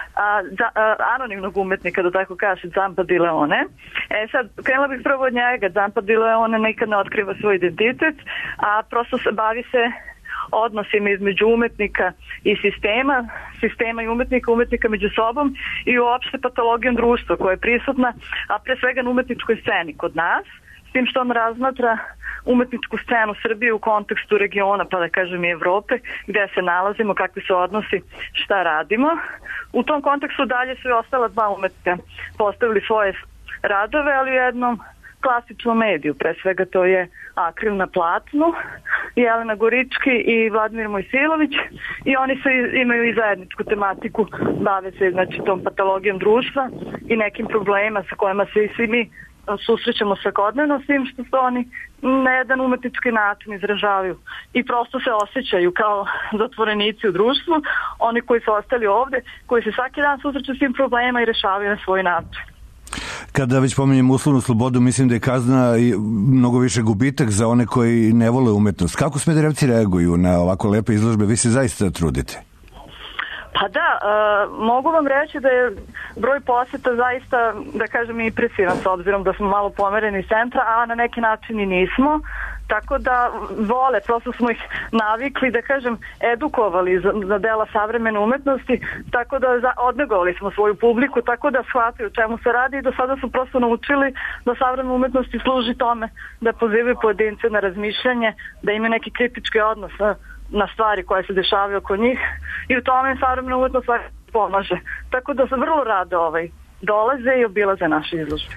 anonimnog umetnika, da tako kaže, Zampa Di Leone. Sad, krenula bih prvo od njega. Zampa Di Leone nikad ne otkriva svoj identitet, a prosto se bavi se odnosima između umetnika i sistema i umetnika među sobom i uopšte patologijom društva koja je prisutna, a pre svega na umetničkoj sceni kod nas, s tim što on razmatra umetničku scenu Srbije u kontekstu regiona, pa da kažem i Evrope, gde se nalazimo, kakvi su odnosi, šta radimo. U tom kontekstu dalje su i ostala dva umetnika postavili svoje radove, ali u jednom klasičnom mediju, pre svega to je akril na platnu, Jelena Gorički i Vladimir Mojsilović, i oni imaju i zajedničku tematiku, bave se znači tom patologijom društva i nekim problema sa kojima se i svi mi susrećemo svakodnevno, s tim što se oni na jedan umetnički način izražavaju i prosto se osjećaju kao zatvorenici u društvu, oni koji su ostali ovde, koji se svaki dan susreću s tim problema i rešavaju na svoj način. Kada već pominjem uslovnu slobodu, mislim da je kazna i mnogo više gubitak za one koji ne vole umetnost. Kako Smederevci reaguju na ovako lepe izložbe? Vi se zaista trudite. Pa da, mogu vam reći da je broj poseta zaista, da kažem, impresivan, s obzirom da smo malo pomereni iz centra, a na neki način i nismo. Tako da vole, prosto smo ih navikli, da kažem, edukovali za dela savremene umetnosti, tako da odnegovali smo svoju publiku, tako da shvataju o čemu se radi i do sada su prosto naučili da savremena umetnosti služi tome da pozivaju pojedince na razmišljanje, da imaju neki kritički odnos na stvari koje se dešavaju oko njih i u tome savremena umetnost pomaže. Tako da se vrlo rado dolaze i obilaze naše izložbe.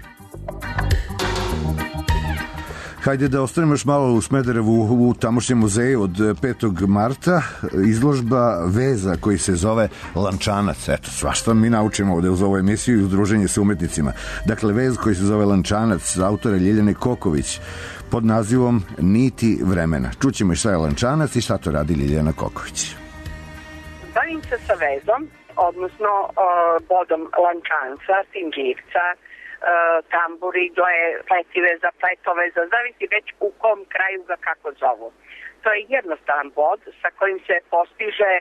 Hajde da ostanemo još malo u Smederevu u tamošnjem muzeju od 5. marta. Izložba veza koji se zove Lančanac. Eto, svašta mi naučimo ovde uz ovu emisiju i udruženje sa umetnicima. Dakle, vez koji se zove Lančanac, autora Ljiljane Koković, pod nazivom Niti vremena. Čućemo i šta je Lančanac i šta to radi Ljiljana Koković. Bavim se sa vezom, odnosno bodom lančanca, sinđivca, tamburidoje, pletiveza, pletoveza, zavisi već u kom kraju ga kako zovu. To je jednostavan bod sa kojim se postiže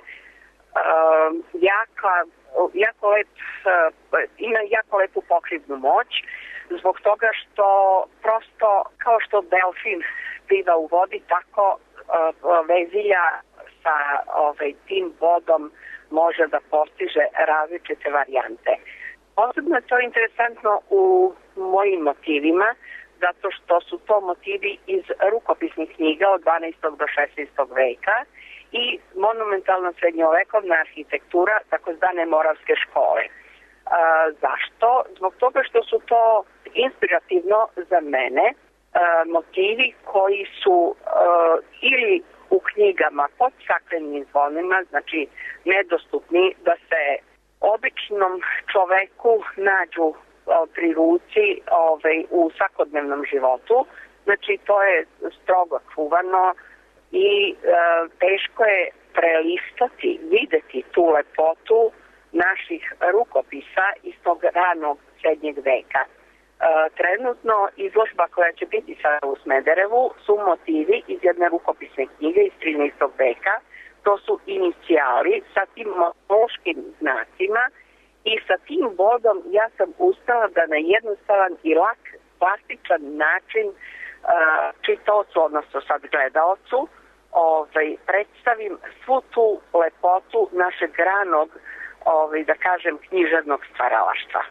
ima jako lepu pokrivnu moć, zbog toga što prosto kao što delfin pliva u vodi, tako vezilja sa tim bodom može da postiže različite varijante. Posebno je to interesantno u mojim motivima, zato što su to motivi iz rukopisnih knjiga od 12. do 16. veka i monumentalna srednjovekovna arhitektura takozvane Moravske škole. Zašto? Zbog toga što su to inspirativno za mene motivi koji su ili u knjigama pod staklenim zvonima, znači nedostupni da se običnom čoveku nađu pri ruci u svakodnevnom životu. Znači, to je strogo čuvano i teško je prelistati, videti tu lepotu naših rukopisa iz tog ranog srednjeg veka. Trenutno izložba koja će biti sada u Smederevu su motivi iz jedne rukopisne knjige iz 13. veka. To su inicijali sa tim morfološkim znacima i sa tim bodom ja sam uspela da na jednostavan i lak, plastičan način čitaocu, odnosno sad gledaocu, predstavim svu tu lepotu našeg ranog, da kažem, književnog stvaralaštva.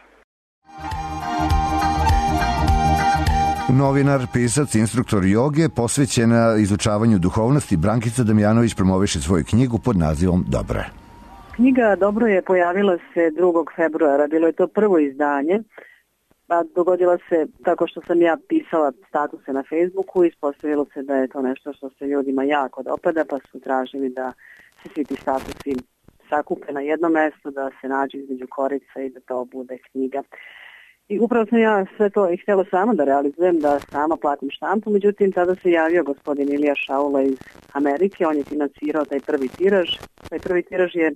Novinar, pisac, instruktor joge, posvećena izučavanju duhovnosti, Brankica Damjanović promoviše svoju knjigu pod nazivom Dobro. Knjiga Dobro je pojavila se 2. februara, bilo je to prvo izdanje, a dogodila se tako što sam ja pisala statuse na Facebooku, ispostavilo se da je to nešto što se ljudima jako dopada, pa su tražili da se svi ti statusi sakupe na jedno mesto, da se nađe između korica i da to bude knjiga. I upravo sam ja sve to i htjela sama da realizujem, da sama platim štampu, međutim tada se javio gospodin Ilija Šaula iz Amerike, on je financirao taj prvi tiraž. Taj prvi tiraž je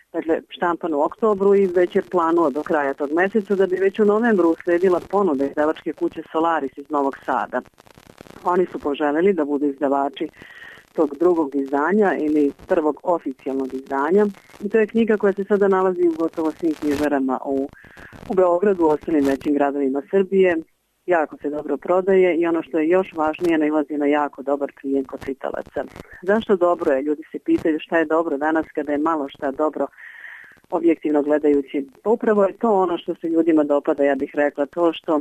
štampan u oktobru i već je planuo do kraja tog meseca da bi već u novembru usledila ponuda izdavačke kuće Solaris iz Novog Sada. Oni su poželjeli da budu izdavači tog drugog izdanja ili prvog oficijalnog izdanja. I to je knjiga koja se sada nalazi u gotovo svim knjižarama u Beogradu, u ostalim većim gradovima Srbije. Jako se dobro prodaje i ono što je još važnije, nailazi na jako dobar prijem kod čitalaca. Zašto dobro je? Ljudi se pitaju šta je dobro danas kada je malo šta dobro objektivno gledajući. Pa upravo je to ono što se ljudima dopada, ja bih rekla, to što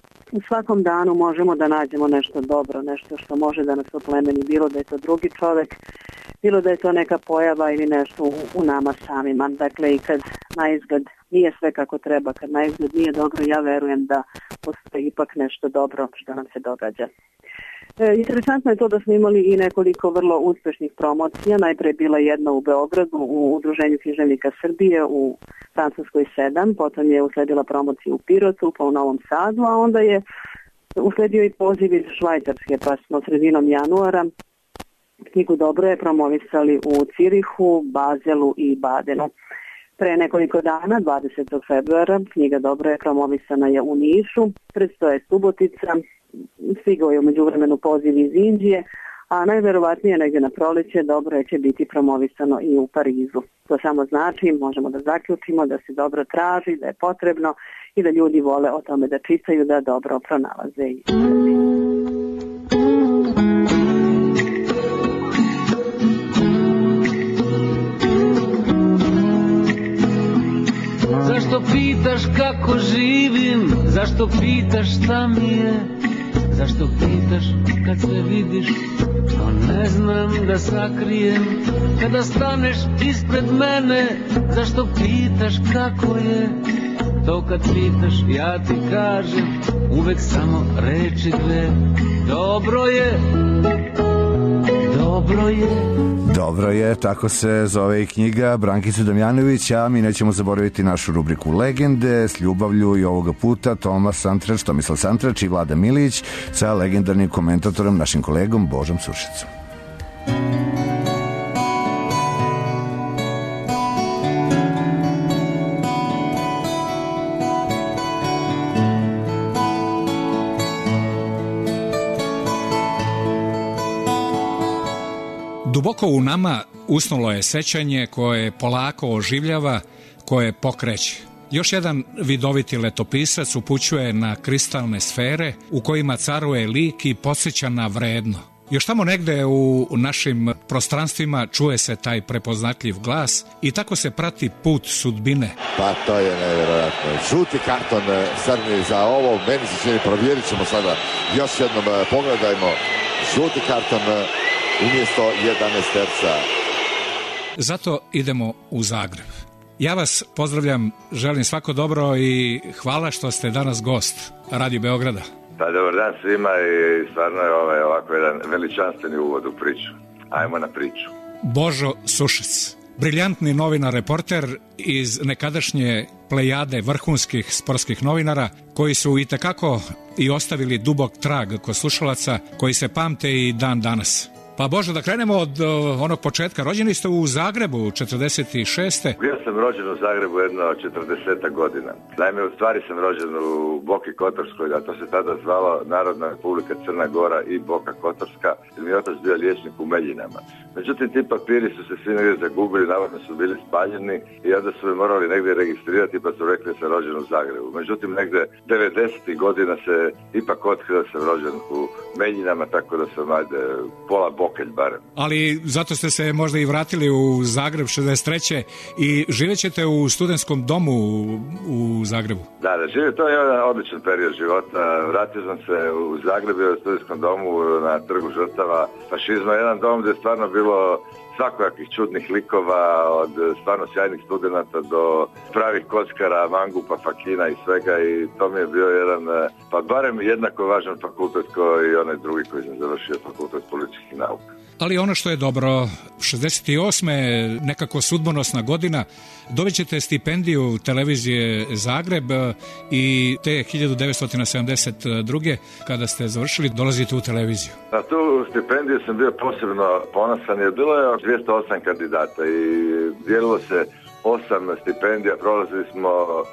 u svakom danu možemo da nađemo nešto dobro, nešto što može da nas oplemeni, bilo da je to drugi čovek, bilo da je to neka pojava ili nešto u nama samima. Dakle, i kad na izgled nije sve kako treba, kad na izgled nije dobro, ja verujem da postoji ipak nešto dobro što nam se događa. Interesantno je to da smo imali i nekoliko vrlo uspešnih promocija. Najpre je bila jedna u Beogradu u Udruženju književnika Srbije u Francuskoj 7, potom je usledila promocija u Pirotu, pa u Novom Sadu, a onda je usledio i poziv iz Švajcarske, pa smo sredinom januara knjigu Dobro je promovisali u Cirihu, Bazelu i Badenu. Pre nekoliko dana, 20. februara, knjiga Dobro je promovisana je u Nišu, predstoje Subotica, stigao je u međuvremenu poziv iz Indije, a najverovatnije negdje na proleće Dobro će biti promovisano i u Parizu. To samo znači, možemo da zaključimo da se dobro traži, da je potrebno i da ljudi vole o tome da čitaju, da dobro pronalaze i Zašto pitaš kako živim, zašto pitaš šta mi je, zašto pitaš kad se vidiš, što ne znam da sakrijem, kada staneš ispred mene, zašto pitaš kako je, to kad pitaš ja ti kažem, uvek samo reči dve, dobro je, dobro je. Dobro je, tako se zove i knjiga Brankice Damjanović, a mi nećemo zaboraviti našu rubriku Legende s ljubavlju i ovoga puta Tomislav Santrač i Vlada Milić sa legendarnim komentatorom, našim kolegom Božom Sušicom. Duboko u nama usnulo je sećanje koje polako oživljava, koje pokreće. Još jedan vidoviti letopisac upućuje na kristalne sfere u kojima caruje lik i podsjeća na vredno. Još tamo negde u našim prostranstvima čuje se taj prepoznatljiv glas i tako se prati put sudbine. Pa to je nevjerojatno. Žuti karton crni za ovo, meni se čini, provjerit ćemo sada još jednom, pogledajmo. Žuti karton umjesto 11 terca. Zato idemo u Zagreb. Ja vas pozdravljam, želim svako dobro i hvala što ste danas gost Radio Beograda. Pa dobar dan svima i stvarno je ovako jedan veličanstveni uvod u priču. Ajmo na priču. Božo Sušec, briljantni novinar, reporter iz nekadašnje plejade vrhunskih sportskih novinara koji su itekako i ostavili dubok trag kod slušalaca koji se pamte i dan danas. Pa Bože, da krenemo od onog početka. Rođeni ste u Zagrebu 46. Ja sam rođen u Zagrebu jedno 40 godina. Naime, u stvari sam rođen u Boki Kotorskoj, a to se tada zvalo Narodna Republika Crna Gora i Boka Kotorska. Mi je otac bio liječnik u Meljinama. Međutim, ti papiri su se svi negdje zagubili, navodno su bili spaljeni i onda su me morali negdje registrirati, pa su rekli da sam rođen u Zagrebu. Međutim, negdje 90. godina se ipak otkrio da sam rođen u Meljinama, tako da sam pola Bokelj barem. Ali zato ste se možda i vratili u Zagreb 63. i živjet ćete u studentskom domu u Zagrebu. Da, to je jedan odličan period života. Vratio sam se u Zagrebu u studentskom domu na Trgu žrtava fašizma. Jedan dom gdje je stvarno bilo svakojakih čudnih likova, od stvarno sjajnih studenata do pravih kockara, mangupa, fakina i svega, i to mi je bio jedan, pa barem jednako važan fakultet kao i onaj drugi koji sam završio, fakultet političkih nauka. Ali ono što je dobro, 68. nekako sudbonosna godina, dobit ćete stipendiju televizije Zagreb i te 1972. kada ste završili dolazite u televiziju. Na tu stipendiju sam bio posebno ponosan jer bilo je 208 kandidata i dijelilo se 8 stipendija, prolazili smo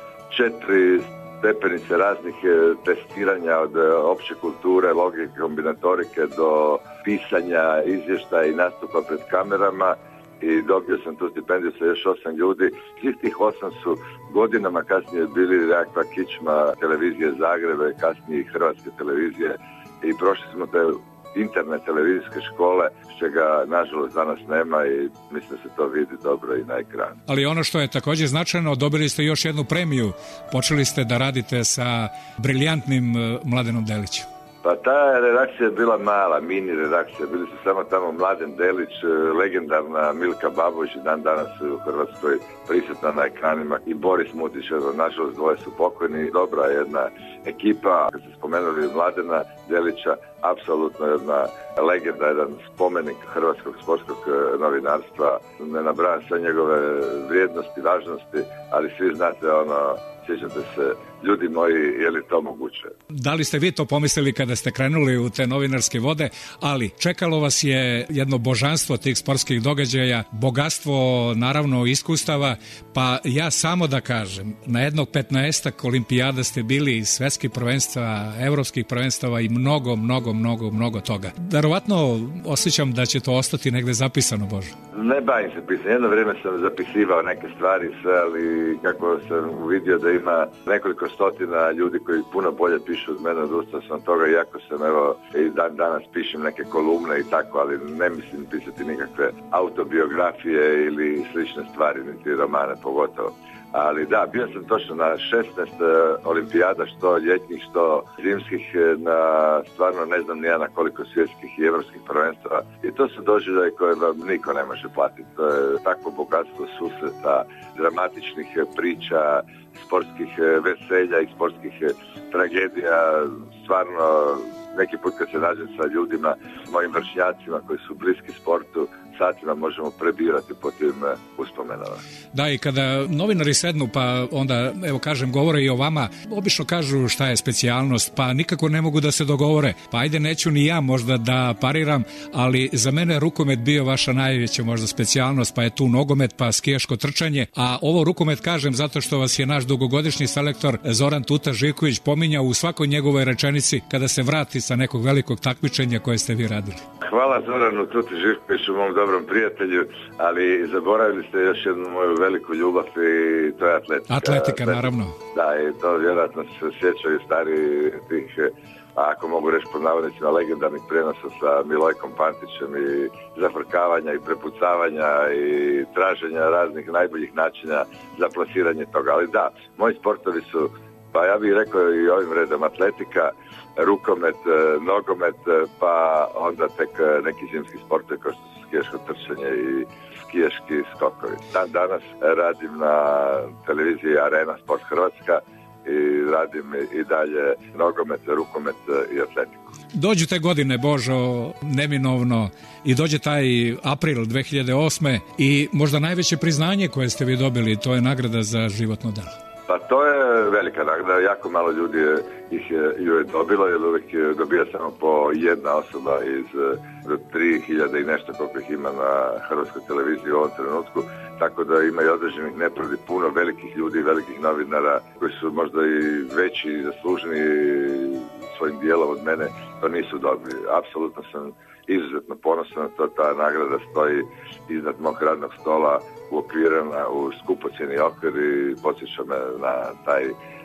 4 stepenice raznih testiranja od opće kulture, logike, kombinatorike do pisanja, izvještaja i nastupa pred kamerama i dobio sam tu stipendiju sa još 8 ljudi. Svih tih 8 su godinama kasnije bili nekakva kičma televizije Zagreba i kasnije i Hrvatske televizije i prošli smo te internet televizijske škole, čega nažalost danas nema i mislim da se to vidi dobro i na ekranu. Ali ono što je također značajno, dobili ste još jednu premiju, počeli ste da radite sa briljantnim Mladenom Delićem. Pa ta redakcija je bila mala, mini redakcija, bili su samo tamo Mladen Delić, legendarna Milka Babović, dan danas u Hrvatskoj prisutna na ekranima, i Boris Mutić, nažalost dvoje su pokojni, dobra jedna ekipa. Kad ste spomenuli Mladena Delića, apsolutno jedna legenda, jedan spomenik hrvatskog sportskog novinarstva. Ne nabrajam sve njegove vrijednosti, važnosti, ali svi znate sjećate se, ljudi moji, je li to moguće? Da li ste vi to pomislili kada ste krenuli u te novinarske vode, ali čekalo vas je jedno božanstvo tih sportskih događaja, bogatstvo naravno iskustava, pa ja samo da kažem, na jednog 15 olimpijada ste bili, iz svjetskih prvenstva, evropskih prvenstava i mnogo toga. Verovatno osjećam da će to ostati negde zapisano, Bože. Ne bavim se pisanjem, jedno vrijeme sam zapisivao neke stvari sve, ali kako sam uvidio da ima nekoliko stotina ljudi koji puno bolje pišu od mene, odustao sam toga, iako sam i danas pišem neke kolumne i tako, ali ne mislim pisati nikakve autobiografije ili slične stvari, niti romane pogotovo. Ali da, bio sam točno na 16 olimpijada, što ljetnih, što zimskih, na stvarno ne znam nija na koliko svjetskih i evropskih prvenstava. I to su doživljaje koje vam niko ne može platiti. To je takvo bogatstvo susreta, dramatičnih priča, sportskih veselja i sportskih tragedija. Stvarno, neki put kad se nađem sa ljudima, mojim vršnjacima koji su bliski sportu, satima možemo prebirati po tim uspomenama. Da, i kada novinari sednu pa onda, evo kažem, govore i o vama, obično kažu šta je specijalnost, pa nikako ne mogu da se dogovore. Pa ajde, neću ni ja možda da pariram, ali za mene rukomet bio vaša najveća možda specijalnost, pa je tu nogomet, pa skijaško trčanje, a ovo rukomet kažem zato što vas je naš dugogodišnji selektor Zoran Tuta Živković pominjao u svakoj njegovoj rečenici kada se vrati sa nekog velikog takmičenja koje ste vi radili. Hvala Zoranu Tuti Živkoviću, mom dobrom prijatelju, ali zaboravili ste još jednu moju veliku ljubav i to je atletika. Atletika, naravno. Da, i to vjerojatno se sjećaju stari tih, ako mogu reći pod navodnicima, legendarnih prenosa sa Milojkom Pantićem i zafrkavanja i prepucavanja i traženja raznih najboljih načina za plasiranje toga. Ali da, moji sportovi su, pa ja bih rekao i ovim redom, atletika, rukomet, nogomet, pa onda tek neki zimski sportovi kao što su skijaško trčanje i skijaški skokovi. Danas radim na televiziji Arena Sport Hrvatska i radim i dalje nogomet, rukomet i atletiku. Dođu te godine, Božo, neminovno, i dođe taj april 2008. i možda najveće priznanje koje ste vi dobili, to je nagrada za životno delo. Pa to je velika nagrada, jako malo ljudi ju je dobilo, jer uvijek dobija samo po jedna osoba iz 3000 i nešto koliko ih ima na Hrvatskoj televiziji u ovom trenutku, tako da ima i određenih nepravdi, puno velikih ljudi, velikih novinara koji su možda i veći i zasluženi svojim dijelom od mene, to nisu dobili. Apsolutno sam izuzetno ponosan na to, ta nagrada stoji iznad mog radnog stola, uokvirena u skupocjeni okvir i podsjeća me na taj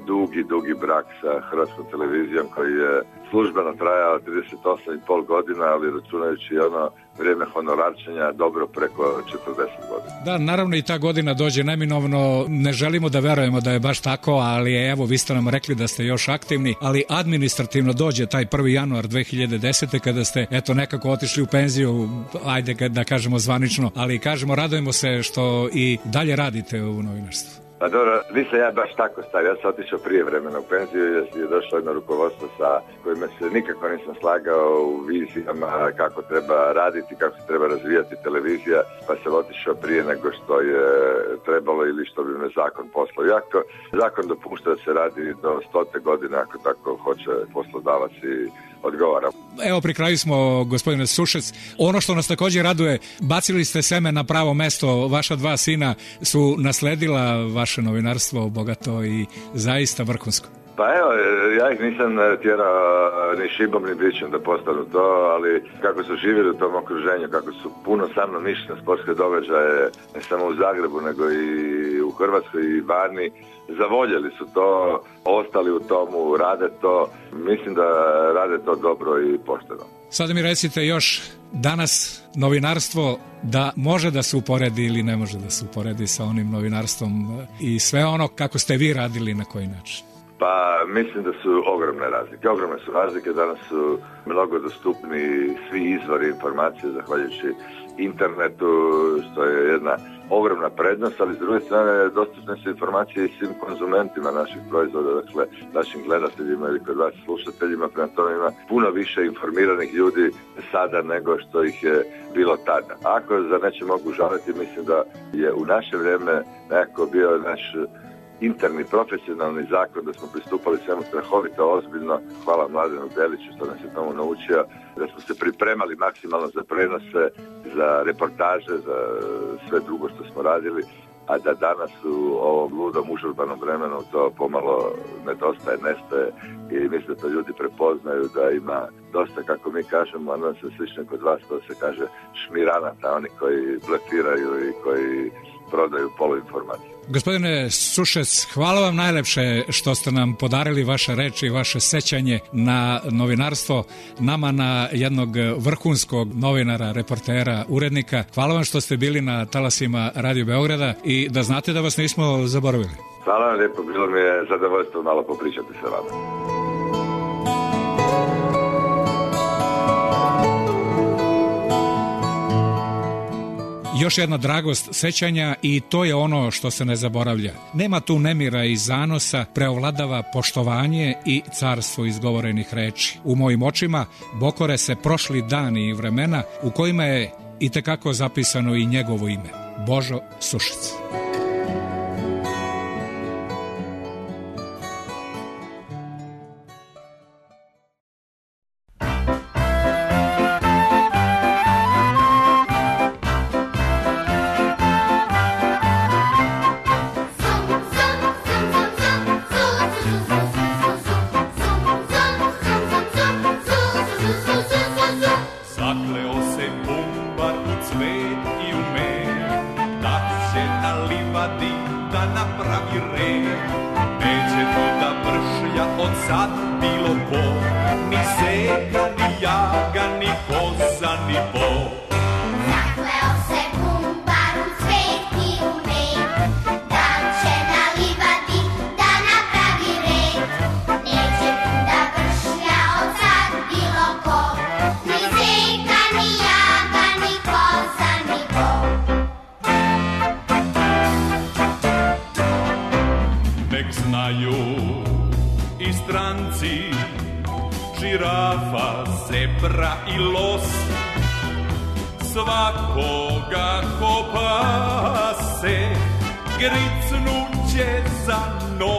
dugi brak sa Hrvatskom televizijom koji je službeno trajao 38,5 godina, ali računajući ono vrijeme honorarčenja dobro preko 40 godina. Da, naravno i ta godina dođe neminovno, ne želimo da verujemo da je baš tako, ali evo, vi ste nam rekli da ste još aktivni, ali administrativno dođe taj 1. januar 2010. kada ste, eto, nekako otišli u penziju, ajde da kažemo zvanično, ali kažemo, radujemo se što i dalje radite u novinarstvu. Pa dobro, nisam ja baš tako star, ja sam otišao prije vremena u penziju jer je došlo jedno rukovodstvo sa kojima se nikako nisam slagao u vizijama kako treba raditi, kako se treba razvijati televizija, pa sam otišao prije nego što je trebalo ili što bi me zakon poslao. Jako zakon dopušta da se radi do 100. godine ako tako hoće poslodavac i odgovara. Evo, pri kraju smo, gospodine Sušec. Ono što nas također raduje, bacili ste seme na pravo mesto, vaša dva sina su nasledila vaše novinarstvo bogato i zaista vrhunsko. Pa evo, ja ih nisam tjerao ni šibom ni bićem da postanu to, ali kako su živjeli u tom okruženju, kako su puno sa mnom išli na sportske događaje, ne samo u Zagrebu, nego i u Hrvatskoj i vani, zavoljeli su to, ostali u tomu, rade to, mislim da rade to dobro i pošteno. Sada mi recite još, danas novinarstvo da može da se uporedi ili ne može da se uporedi sa onim novinarstvom i sve ono kako ste vi radili, na koji način? Pa mislim da su ogromne razlike, danas su mnogo dostupni svi izvori informacije zahvaljujući internetu, što je jedna ogromna prednost, ali s druge strane dostupne su informacije i svim konzumentima naših proizvoda, dakle našim gledateljima ili kod vas slušateljima, prema tome ima puno više informiranih ljudi sada nego što ih je bilo tada. Ako za neće mogu žaliti, mislim da je u naše vrijeme nekako bio naš interni profesionalni zakon, da smo pristupali svemu strahovito ozbiljno. Hvala Mladenu Deliću što nas je tomu naučio, da smo se pripremali maksimalno za prenose, za reportaže, za sve drugo što smo radili, a da danas u ovom ludom užurbanom vremenu to pomalo nedostaje, nestaje i mislim da to ljudi prepoznaju, da ima dosta, kako mi kažemo, a nam se slično kod vas, to se kaže šmiranata, oni koji blefiraju i koji prodaju poluinformacije. Gospodine Sušec, hvala vam najlepše što ste nam podarili vaše reči i vaše sećanje na novinarstvo, nama na jednog vrhunskog novinara, reportera, urednika. Hvala vam što ste bili na talasima Radio Beograda i da znate da vas nismo zaboravili. Hvala vam lijepo, bilo mi je zadovoljstvo malo popričati sa vama. Još jedna dragost sećanja i to je ono što se ne zaboravlja. Nema tu nemira i zanosa, preovladava poštovanje i carstvo izgovorenih reči. U mojim očima bokore se prošli dani i vremena u kojima je itekako zapisano i njegovo ime. Božo Sušec. Žirafa, zebra i los, svakoga ko pase gricnuće za nos.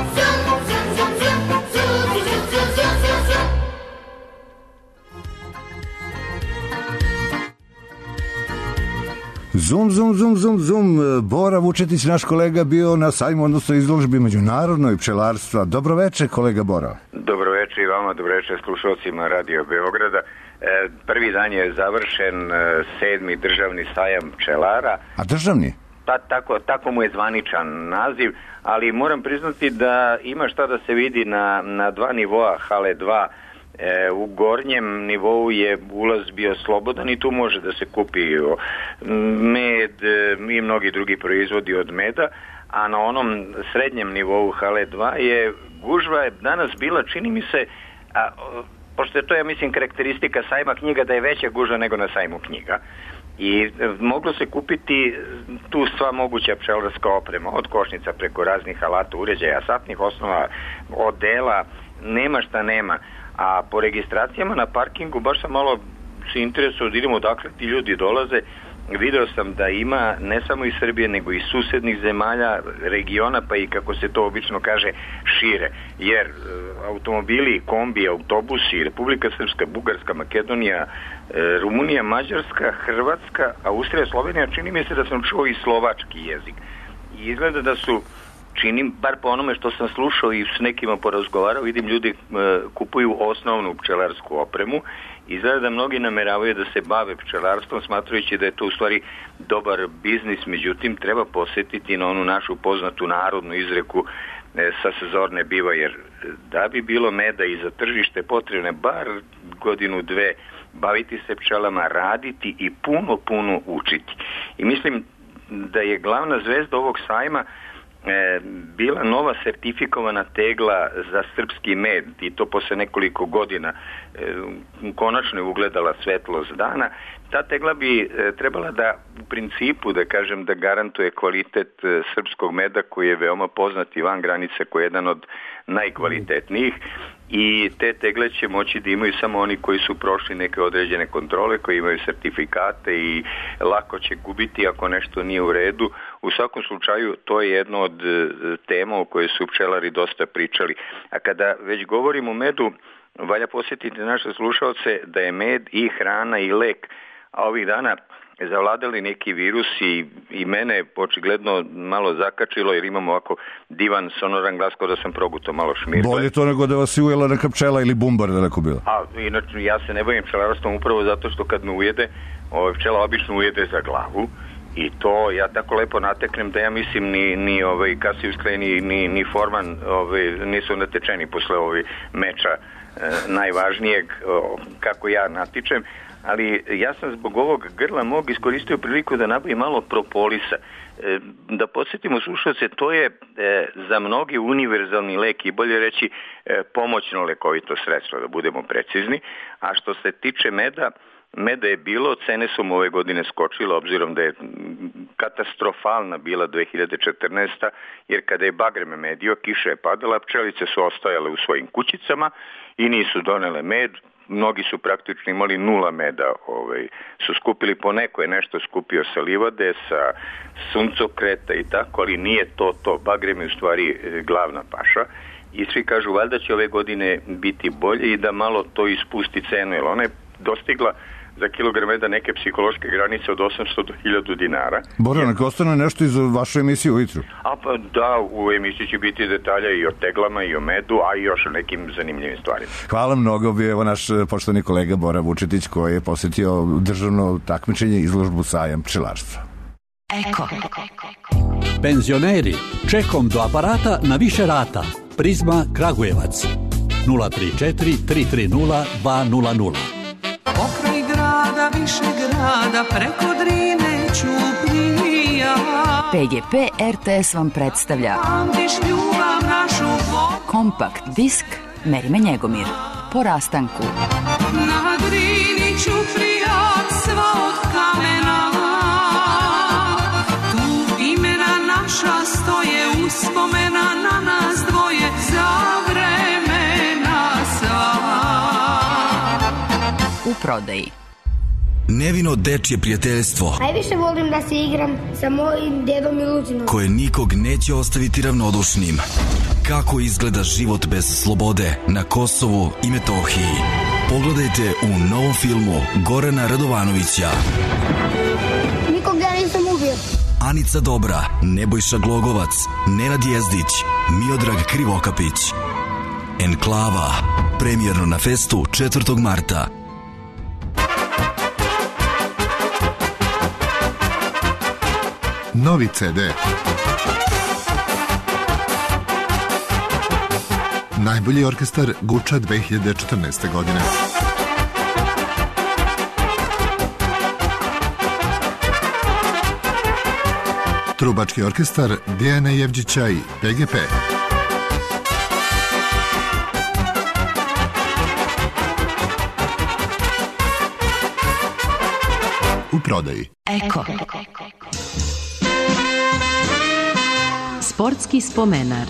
Zum. Bora Vučetić, naš kolega, bio na sajmu, odnosno izložbi međunarodnoj pčelarstva. Dobroveče, kolega Bora. Dobroveče i vama, dobroveče slušalcima Radio Beograda. Prvi dan je završen 7. državni sajam pčelara. A državni? Pa tako mu je zvaničan naziv, ali moram priznati da ima šta da se vidi na dva nivoa hale 2. U gornjem nivou je ulaz bio slobodan i tu može da se kupi med i mnogi drugi proizvodi od meda, a na onom srednjem nivou hale 2 je gužva je danas bila, čini mi se, pošto je to, ja mislim, karakteristika sajma knjiga, da je veća gužva nego na sajmu knjiga. I moglo se kupiti tu sva moguća pčelarska oprema, od košnica preko raznih alata, uređaja, satnih osnova, odela, nema šta nema. A po registracijama na parkingu baš sam malo se interesuo da idemo odakle ti ljudi dolaze. Video sam da ima ne samo iz Srbije nego i susednih zemalja, regiona, pa i kako se to obično kaže šire. Jer automobili, kombi, autobusi, Republika Srpska, Bugarska, Makedonija, Rumunija, Mađarska, Hrvatska, Austrija, Slovenija, čini mi se da sam čuo i slovački jezik. I izgleda da su, činim, bar po onome što sam slušao i s nekima porazgovarao, vidim ljudi kupuju osnovnu pčelarsku opremu. Izgleda da mnogi nameravaju da se bave pčelarstvom, smatrajući da je to u stvari dobar biznis, međutim treba posjetiti na onu našu poznatu narodnu izreku sa sezorne biva, jer da bi bilo meda i za tržište potrebne bar godinu, dve baviti se pčelama, raditi i puno učiti. I mislim da je glavna zvezda ovog sajma bila nova sertifikovana tegla za srpski med i to posle nekoliko godina konačno je ugledala svetlost dana. Ta tegla bi trebala da u principu, da kažem, da garantuje kvalitet srpskog meda koji je veoma poznat i van granice, koji je jedan od najkvalitetnijih, i te tegle će moći da imaju samo oni koji su prošli neke određene kontrole, koji imaju sertifikate i lako će gubiti ako nešto nije u redu. U svakom slučaju to je jedno od tema o kojoj su pčelari dosta pričali. A kada već govorimo o medu, valja posjetiti naše slušalce da je med i hrana i lek, a ovih dana zavladali neki virusi i mene očigledno malo zakačilo jer imamo ovako divan sonoran glas kao da sam progutao malo šmirgle. Bolje to nego da vas je ujela neka pčela ili bumbar daleko bila. A inače ja se ne bavim pčelarstvom upravo zato što kad me ujede, pčela obično ujede za glavu i to ja tako lepo nateknem da ja mislim ni Kasijus Clay ni Forman nisu natečeni posle meča najvažnijeg kako ja natičem. Ali ja sam zbog ovog grla mog iskoristio priliku da nabavim malo propolisa. Da podsjetimo slušalce, to je za mnogi univerzalni lek i bolje reći pomoćno lekovito sredstvo, da budemo precizni. A što se tiče meda je bilo, cene su mu ove godine skočile, obzirom da je katastrofalna bila 2014. jer kada je bagrem medio, kiša je padala, pčelice su ostajale u svojim kućicama i nisu donele med. Mnogi su praktično imali 0 meda, su skupili, po neko je nešto skupio sa livade, sa suncokreta i tako, ali nije to, bagrem je u stvari glavna paša i svi kažu valjda će ove godine biti bolje i da malo to ispusti cenu, jer ona je dostigla za kilogram meda neke psihološke granice od 800 do 1000 dinara. Bora, neka ostane nešto iz vaše emisije ujutru. A pa da, u emisiji će biti detalja i o teglama i o medu, a i još o nekim zanimljivim stvarima. Hvala mnogo, bio je naš poštovani kolega Bora Vučetić koji je posjetio državno takmičenje izložbu Sajam pčelarstva. Eko. Penzioneri, čekom do aparata na više rata. Prizma Kragujevac 034 330 200. Pokraj grada, više grada, preko Drine Ćuprija. PGP RTS vam predstavlja Pamtiš ljubav našu kompakt disk Meri me Njegomir. Po rastanku. na Drini Ćuprija, sva od kamena. Tu imena naša stoje, uspomena na nas dvoje, za vremena sva. U prodaji. Nevino dečje prijateljstvo Najviše volim da se igram sa mojim dedom i Lucinom, koje nikog neće ostaviti ravnodušnim. Kako izgleda život bez slobode na Kosovu i Metohiji? Pogledajte u novom filmu Gorana Radovanovića. nikog ja nisam ubio. Anica Dobra, Nebojša Glogovac, Nenad Jezdić, Miodrag Krivokapić. Enklava, premijerno na festu 4. marta. Novi CD. Najbolji orkestar Guča 2014. godine. Trubački orkestar Dijana Jevđića i PGP. U prodaji. Eko. Sportski spomenar.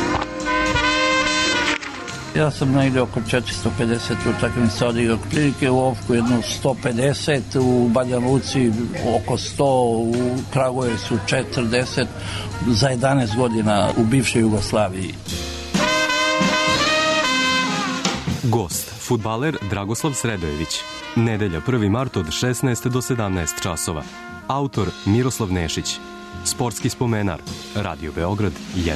Ja sam negdje oko 450 utakmica odigrao, prilike u Ovku jedno 150, u Banja Luci oko 100, u Kragujevcu 40, za 11 godina u bivšoj Jugoslaviji. Gost, fudbaler Dragoslav Sredojević. Nedelja 1. mart od 16 do 17 časova. Autor Miroslav Nešić. Sportski spomenar. Radio Beograd 1.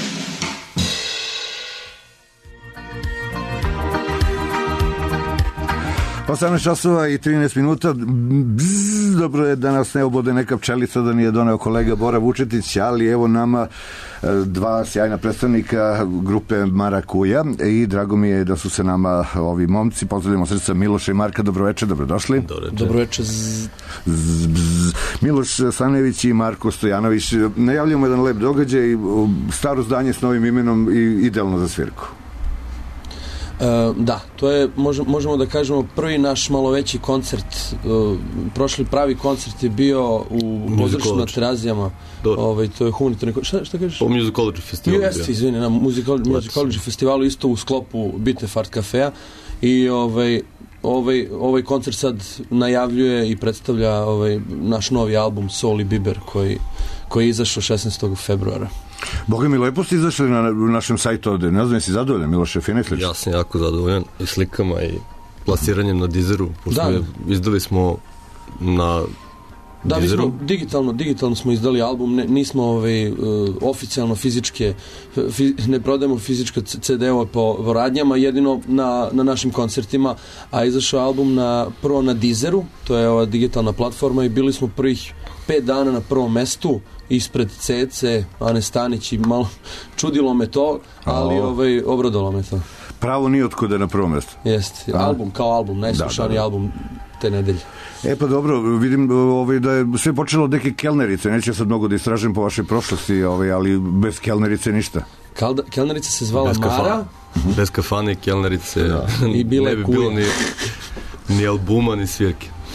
18 časova i 13 minuta. Dobro je da nas ne obode neka pčelica, da nije doneo kolega Bora Vučetić, ali evo nama dva sjajna predstavnika grupe Marakuja i drago mi je da su se nama ovi momci. Pozdravljamo srca Miloša i Marka, dobroveče, dobrodošli. Dobroveče. Miloš Stanojević i Marko Stojanović. Najavljamo jedan lep događaj, staro zdanje s novim imenom i idealno za svirku. Da, to je, možemo da kažemo, prvi naš malo veći koncert. Prošli pravi koncert je bio u pozorištu na Terazijama. To je humanitarni koncert. Šta kažeš? Po Musicology festivalu. Jeste, izvini, na Musicology festivalu, isto u sklopu Bitefart kafea. I ovaj koncert sad najavljuje i predstavlja naš novi album Soul i Biber koji je izašao 16. februara. Boga mi, lepo ste izašli na našem sajtu ovde. Ne znam, jesi zadovoljan, Miloše, fina slično? Ja sam jako zadovoljan i slikama i plasiranjem na Deezeru. Izdali smo na Deezeru. Digitalno smo izdali album, nismo oficijalno fizičke, ne prodajemo fizičke CD-ove po radnjama, jedino na našim koncertima, a izašao album prvo na Deezeru, to je ova digitalna platforma, i bili smo prvih 5 dana na prvom mestu, ispred Cece, Ane Stanić, i malo čudilo me to, ali obradalo me to. Pravo nije otkuda na prvom mestu. Jeste, album kao album, najslušaniji album te nedelje. E pa dobro, vidim da je sve počelo od neke kelnerice, neću sad mnogo da istražim po vašoj prošlosti, ali bez kelnerice ništa. Kelnerica se zvala Mara. Bez kafane i kelnerice i bila ne bi bilo ni albuma, ni svirke.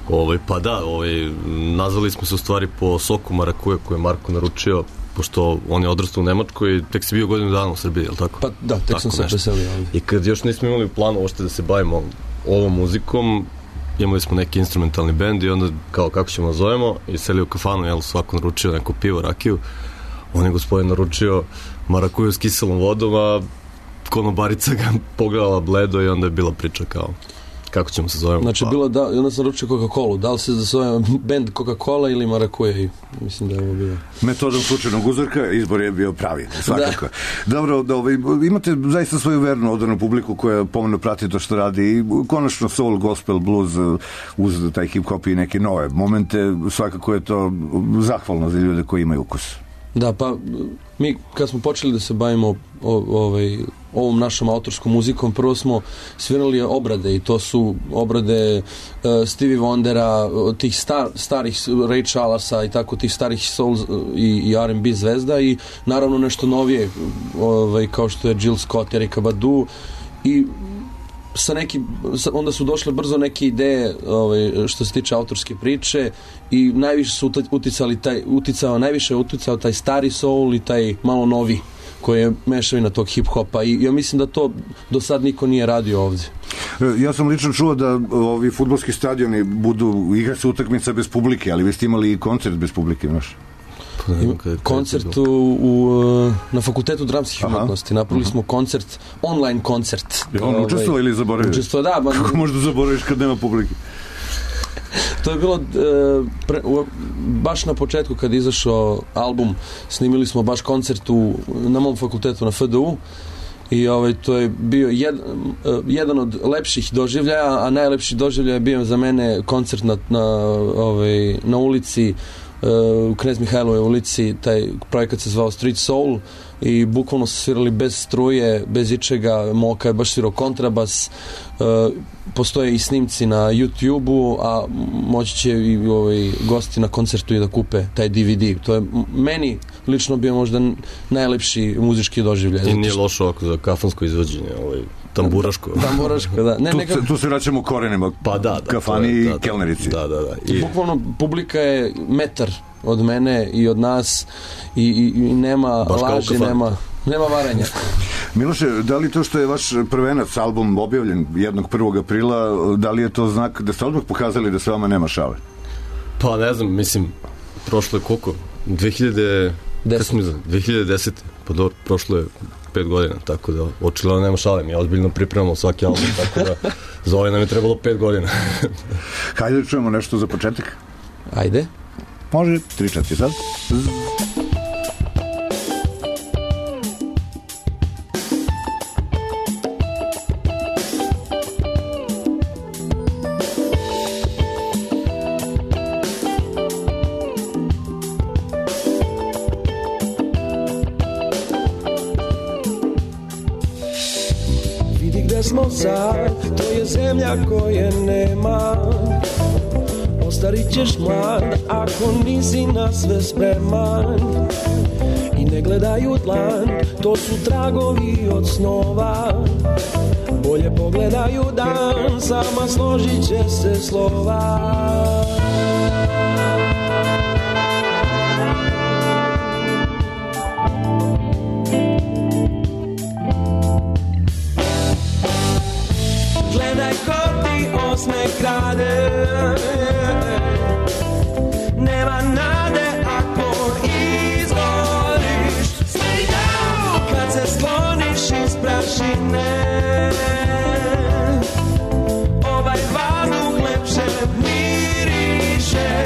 Pa da, nazvali smo se u stvari po soku marakuje koje je Marko naručio, pošto on je odrastao u Nemačkoj, tek si bio godinu dana u Srbiji, je li tako? Pa da, tek sam se preselio. I kad još nismo imali u planu uopšte da se bavimo ovom muzikom, imali smo neki instrumentalni bend i onda kao kako ćemo zovemo i seli u kafanu, jel, svako naručio neko pivo, rakiju, on je gospodin naručio marakuju s kiselom vodom, a konobarica ga pogledala bledo i onda je bila priča kao kako ćemo se zovemo. Znači, onda sam naručio Coca-Cola. Da li se zove band Coca-Cola ili marakuja? Mislim da je ovo bilo. Metodom slučajnog uzorka, izbor je bio pravi, svakako. Dobro, imate zaista svoju vernu odanu publiku koja pomno prati to što radi i konačno soul, gospel, blues uz taj hip-hop i neke nove momente, svakako je to zahvalno za ljude koji imaju ukus. Da, pa mi kad smo počeli da se bavimo ovom našom autorskom muzikom, prvo smo svirali obrade i to su obrade Stevie Wondera, tih starih Ray Charlesa i tako tih starih soul i R&B zvezda i naravno nešto novije kao što je Jill Scott, Erykah Badu i onda su došle brzo neke ideje što se tiče autorske priče i najviše su uticao taj stari soul i taj malo novi koji je mešavina tog hip-hopa i ja mislim da to do sad niko nije radio ovdje. Ja sam lično čuo da ovi fudbalski stadioni budu igra se utakmica bez publike, ali vi ste imali i koncert bez publike, znaš? Koncert na Fakultetu dramskih umetnosti. Napravili smo koncert, online koncert. Je on učestvovao ili zaboravio? Učestvovao, da. Kako možda zaboraviš kad nema publike? To je bilo baš na početku kad je izašao album, snimili smo baš koncert na mom fakultetu na FDU i to je bio jedan od lepših doživljaja, a najlepši doživljaj je bio za mene koncert na ulici u Knez Mihajlovoj ulici. Taj projekat se zvao Street Soul i bukvalno su svirali bez struje, bez ičega. Moka je baš svirao kontrabas, postoje i snimci na YouTube-u, a moći će i gosti na koncertu i da kupe taj DVD. To je meni lično bio možda najlepši muzički doživljaj. I nije lošo ovako za kafansko izvođenje, tamburaško. Tamburaško, da. Tu se vraćamo korenima, kafani i kelnerici. Da. Bukvalno publika je metar od mene i od nas i nema laži, nema varanja. Miloše, da li to što je vaš prvenac album objavljen 1. aprila, da li je to znak da ste odmah pokazali da se vama nema šale? Pa ne znam, mislim, prošlo je koliko? 2010. Pa dobro, prošlo je 5 godina, tako da očigledno nema šale. Mi ozbiljno pripremamo svaki album, tako da za ovaj nam je trebalo 5 godina. Hajde da čujemo nešto za početak. Ajde. Može, 3-4 sad. Vidi gde smo sad, to je zemlja koje nema. Ostarit ćeš mlad ako nisi na sve spreman. I ne gledaju dlan, to su tragovi od snova. Bolje pogledaju dan, sama složit će se slova. Gledaj ko ti osmeh krade, nema nade ako izgoriš. Kad se skloniš iz prašine, ovaj vazduh lepše miriše.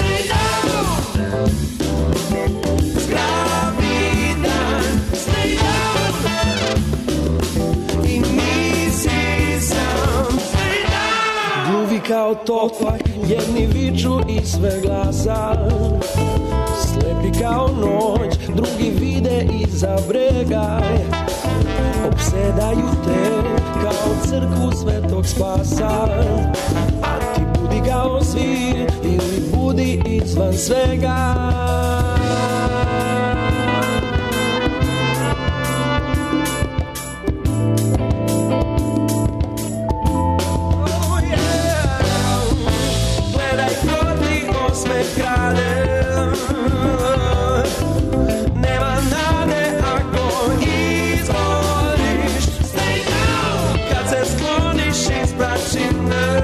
Zgrabi dan i nisi sam. Gluvi kao topak, jedni viču i sve glasa. Slepi kao noć, drugi vide iza brega. Opsedaju te kao crkvu Svetog Spasa. A ti budi kao svir ili budi izvan svega. osmeh krade. Nema nade ako izvoliš. Stay down. Kad se skloniš iz prašine,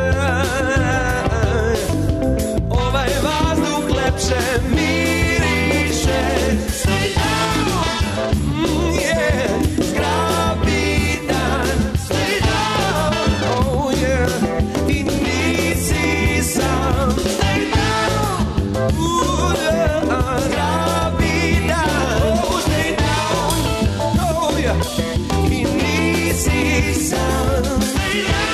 ovaj vazduh lepše miriše. Stay down. Yeah. Zgrabi dan. Stay down. Oh yeah. I nisi sam. Stay down. Zgrabi dan. Oh, stay down. Oh yeah. I nisi sam. Stay down.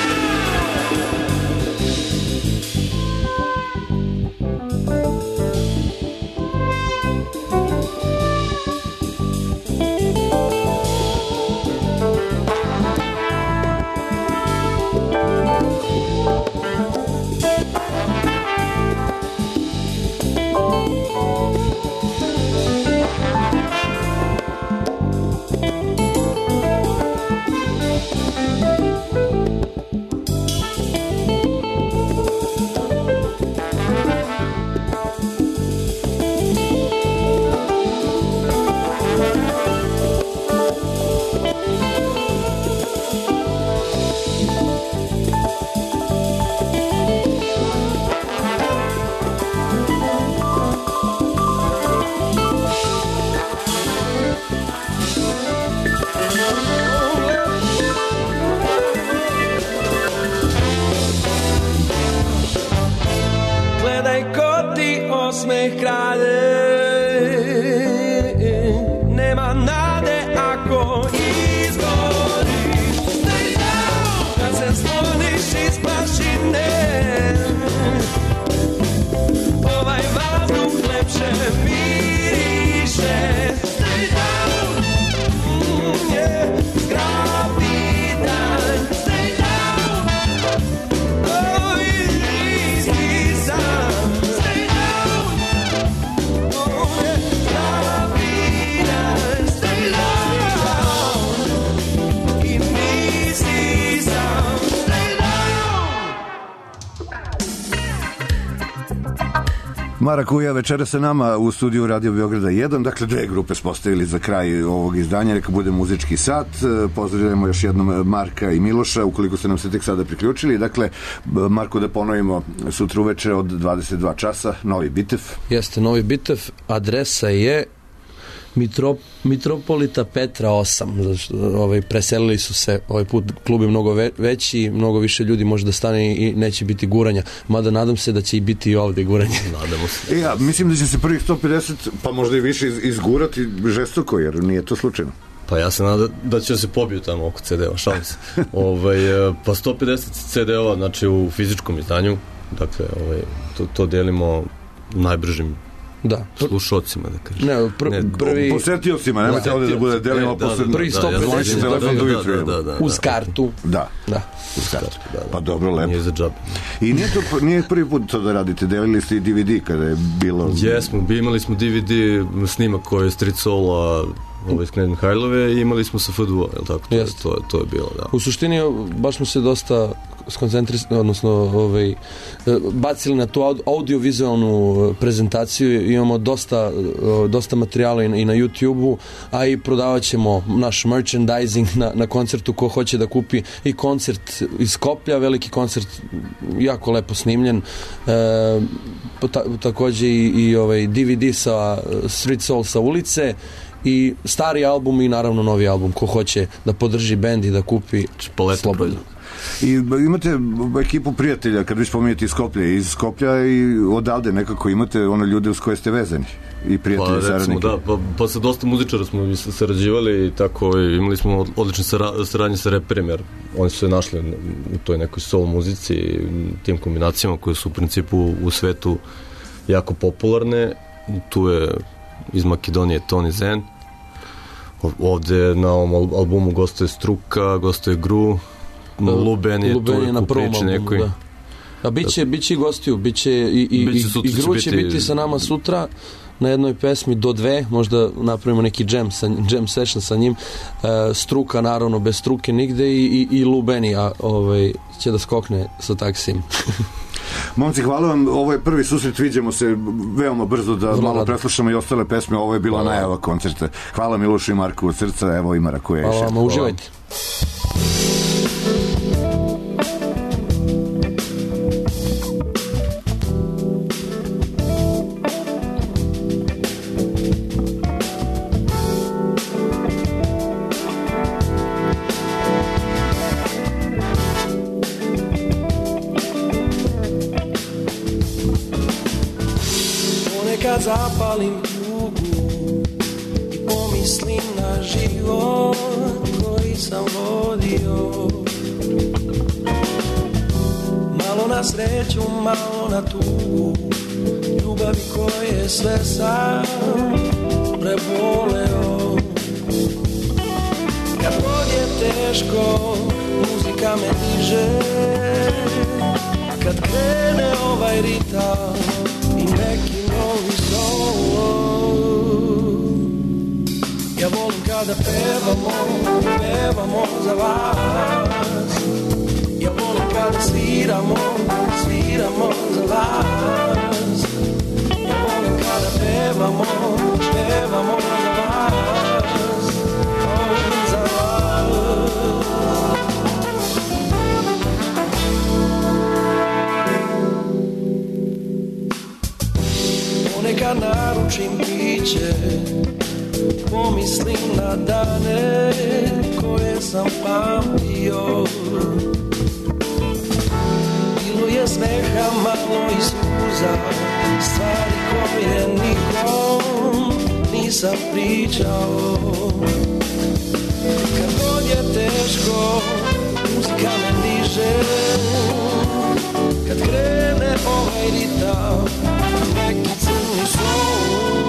Gledaj ko ti osmeh krade. Nema nade ako izgoriš. Stay down. Kad se skloniš iz prašine, ovaj vazduh lepše miriše. Stay down. Yeah. Zgrabi dan. Stay down. Oh, nisi sam. Stay down. Oh, yeah. Zgrabi dan. Stay down. I nisi sam. Stay down. Mara Kuja večera sa nama u studiju Radio Beograda 1, dakle dve grupe smo ostavili za kraj ovog izdanja, neka bude muzički sat. Pozdravljamo još jednom Marka i Miloša, ukoliko ste nam se tek sada priključili. Dakle, Marko, da ponovimo, sutra uveče od 22 časa, Novi Bitev. Jeste, Novi Bitev, adresa je Mitropolita Petra 8. Preselili su se, ovaj put klub je mnogo veći, mnogo više ljudi može da stane i neće biti guranja, mada nadam se da će i biti i ovde guranje. Nadamo se. Ja mislim da će se prvih 150, pa možda i više izgurati žestoko, jer nije to slučajno. Pa ja se nadam da će se pobiju tamo oko CD-ova, šalim se. Pa 150 CD-ova, znači u fizičkom izdanju, dakle to delimo najbržim slušocima, da kažem. Prvi posetiocima, nemojte ovde da bude delimo posle prvi 150 uz kartu. Da. Uz kartu. Pa dobro, lepo. Nije za džabe. I nije prvi put to da radite, delili ste i DVD kada je bilo... Jesmo, imali smo DVD snimak koji je Street Soul-a iz Knez Mihajlove i imali smo sa FDU, je li tako? To je bilo, da. U suštini, baš smo se dosta skoncentrisali, odnosno bacili na tu audiovizualnu prezentaciju. Imamo dosta materijala i na YouTube-u, a i prodavat ćemo naš merchandising na koncertu. Ko hoće da kupi i koncert iz Skoplja, veliki koncert, jako lepo snimljen, takođe i DVD sa Street Soul sa ulice i stari album i naravno novi album. Ko hoće da podrži bend i da kupi, slobodno. I imate ekipu prijatelja, kad vi spominjete iz Skoplja i odavde nekako imate ljude uz koje ste vezani i prijatelji, saradnike. Pa sa dosta muzičara smo sarađivali i tako, imali smo odlične saradnje sa reperima, jer oni su se našli u toj nekoj soul muzici i tim kombinacijama koje su u principu u svetu jako popularne. Tu je iz Makedonije Tony Zen, ovde na ovom albumu gostuje Struka, gostuje Gru, Luben je tu na prvom albumu, da. A biće i gostiju, biće i Gru će biti sa nama sutra na jednoj pesmi do 2, možda napravimo neki jam session sa njim. Struka, naravno, bez Struke nigde i Lubeni, a će da skokne sa taksijem. Momci, hvala vam, ovo je prvi susret, vidimo se veoma brzo da malo preslušamo i ostale pesme, ovo je bila najava koncerta. Hvala Milošu i Marku od srca, evo i Marakuja. Hvala vam, uživajte. Zapalim tugu i pomislim na život koji sam vodio. Malo na sreću, malo na tugu, ljubavi koje sve sam preboleo. Kad god je teško, muzika me diže. Kad krene ovaj ritam i neki novi solo, ja volim kada pevamo za vas. Ja volim kada sviramo za vas. Ja volim kada pevamo za vas. Za vas. Ponekad naručim piće, pomislim na dane koje sam pamtio. Bilo je smeha, malo i suza, stvari koje nikom nisam pričao. Kad god je teško, muzika me diže. Kad krene ovaj ritam, neki crni sol.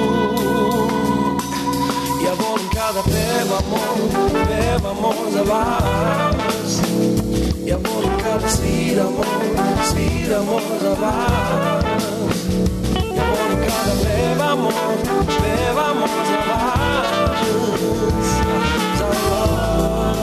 Ja volim kada pevamo za vas. Ja volim kada sviramo za vas. Ja volim kada pevamo za vas. Za vas.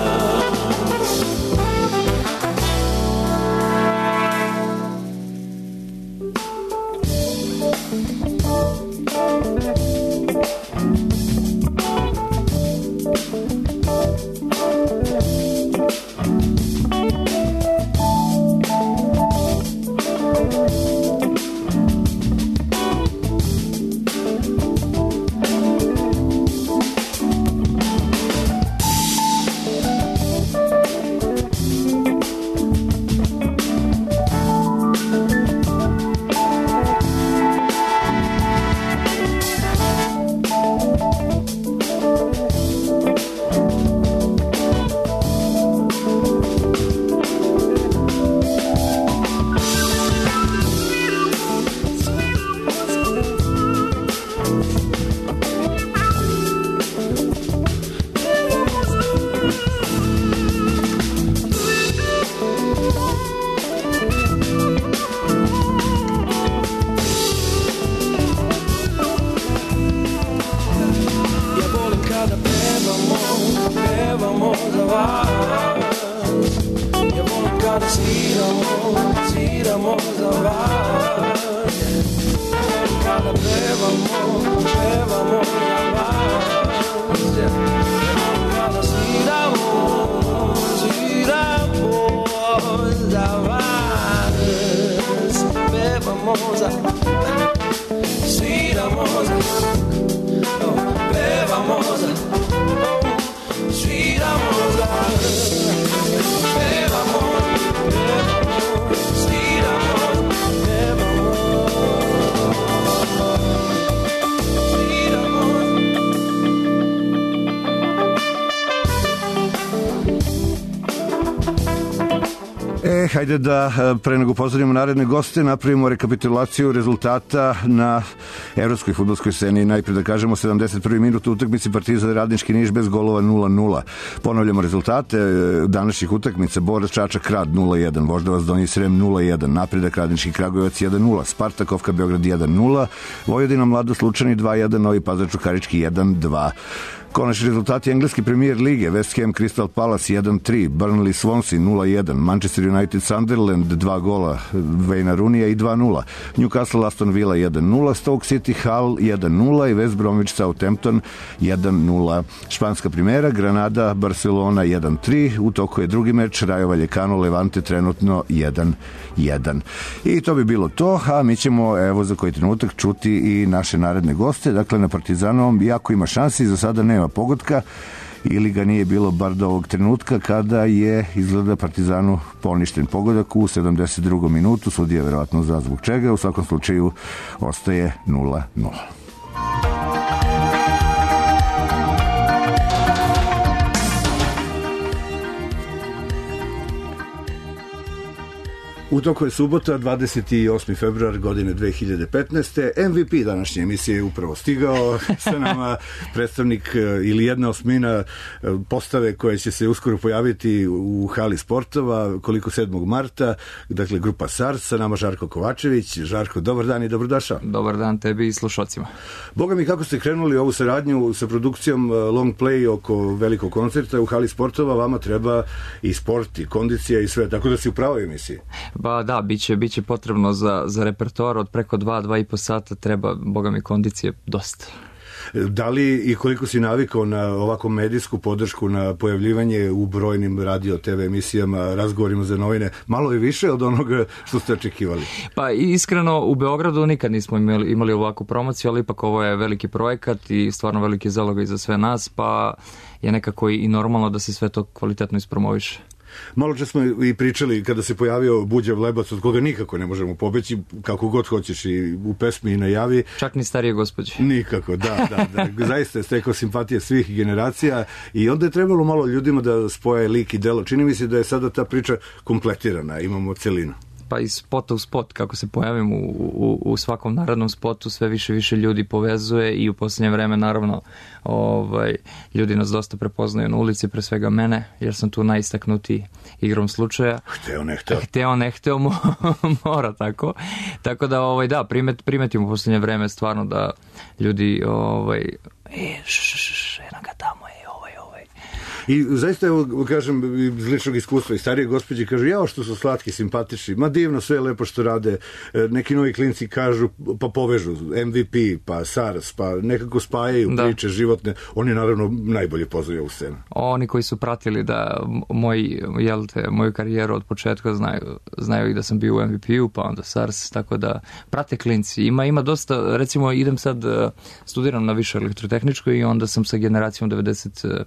Hajde da pre nego pozdravimo naredne goste napravimo rekapitulaciju rezultata na evropskoj fudbalskoj sceni. Najpre da kažemo 71. minut u utakmici Partizan Radnički Niš bez golova 0-0. Ponavljamo rezultate današnjih utakmica: Borac Čačak Rad 0-1, Voždovac Donji Srem 0-1, Napredak Radnički Kragujevac 1-0, Spartak Ofka Beograd 1-0, Vojvodina Mladost Lučani 2-1, Novi Pazar Čukarički 1-2. Konačni rezultati engleske premier lige: West Ham Crystal Palace 1-3, Burnley Swansea 0-1, Manchester United Sunderland 2 gola Wayna Rooneyja i 2-0, Newcastle Aston Villa 1-0, Stoke City Hull 1-0 i West Bromwich Southampton 1-0. Španska primera: Granada Barcelona 1-3, u toku je drugi meč Rayo Vallecano Levante trenutno 1-1. I to bi bilo to, a mi ćemo evo za koji trenutak čuti i naše naredne goste. Dakle, na Partizanovom jako ima šansi, za sada nema pogotka ili ga nije bilo bar do ovog trenutka kada je izgleda Partizanu poništen pogodak u 72. minutu. Sudija verovatno zna zbog čega, u svakom slučaju ostaje 0-0. U toku je subota, 28. februar godine 2015. MVP današnje emisije je upravo stigao sa nama, predstavnik ili jedna osmina postave koja će se uskoro pojaviti u hali sportova, koliko 7. marta, dakle grupa SARS, sa nama Žarko Kovačević. Žarko, dobar dan i dobrodošao. Dobar dan tebi i slušalcima. Boga mi, kako ste krenuli ovu saradnju sa produkcijom Long Play oko velikog koncerta u hali sportova, vama treba i sport i kondicija i sve, tako da si u pravoj emisiji. Ba da, biće potrebno za repertoar od preko 2,5 sata, treba, boga mi, kondicije dosta. Da li i koliko si navikao na ovako medijsku podršku, na pojavljivanje u brojnim radio, TV emisijama, razgovorima za novine, malo je više od onoga što ste očekivali? Pa iskreno, u Beogradu nikad nismo imali ovakvu promociju, ali ipak ovo je veliki projekat i stvarno veliki zalogaj za sve nas, pa je nekako i normalno da se sve to kvalitetno ispromoviše. Malo čas smo i pričali kada se pojavio Buđav Lebac, od koga nikako ne možemo pobeći, kako god hoćeš i u pesmi i najavi. Čak ni starije gospođe. Nikako, da. Zaista je stekao simpatije svih generacija i onda je trebalo malo ljudima da spoje lik i delo. Čini mi se da je sada ta priča kompletirana, imamo celinu. Pa iz spota u spot, kako se pojavim u svakom narodnom spotu, sve više ljudi povezuje i u posljednje vreme naravno ljudi nas dosta prepoznaju na ulici, pre svega mene, jer sam tu najistaknutiji igrom slučaja. Hteo, ne hteo, mora tako. Tako da, da, primetim u posljednje vreme stvarno da ljudi, eno ga tamo je, I zaista, evo, kažem, iz ličnog iskustva i starije gospođe kažu, jao što su slatki, simpatični, ma divno, sve lepo što rade, neki novi klinci kažu, pa povežu MVP, pa SARS, pa nekako spajaju priče životne, oni naravno najbolje poznaju u scenu. Oni koji su pratili da moju karijeru od početka znaju i da sam bio u MVP-u, pa onda SARS, tako da prate klinci. Ima dosta, recimo idem sad, studiram na Višoj elektrotehničkoj i onda sam sa generacijom 94.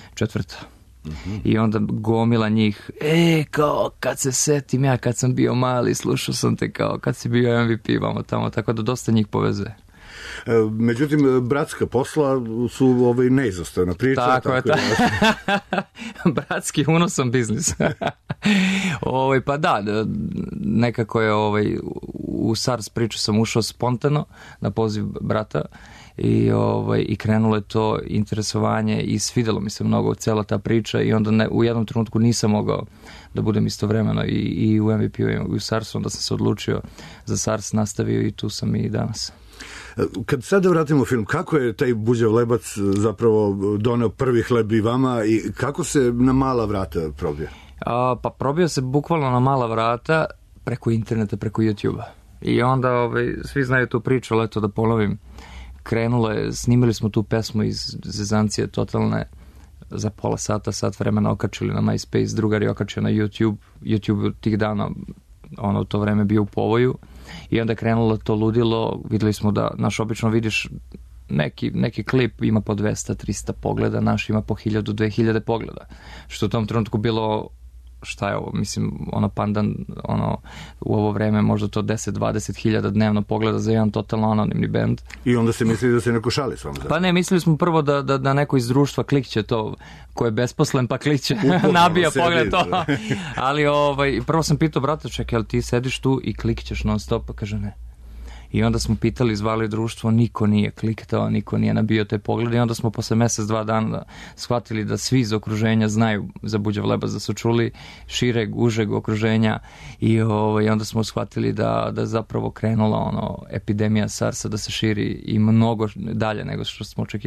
I onda gomila njih, kao kad se setim ja kad sam bio mali, slušao sam te kao kad si bio MVP vamo tamo, tako da dosta njih povezuje. Međutim, bratska posla su neizostavna priča. Tako je. Bratski unosan biznis. Pa da, nekako je u SARS priču sam ušao spontano na poziv brata i krenulo je to interesovanje i svidelo mi se mnogo cela ta priča i onda u jednom trenutku nisam mogao da budem istovremeno i u MVP-u i u SARS-u, onda sam se odlučio za SARS, nastavio i tu sam i danas. Kad sada vratimo film, kako je taj Buđav Lebac zapravo doneo prvi hleb i vama i kako se na mala vrata probio? Pa probio se bukvalno na mala vrata preko interneta, preko YouTube-a. I onda svi znaju tu priču, ali eto da ponovim, krenulo je, snimili smo tu pesmu iz zezancije totalne, za pola sata, sat vremena okačili na MySpace, drugari okačio na YouTube. YouTube tih dana, u to vreme bio u povoju i onda krenulo to ludilo, videli smo da, obično vidiš neki klip ima po 200-300 pogleda, naš ima po 1000-2000 pogleda, što u tom trenutku bilo, šta je ovo, mislim, pandan, u ovo vreme možda to 10-20 hiljada dnevno pogleda za jedan totalno anonimni bend. I onda se mislili da se neko šali s vam? Pa ne, mislili smo prvo da neko iz društva klikće to, ko je besposlen pa klikće, nabija pogled to. Ali prvo sam pitao brata, čekaj, ali ti sediš tu i klikćeš non stop, pa kaže ne. I onda smo pitali, zvali društvo, niko nije kliktao, niko nije nabio te poglede i onda smo posle mesec-dva dana shvatili da svi iz okruženja znaju za Buđav Lebac, da su čuli šireg, užeg okruženja i onda smo shvatili da zapravo krenula epidemija SARS-a da se širi i mnogo dalje nego što smo očekivali.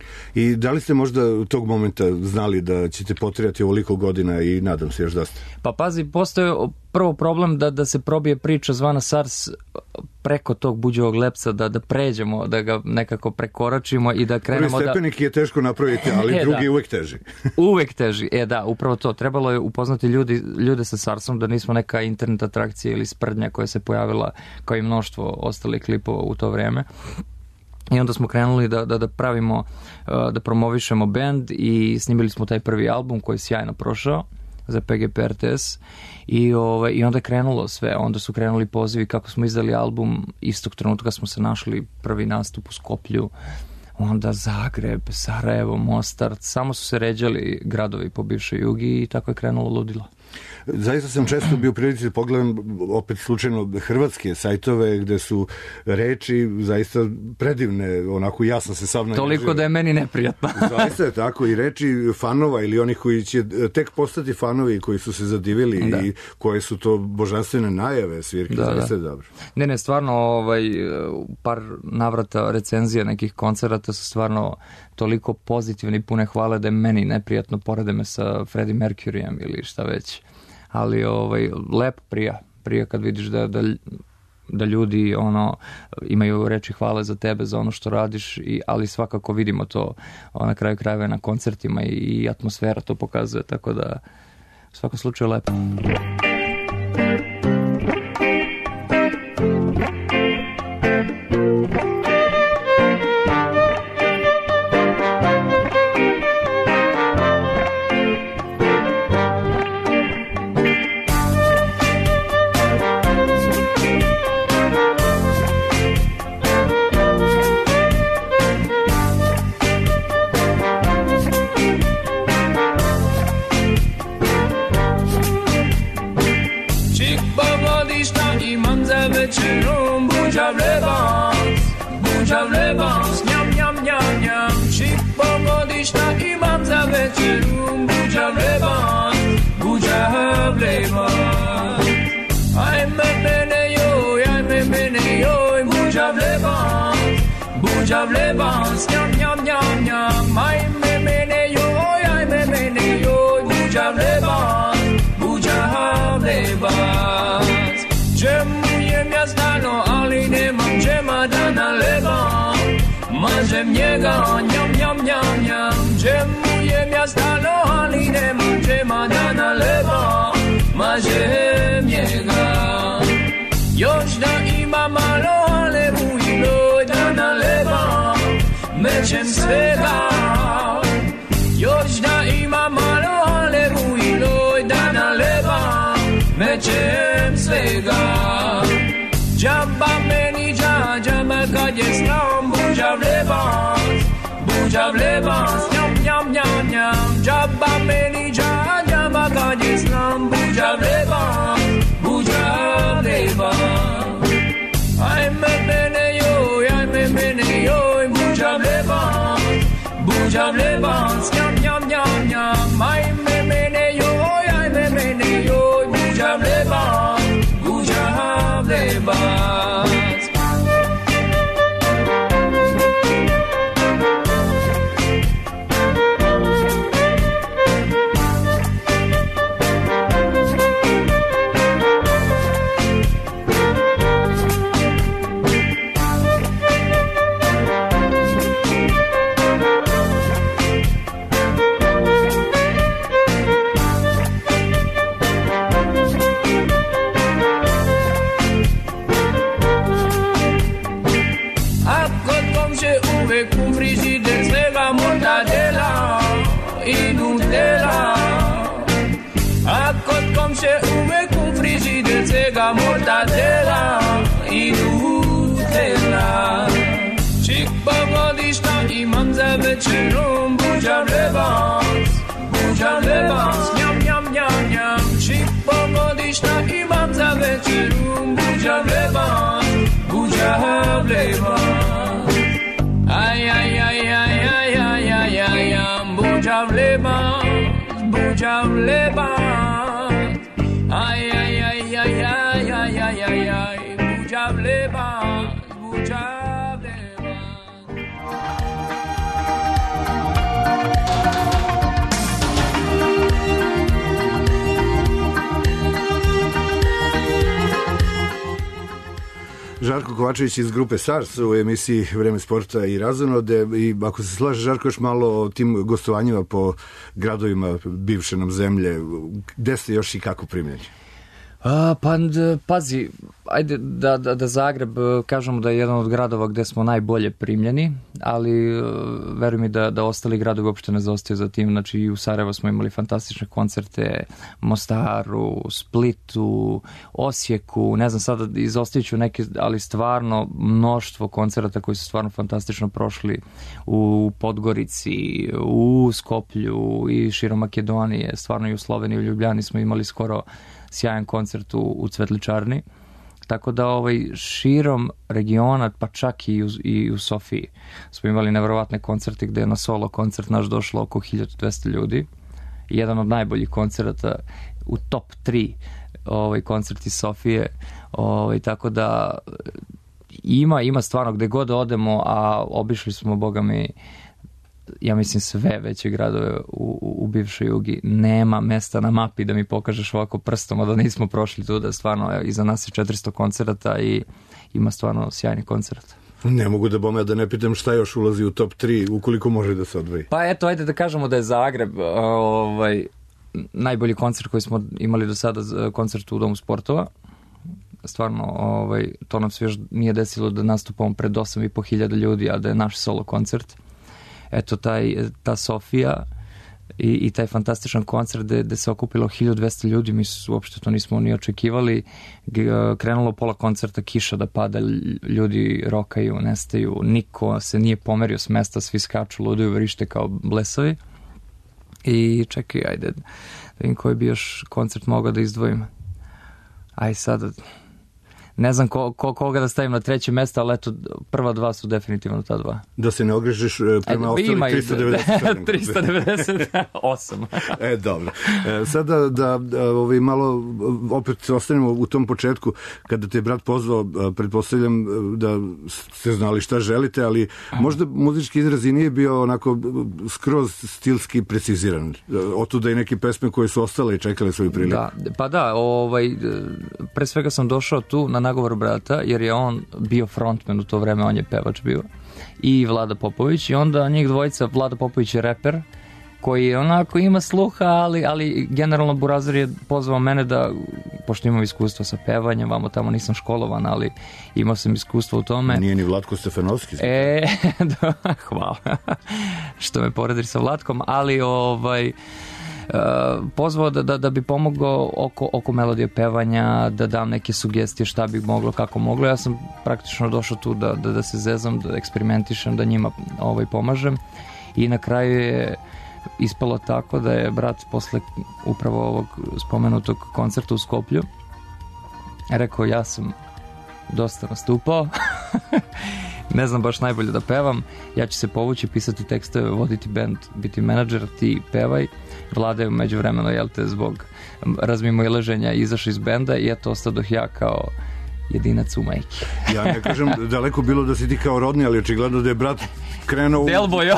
I da li ste možda tog momenta znali da ćete potrajati ovoliko godina i nadam se još dosta? Pa pazi, postoje prvo problem da se probije priča zvana SARS preko tog Buđovog Lepca, da pređemo, da ga nekako prekoračimo i da krenemo Prvi stepenik je teško napraviti, ali drugi uvek teži. Uvek teži, da, upravo to. Trebalo je upoznati ljude sa SARS-om, da nismo neka internet atrakcija ili sprdnja koja se pojavila kao i mnoštvo ostalih klipova u to vreme. I onda smo krenuli da pravimo, da promovišemo band i snimili smo taj prvi album koji je sjajno prošao za PGP RTS i onda je krenulo sve. Onda su krenuli pozivi kako smo izdali album, istog trenutka smo se našli prvi nastup u Skoplju, onda Zagreb, Sarajevo, Mostar, samo su se ređali gradovi po bivšoj Jugi i tako je krenulo ludilo. Zaista sam često bio u prilici da pogledam opet slučajno hrvatske sajtove gde su reči zaista predivne, onako jasno se sav naježio. Toliko da je meni neprijatno. Zaista je tako i reči fanova ili onih koji će tek postati fanovi koji su se zadivili i koje su to božanstvene najave svirke, zaista je dobro. Ne, stvarno par navrata recenzija nekih koncerata su stvarno toliko pozitivni i pune hvale da je meni neprijatno, porede me sa Freddie Mercuryjem ili šta već. Ali lepo prija kad vidiš da ljudi imaju reči hvale za tebe, za ono što radiš, ali svakako vidimo to na kraju krajeva na koncertima i atmosfera to pokazuje, tako da u svakom slučaju lepo. Mažem njega, njam, njam, njam, njam, džemujem ja stano, ali nemam džema da naleba. Mažem njega, još da ima malo, ale mu i loj da naleba. Mećem svega, još da ima malo, ale mu i loj da naleba. Mećem svega, džaba meni džaba kad je slam. Buđav lebans, njam, njam, njam, njam, džaba meni džaba kad je slam. Buđav lebans, ajme mene joj, buđav lebans, njam, njam, njam, njam, ajme mene joj, buđav lebans. Mortadela i Nutella. Čik pogodišta imam za večerom. Buđav lebans, njam, njam, njam, njam. Čik pogodišta imam za večerom. Buđav lebans. Aj, aj, aj, aj, aj, aj, aj, aj, aj. Buđav lebans. Aj, aj, aj, aj, aj, aj, aj, aj, aj, buđav lebans, buđav lebans. Žarko Kovačević iz grupe SARS u emisiji Vreme sporta i razonode. I ako se slaže, Žarko, još malo o tim gostovanjima po gradovima bivše nam zemlje. Gde ste još i kako primljeni? Pazi, ajde da Zagreb kažemo da je jedan od gradova gde smo najbolje primljeni, ali veruj mi da ostali gradovi uopšte ne zaostaju za tim. Znači i u Sarajevo smo imali fantastične koncerte, Mostaru, Splitu, Osijeku, ne znam sada izostavit ću neke, ali stvarno mnoštvo koncerata koji su stvarno fantastično prošli u Podgorici, u Skoplju i širom Makedonije, stvarno i u Sloveniji, u Ljubljani smo imali skoro sjajan koncert u Cvetličarni. Tako da širom regiona, pa čak i u Sofiji smo imali neverovatne koncerte gde je na solo koncert naš došlo oko 1200 ljudi. Jedan od najboljih koncerata u top 3 koncert iz Sofije. Tako da ima stvarno gde god odemo, a obišli smo, boga mi, ja mislim sve veće gradove u bivšoj Jugi. Nema mesta na mapi da mi pokažeš ovako prstom, a da nismo prošli tu, da stvarno iza nas je 400 koncerata i ima stvarno sjajni koncert. Ne mogu da ne pitam šta još ulazi u top 3, ukoliko može da se odvoji. Pa eto, ajde da kažemo da je Zagreb najbolji koncert koji smo imali do sada, koncert u Domu sportova. Stvarno, to nam se još nije desilo da nastupamo pred 8.500 ljudi, a da je naš solo koncert. Eto, ta Sofija i taj fantastičan koncert gde se okupilo 1200 ljudi, mi uopšte to nismo ni očekivali. Krenulo pola koncerta, kiša da pada, ljudi rokaju, nestaju, niko se nije pomerio s mesta, svi skaču, luduju, vrište kao blesavi. I čekaj, ajde, da vidim koji bi još koncert mogao da izdvojim. Aj sad, ne znam koga da stavim na treće mesto, ali eto, prva dva su definitivno ta dva. Da se ne ogrežeš prema ostalih 397. 398. Dobro. Sada da malo opet ostanemo u tom početku, kada te je brat pozvao, pretpostavljam da ste znali šta želite, ali možda muzički izraz i nije bio onako skroz stilski preciziran. Otuda i neke pesme koje su ostale i čekale svoju priliku. Pa da, pre svega sam došao tu na nagovor brata, jer je on bio frontman u to vreme, on je pevač bio, i Vlada Popović, i onda njih dvojica, Vlada Popović je reper, koji onako ima sluha, ali generalno Burazir je pozvao mene da, pošto imam iskustvo sa pevanjem, vamo tamo nisam školovan, ali imao sam iskustvo u tome. Nije ni Vlatko Stefanovski. Hvala što me porediš sa Vlatkom, ali pozvao da bi pomogao oko melodije pevanja, da dam neke sugestije šta bi moglo, kako moglo. Ja sam praktično došao tu da se zezam, da eksperimentišem, da njima pomažem, i na kraju je ispalo tako da je brat posle upravo ovog spomenutog koncerta u Skoplju rekao: ja sam dosta nastupao, ne znam baš najbolje da pevam, ja ću se povući, pisati tekstove, voditi bend, biti menadžer, ti pevaj. Vlada je međuvremeno, zbog razmimoilaženja izašao iz benda i eto, ostadoh ja kao jedinac u majki. Ja ne kažem daleko bilo da si ti kao rodni, ali očigledno da je brat krenuo Delboje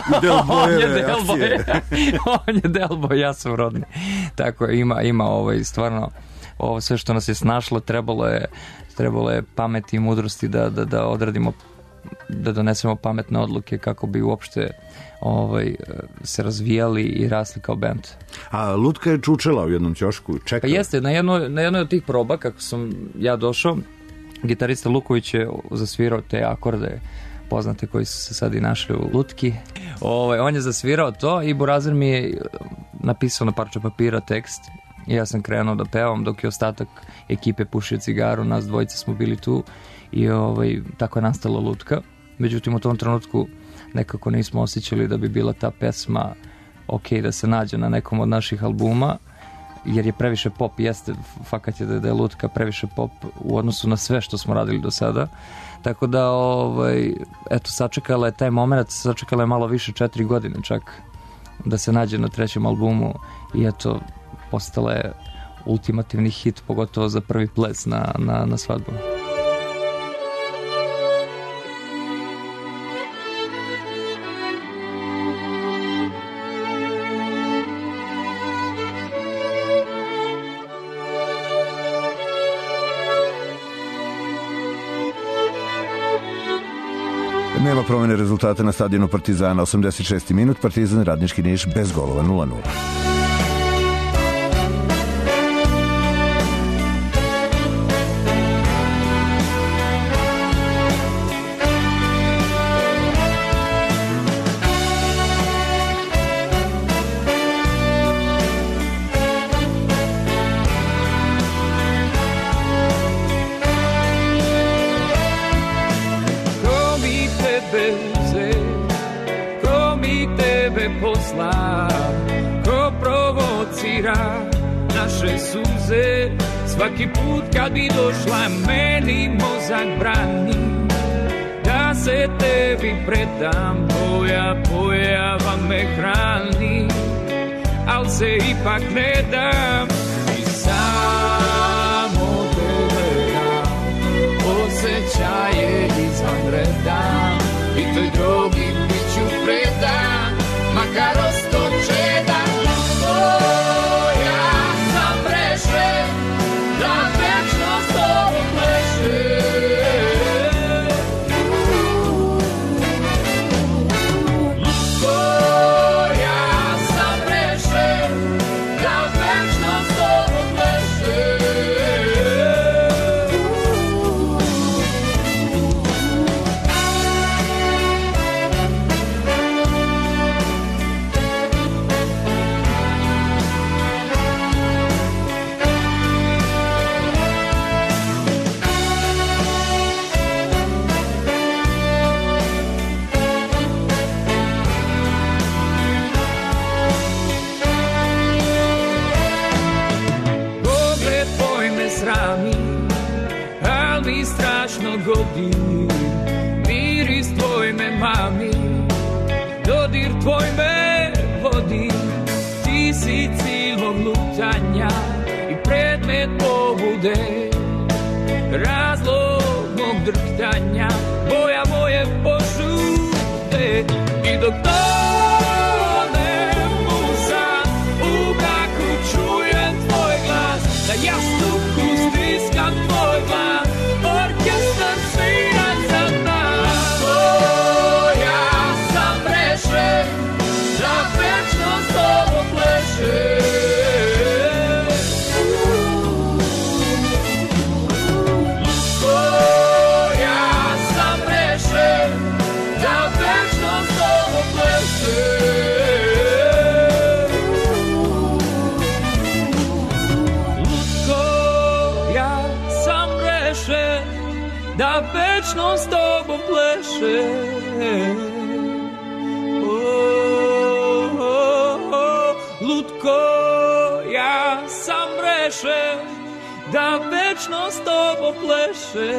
on je Delboje, ja sam rodni. Tako je, ima stvarno ovo sve što nas je snašlo, trebalo je pameti i mudrosti da odradimo, da donesemo pametne odluke kako bi uopšte se razvijali i rasli kao bend. A Lutka je čučela u jednom ćošku, čekala. Pa jeste, na jednoj od tih proba, kako sam ja došao, gitarista Luković je zasvirao te akorde poznate koji su se sad i našli u Lutki. On je zasvirao to i Burazir mi je napisao na parče papira tekst i ja sam krenuo da pevam, dok je ostatak ekipe pušio cigaru, nas dvojica smo bili tu i tako je nastala Lutka. Međutim, u tom trenutku nekako nismo osjećali da bi bila ta pesma ok da se nađe na nekom od naših albuma, jer je previše pop, jeste, fakat je da je Lutka previše pop u odnosu na sve što smo radili do sada. Tako da, eto, sačekala je taj moment, sačekala je malo više, 4 godine čak, da se nađe na trećem albumu i eto, postala je ultimativni hit, pogotovo za prvi ples na svadbu. Nema promene rezultata na stadionu Partizana. 86. minut, Partizan Radnički Niš bez golova 0:0. Naše suze svaki put kad bi došla meni mozak brani da se tebi predam, tvoja pojava me hrani, al se ipak ne dam i samo tebe dam, osjećaje izvanredan i toj drogi bit ću predan, makar ostočedan. Da večno s tobom pleše, Lutko, ja sam rešen, da večno s tobom pleše. Godi, miris tvoj me mami, dodir tvoj me vodi, ti si cilj mog lutanja i predmet pobude, razlog mog drhtanja, boja moje požute i dok tonem u san, u braku čujem tvoj glas, da jastuku stiskam tvoj glas, orkestar svira za nas. Ja sam rešen, da večno s tobom pleše. Ja sam rešen, da večno s tobom pleše. Da večno s tobom pleše. Lutko, ja sam rešen, da večno s tobom pleše.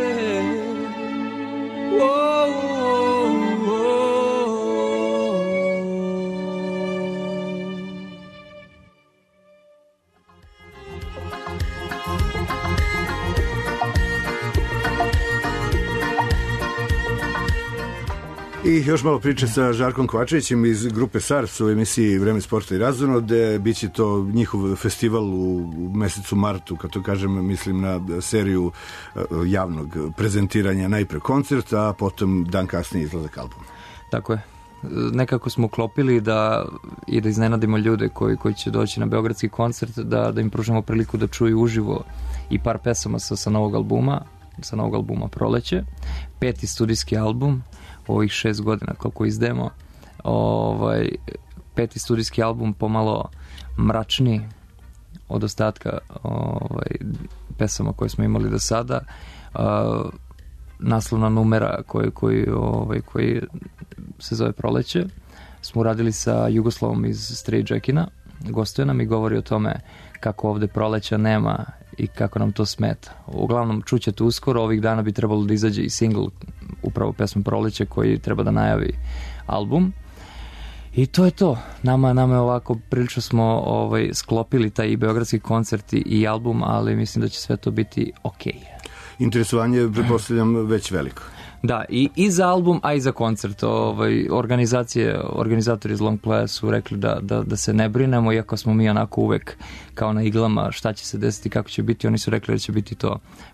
I još malo priče sa Žarkom Kovačevićem iz grupe SARS u emisiji Vreme sporta i razonode. Biće to njihov festival u mesecu martu, kad to kažem, mislim na seriju javnog prezentiranja, najpre koncert, a potom dan kasnije izlazak albuma. Tako je. Nekako smo uklopili da iznenadimo ljude koji će doći na beogradski koncert, da im pružimo priliku da čuju uživo i par pesama sa novog albuma Proleće. 5. studijski album, ovih 6 godina koliko izdemo. 5. studijski album pomalo mračniji od ostatka pesama koje smo imali do sada. Naslovna numera koji se zove Proleće smo uradili sa Jugoslavom iz Stray Jackina. Gostuje nam i govori o tome kako ovde proleća nema i kako nam to smeta. Uglavnom, čućete uskoro, ovih dana bi trebalo da izađe i single, upravo pesma Proleće, koji treba da najavi album. I to je to. Nama je ovako, prilično smo sklopili taj i beogradski koncert i album, ali mislim da će sve to biti okej. Interesovanje, pretpostavljam, već veliko. Da, i za album, a i za koncert. Organizatori iz Long Playa su rekli da se ne brinemo, iako smo mi onako uvek kao na iglama šta će se desiti, kako će biti. Oni su rekli da će biti to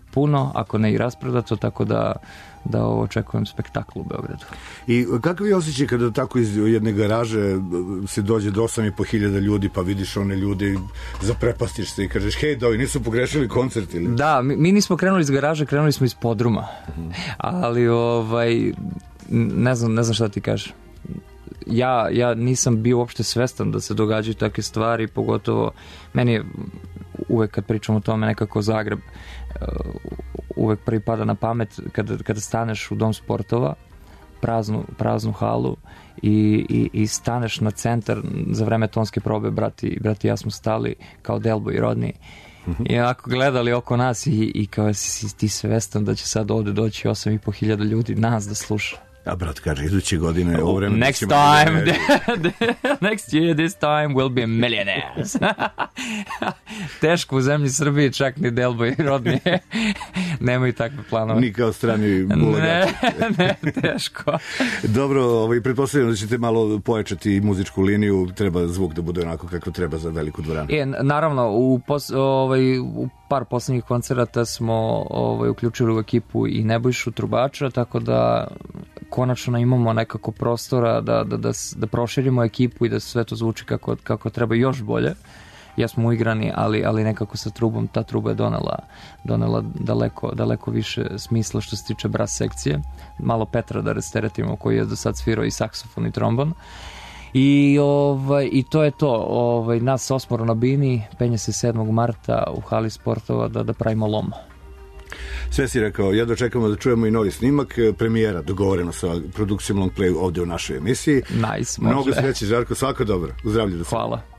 puno, ako ne i rasprodato, tako da očekujem spektakl u Beogradu. I kakav je osjećaj kada tako iz jedne garaže se dođe do 8.500 ljudi, pa vidiš one ljude, zaprepastiš se i kažeš, hej, da ovi nisu pogrešili koncert ili? Da, mi nismo krenuli iz garaže, krenuli smo iz podruma. Ali ne znam šta ti kažeš. Ja nisam bio uopšte svestan da se događaju takve stvari, pogotovo meni je uvek kad pričam o tome nekako Zagreb uvek prvi pada na pamet kada staneš u Dom sportova, praznu halu i staneš na centar za vreme tonske probe, brati i ja smo stali kao Delbo i Rodni i onako gledali oko nas i kao si ti svestan da će sad ovde doći 8.500 ljudi nas da sluša. A brat kaže, iduće godine next time next year this time we'll be millionaires. Teško u zemlji Srbije, čak ni Delbo i Rodni nemaju takve planove. Ni kao strani ulagači. Ne, teško. Dobro, pretpostavljam da ćete malo pojačati muzičku liniju, treba zvuk da bude onako kako treba za veliku dvoranu. Naravno, u par poslednjih koncerata smo uključili u ekipu i Nebojšu Trubača, tako da konačno imamo nekako prostora da proširimo ekipu i da sve to zvuči kako treba još bolje. Ja smo uigrani, ali nekako sa trubom, ta truba je donela daleko više smisla što se tiče bras sekcije. Malo Petra da rasteretimo, koji je do sad svirao i saksofon i trombon. I to je to. Nas 8 na bini, penje se 7. marta u hali sportova da pravimo lom. Sve si rekao, ja dočekamo da čujemo i novi snimak, premijera dogovoreno sa produkcijom Long Play ovdje u našoj emisiji. Nice, može. Mnogo sreće, Žarko, svako dobro. Uzdravlje do sada. Hvala.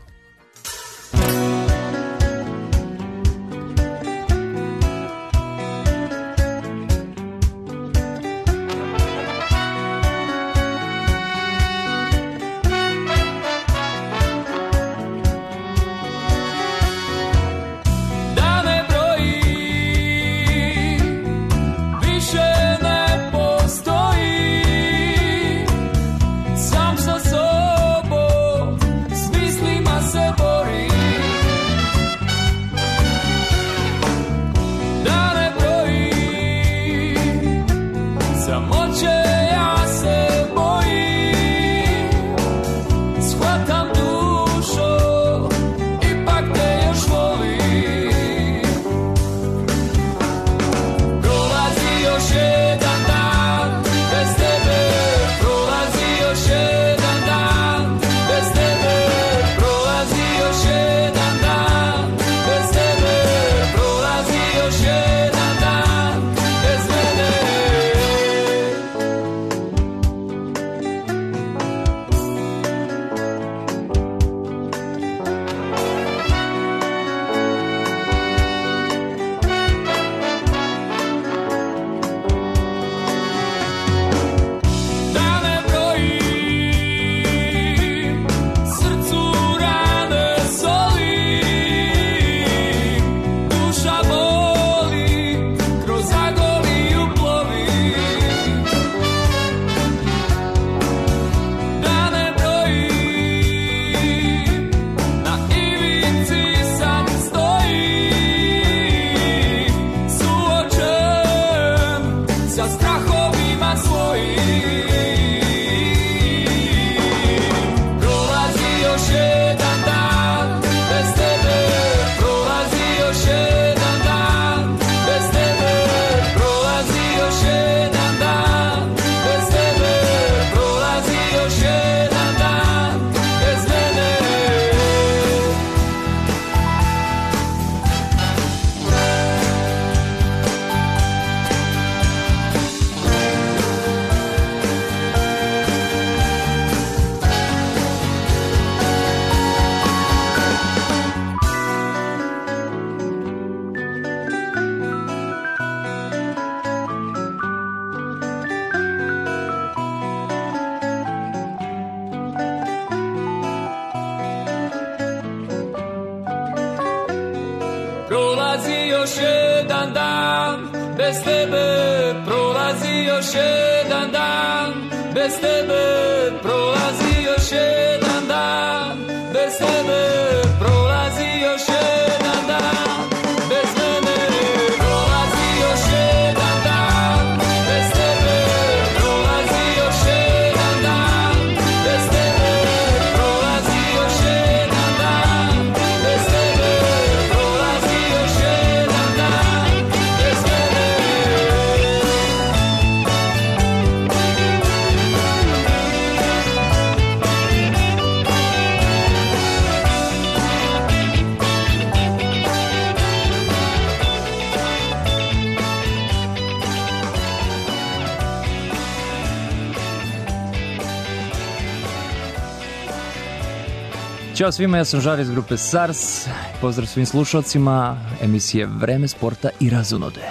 još jedan dan, bez tebe prolazi još jedan dan, bez tebe prolazi još jedan dan, bez tebe prolazi još jedan dan, bez mene prolazi još Ćao svima, ja sam Žar iz grupe SARS. Pozdrav svim slušalcima emisije Vreme sporta i razonode.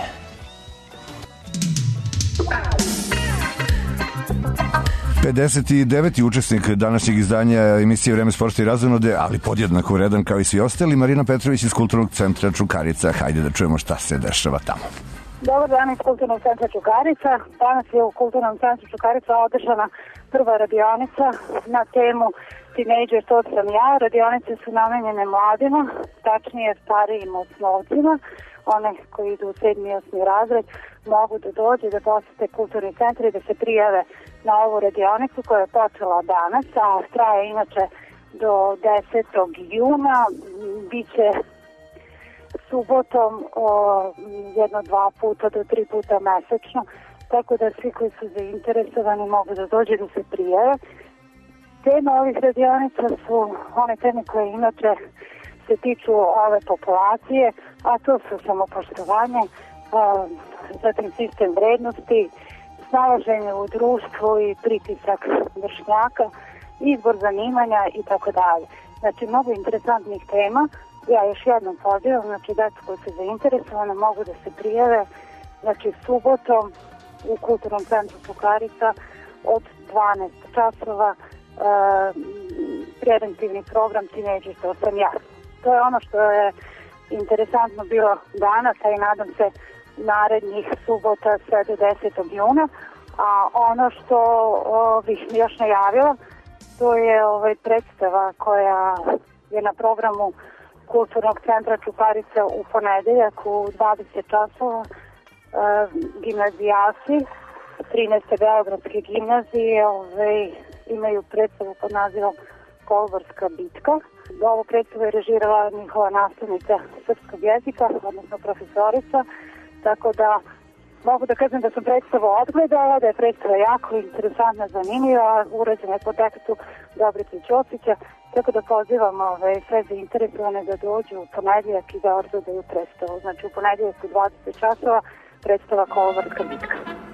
...59. učesnik današnjeg izdanja emisije Vreme sporta i razonode, ali podjednako vredan kao i svi ostali, Marina Petrović iz Kulturnog centra Čukarica. Hajde da čujemo šta se dešava tamo. Dobar dan iz Kulturnog centra Čukarica. Danas je u Kulturnom centru Čukarica održana prva radionica na temu Teenager, to sam ja. Radionice su namenjene mladima, tačnije starijim osnovcima. One koji idu u 7. i 8. razred mogu da dođe, da posete kulturni centar i da se prijave na ovu radionicu koja je počela danas, a traje inače do 10. juna. Biće subotom 1-2 puta do 3 puta mesečno, tako da svi koji su zainteresovani mogu da dođe da se prijave. Tema ovih radionica su one teme koje inače se tiču ove populacije, a to su samopoštovanje, zatim sistem vrednosti, snalaženje u društvu i pritisak vršnjaka, izbor zanimanja i tako dalje. Znači, mnogo interesantnih tema. Ja još jednom pozivam, znači, deca koji su zainteresovane mogu da se prijave, znači, subotom u Kulturnom centru Čukarica od 12 časova, preventivni program Teenager, to sam ja. To je ono što je interesantno bilo danas, a i nadam se narednih subota sve do 10. juna. A ono što bih još najavila, to je predstava koja je na programu Kulturnog centra Čukarica u ponedeljak u 20 časova. Gimnazijasi 13. Beogradske gimnazije imaju predstavu pod nazivom Kolborska bitka. Ovu predstavu je režirala njihova nastavnica srpskog jezika, odnosno profesorica, tako da mogu da kažem da sam predstavu odgledala, da je predstava jako interesantna, zanimljiva, urađena je po tekstu Dobrice Ćosića, tako da pozivam sve zainteresovane da dođu u ponedjeljak i da odgledaju predstavu. Znači u ponedjeljak u 20 časova predstava Kolborska bitka.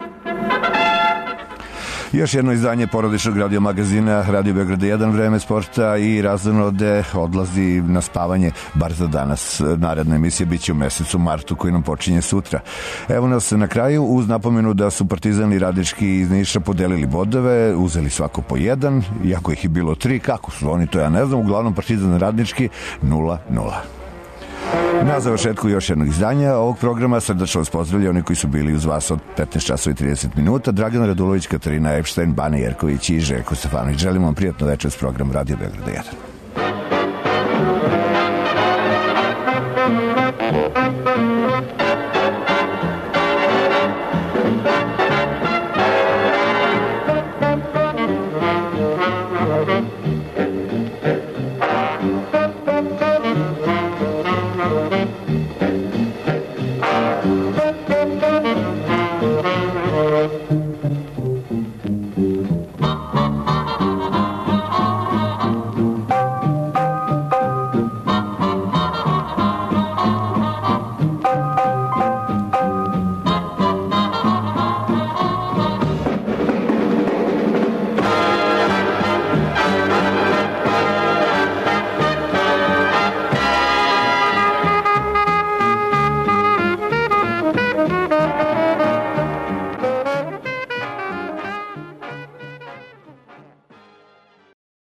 Još jedno izdanje porodičnog radio magazina Radio Beograda 1 Vreme sporta i razonode odlazi na spavanje, bar za danas. Naredna emisija biće u mesecu martu koji nam počinje sutra. Evo nas na kraju uz napomenu da su Partizan i Radnički iz Niša podelili bodove, uzeli svako po jedan, iako ih je bilo 3, kako su oni to ja ne znam, uglavnom Partizan i Radnički 0-0. Na završetku još jednog izdanja ovog programa srdačno vas pozdravlja oni koji su bili uz vas od 15 časova i 30 minuta. Dragan Radulović, Katarina Epštajn, Bane Jerković i Željko Stefanović. Želim vam prijatno večer s program Radio Beograda 1. Thank you.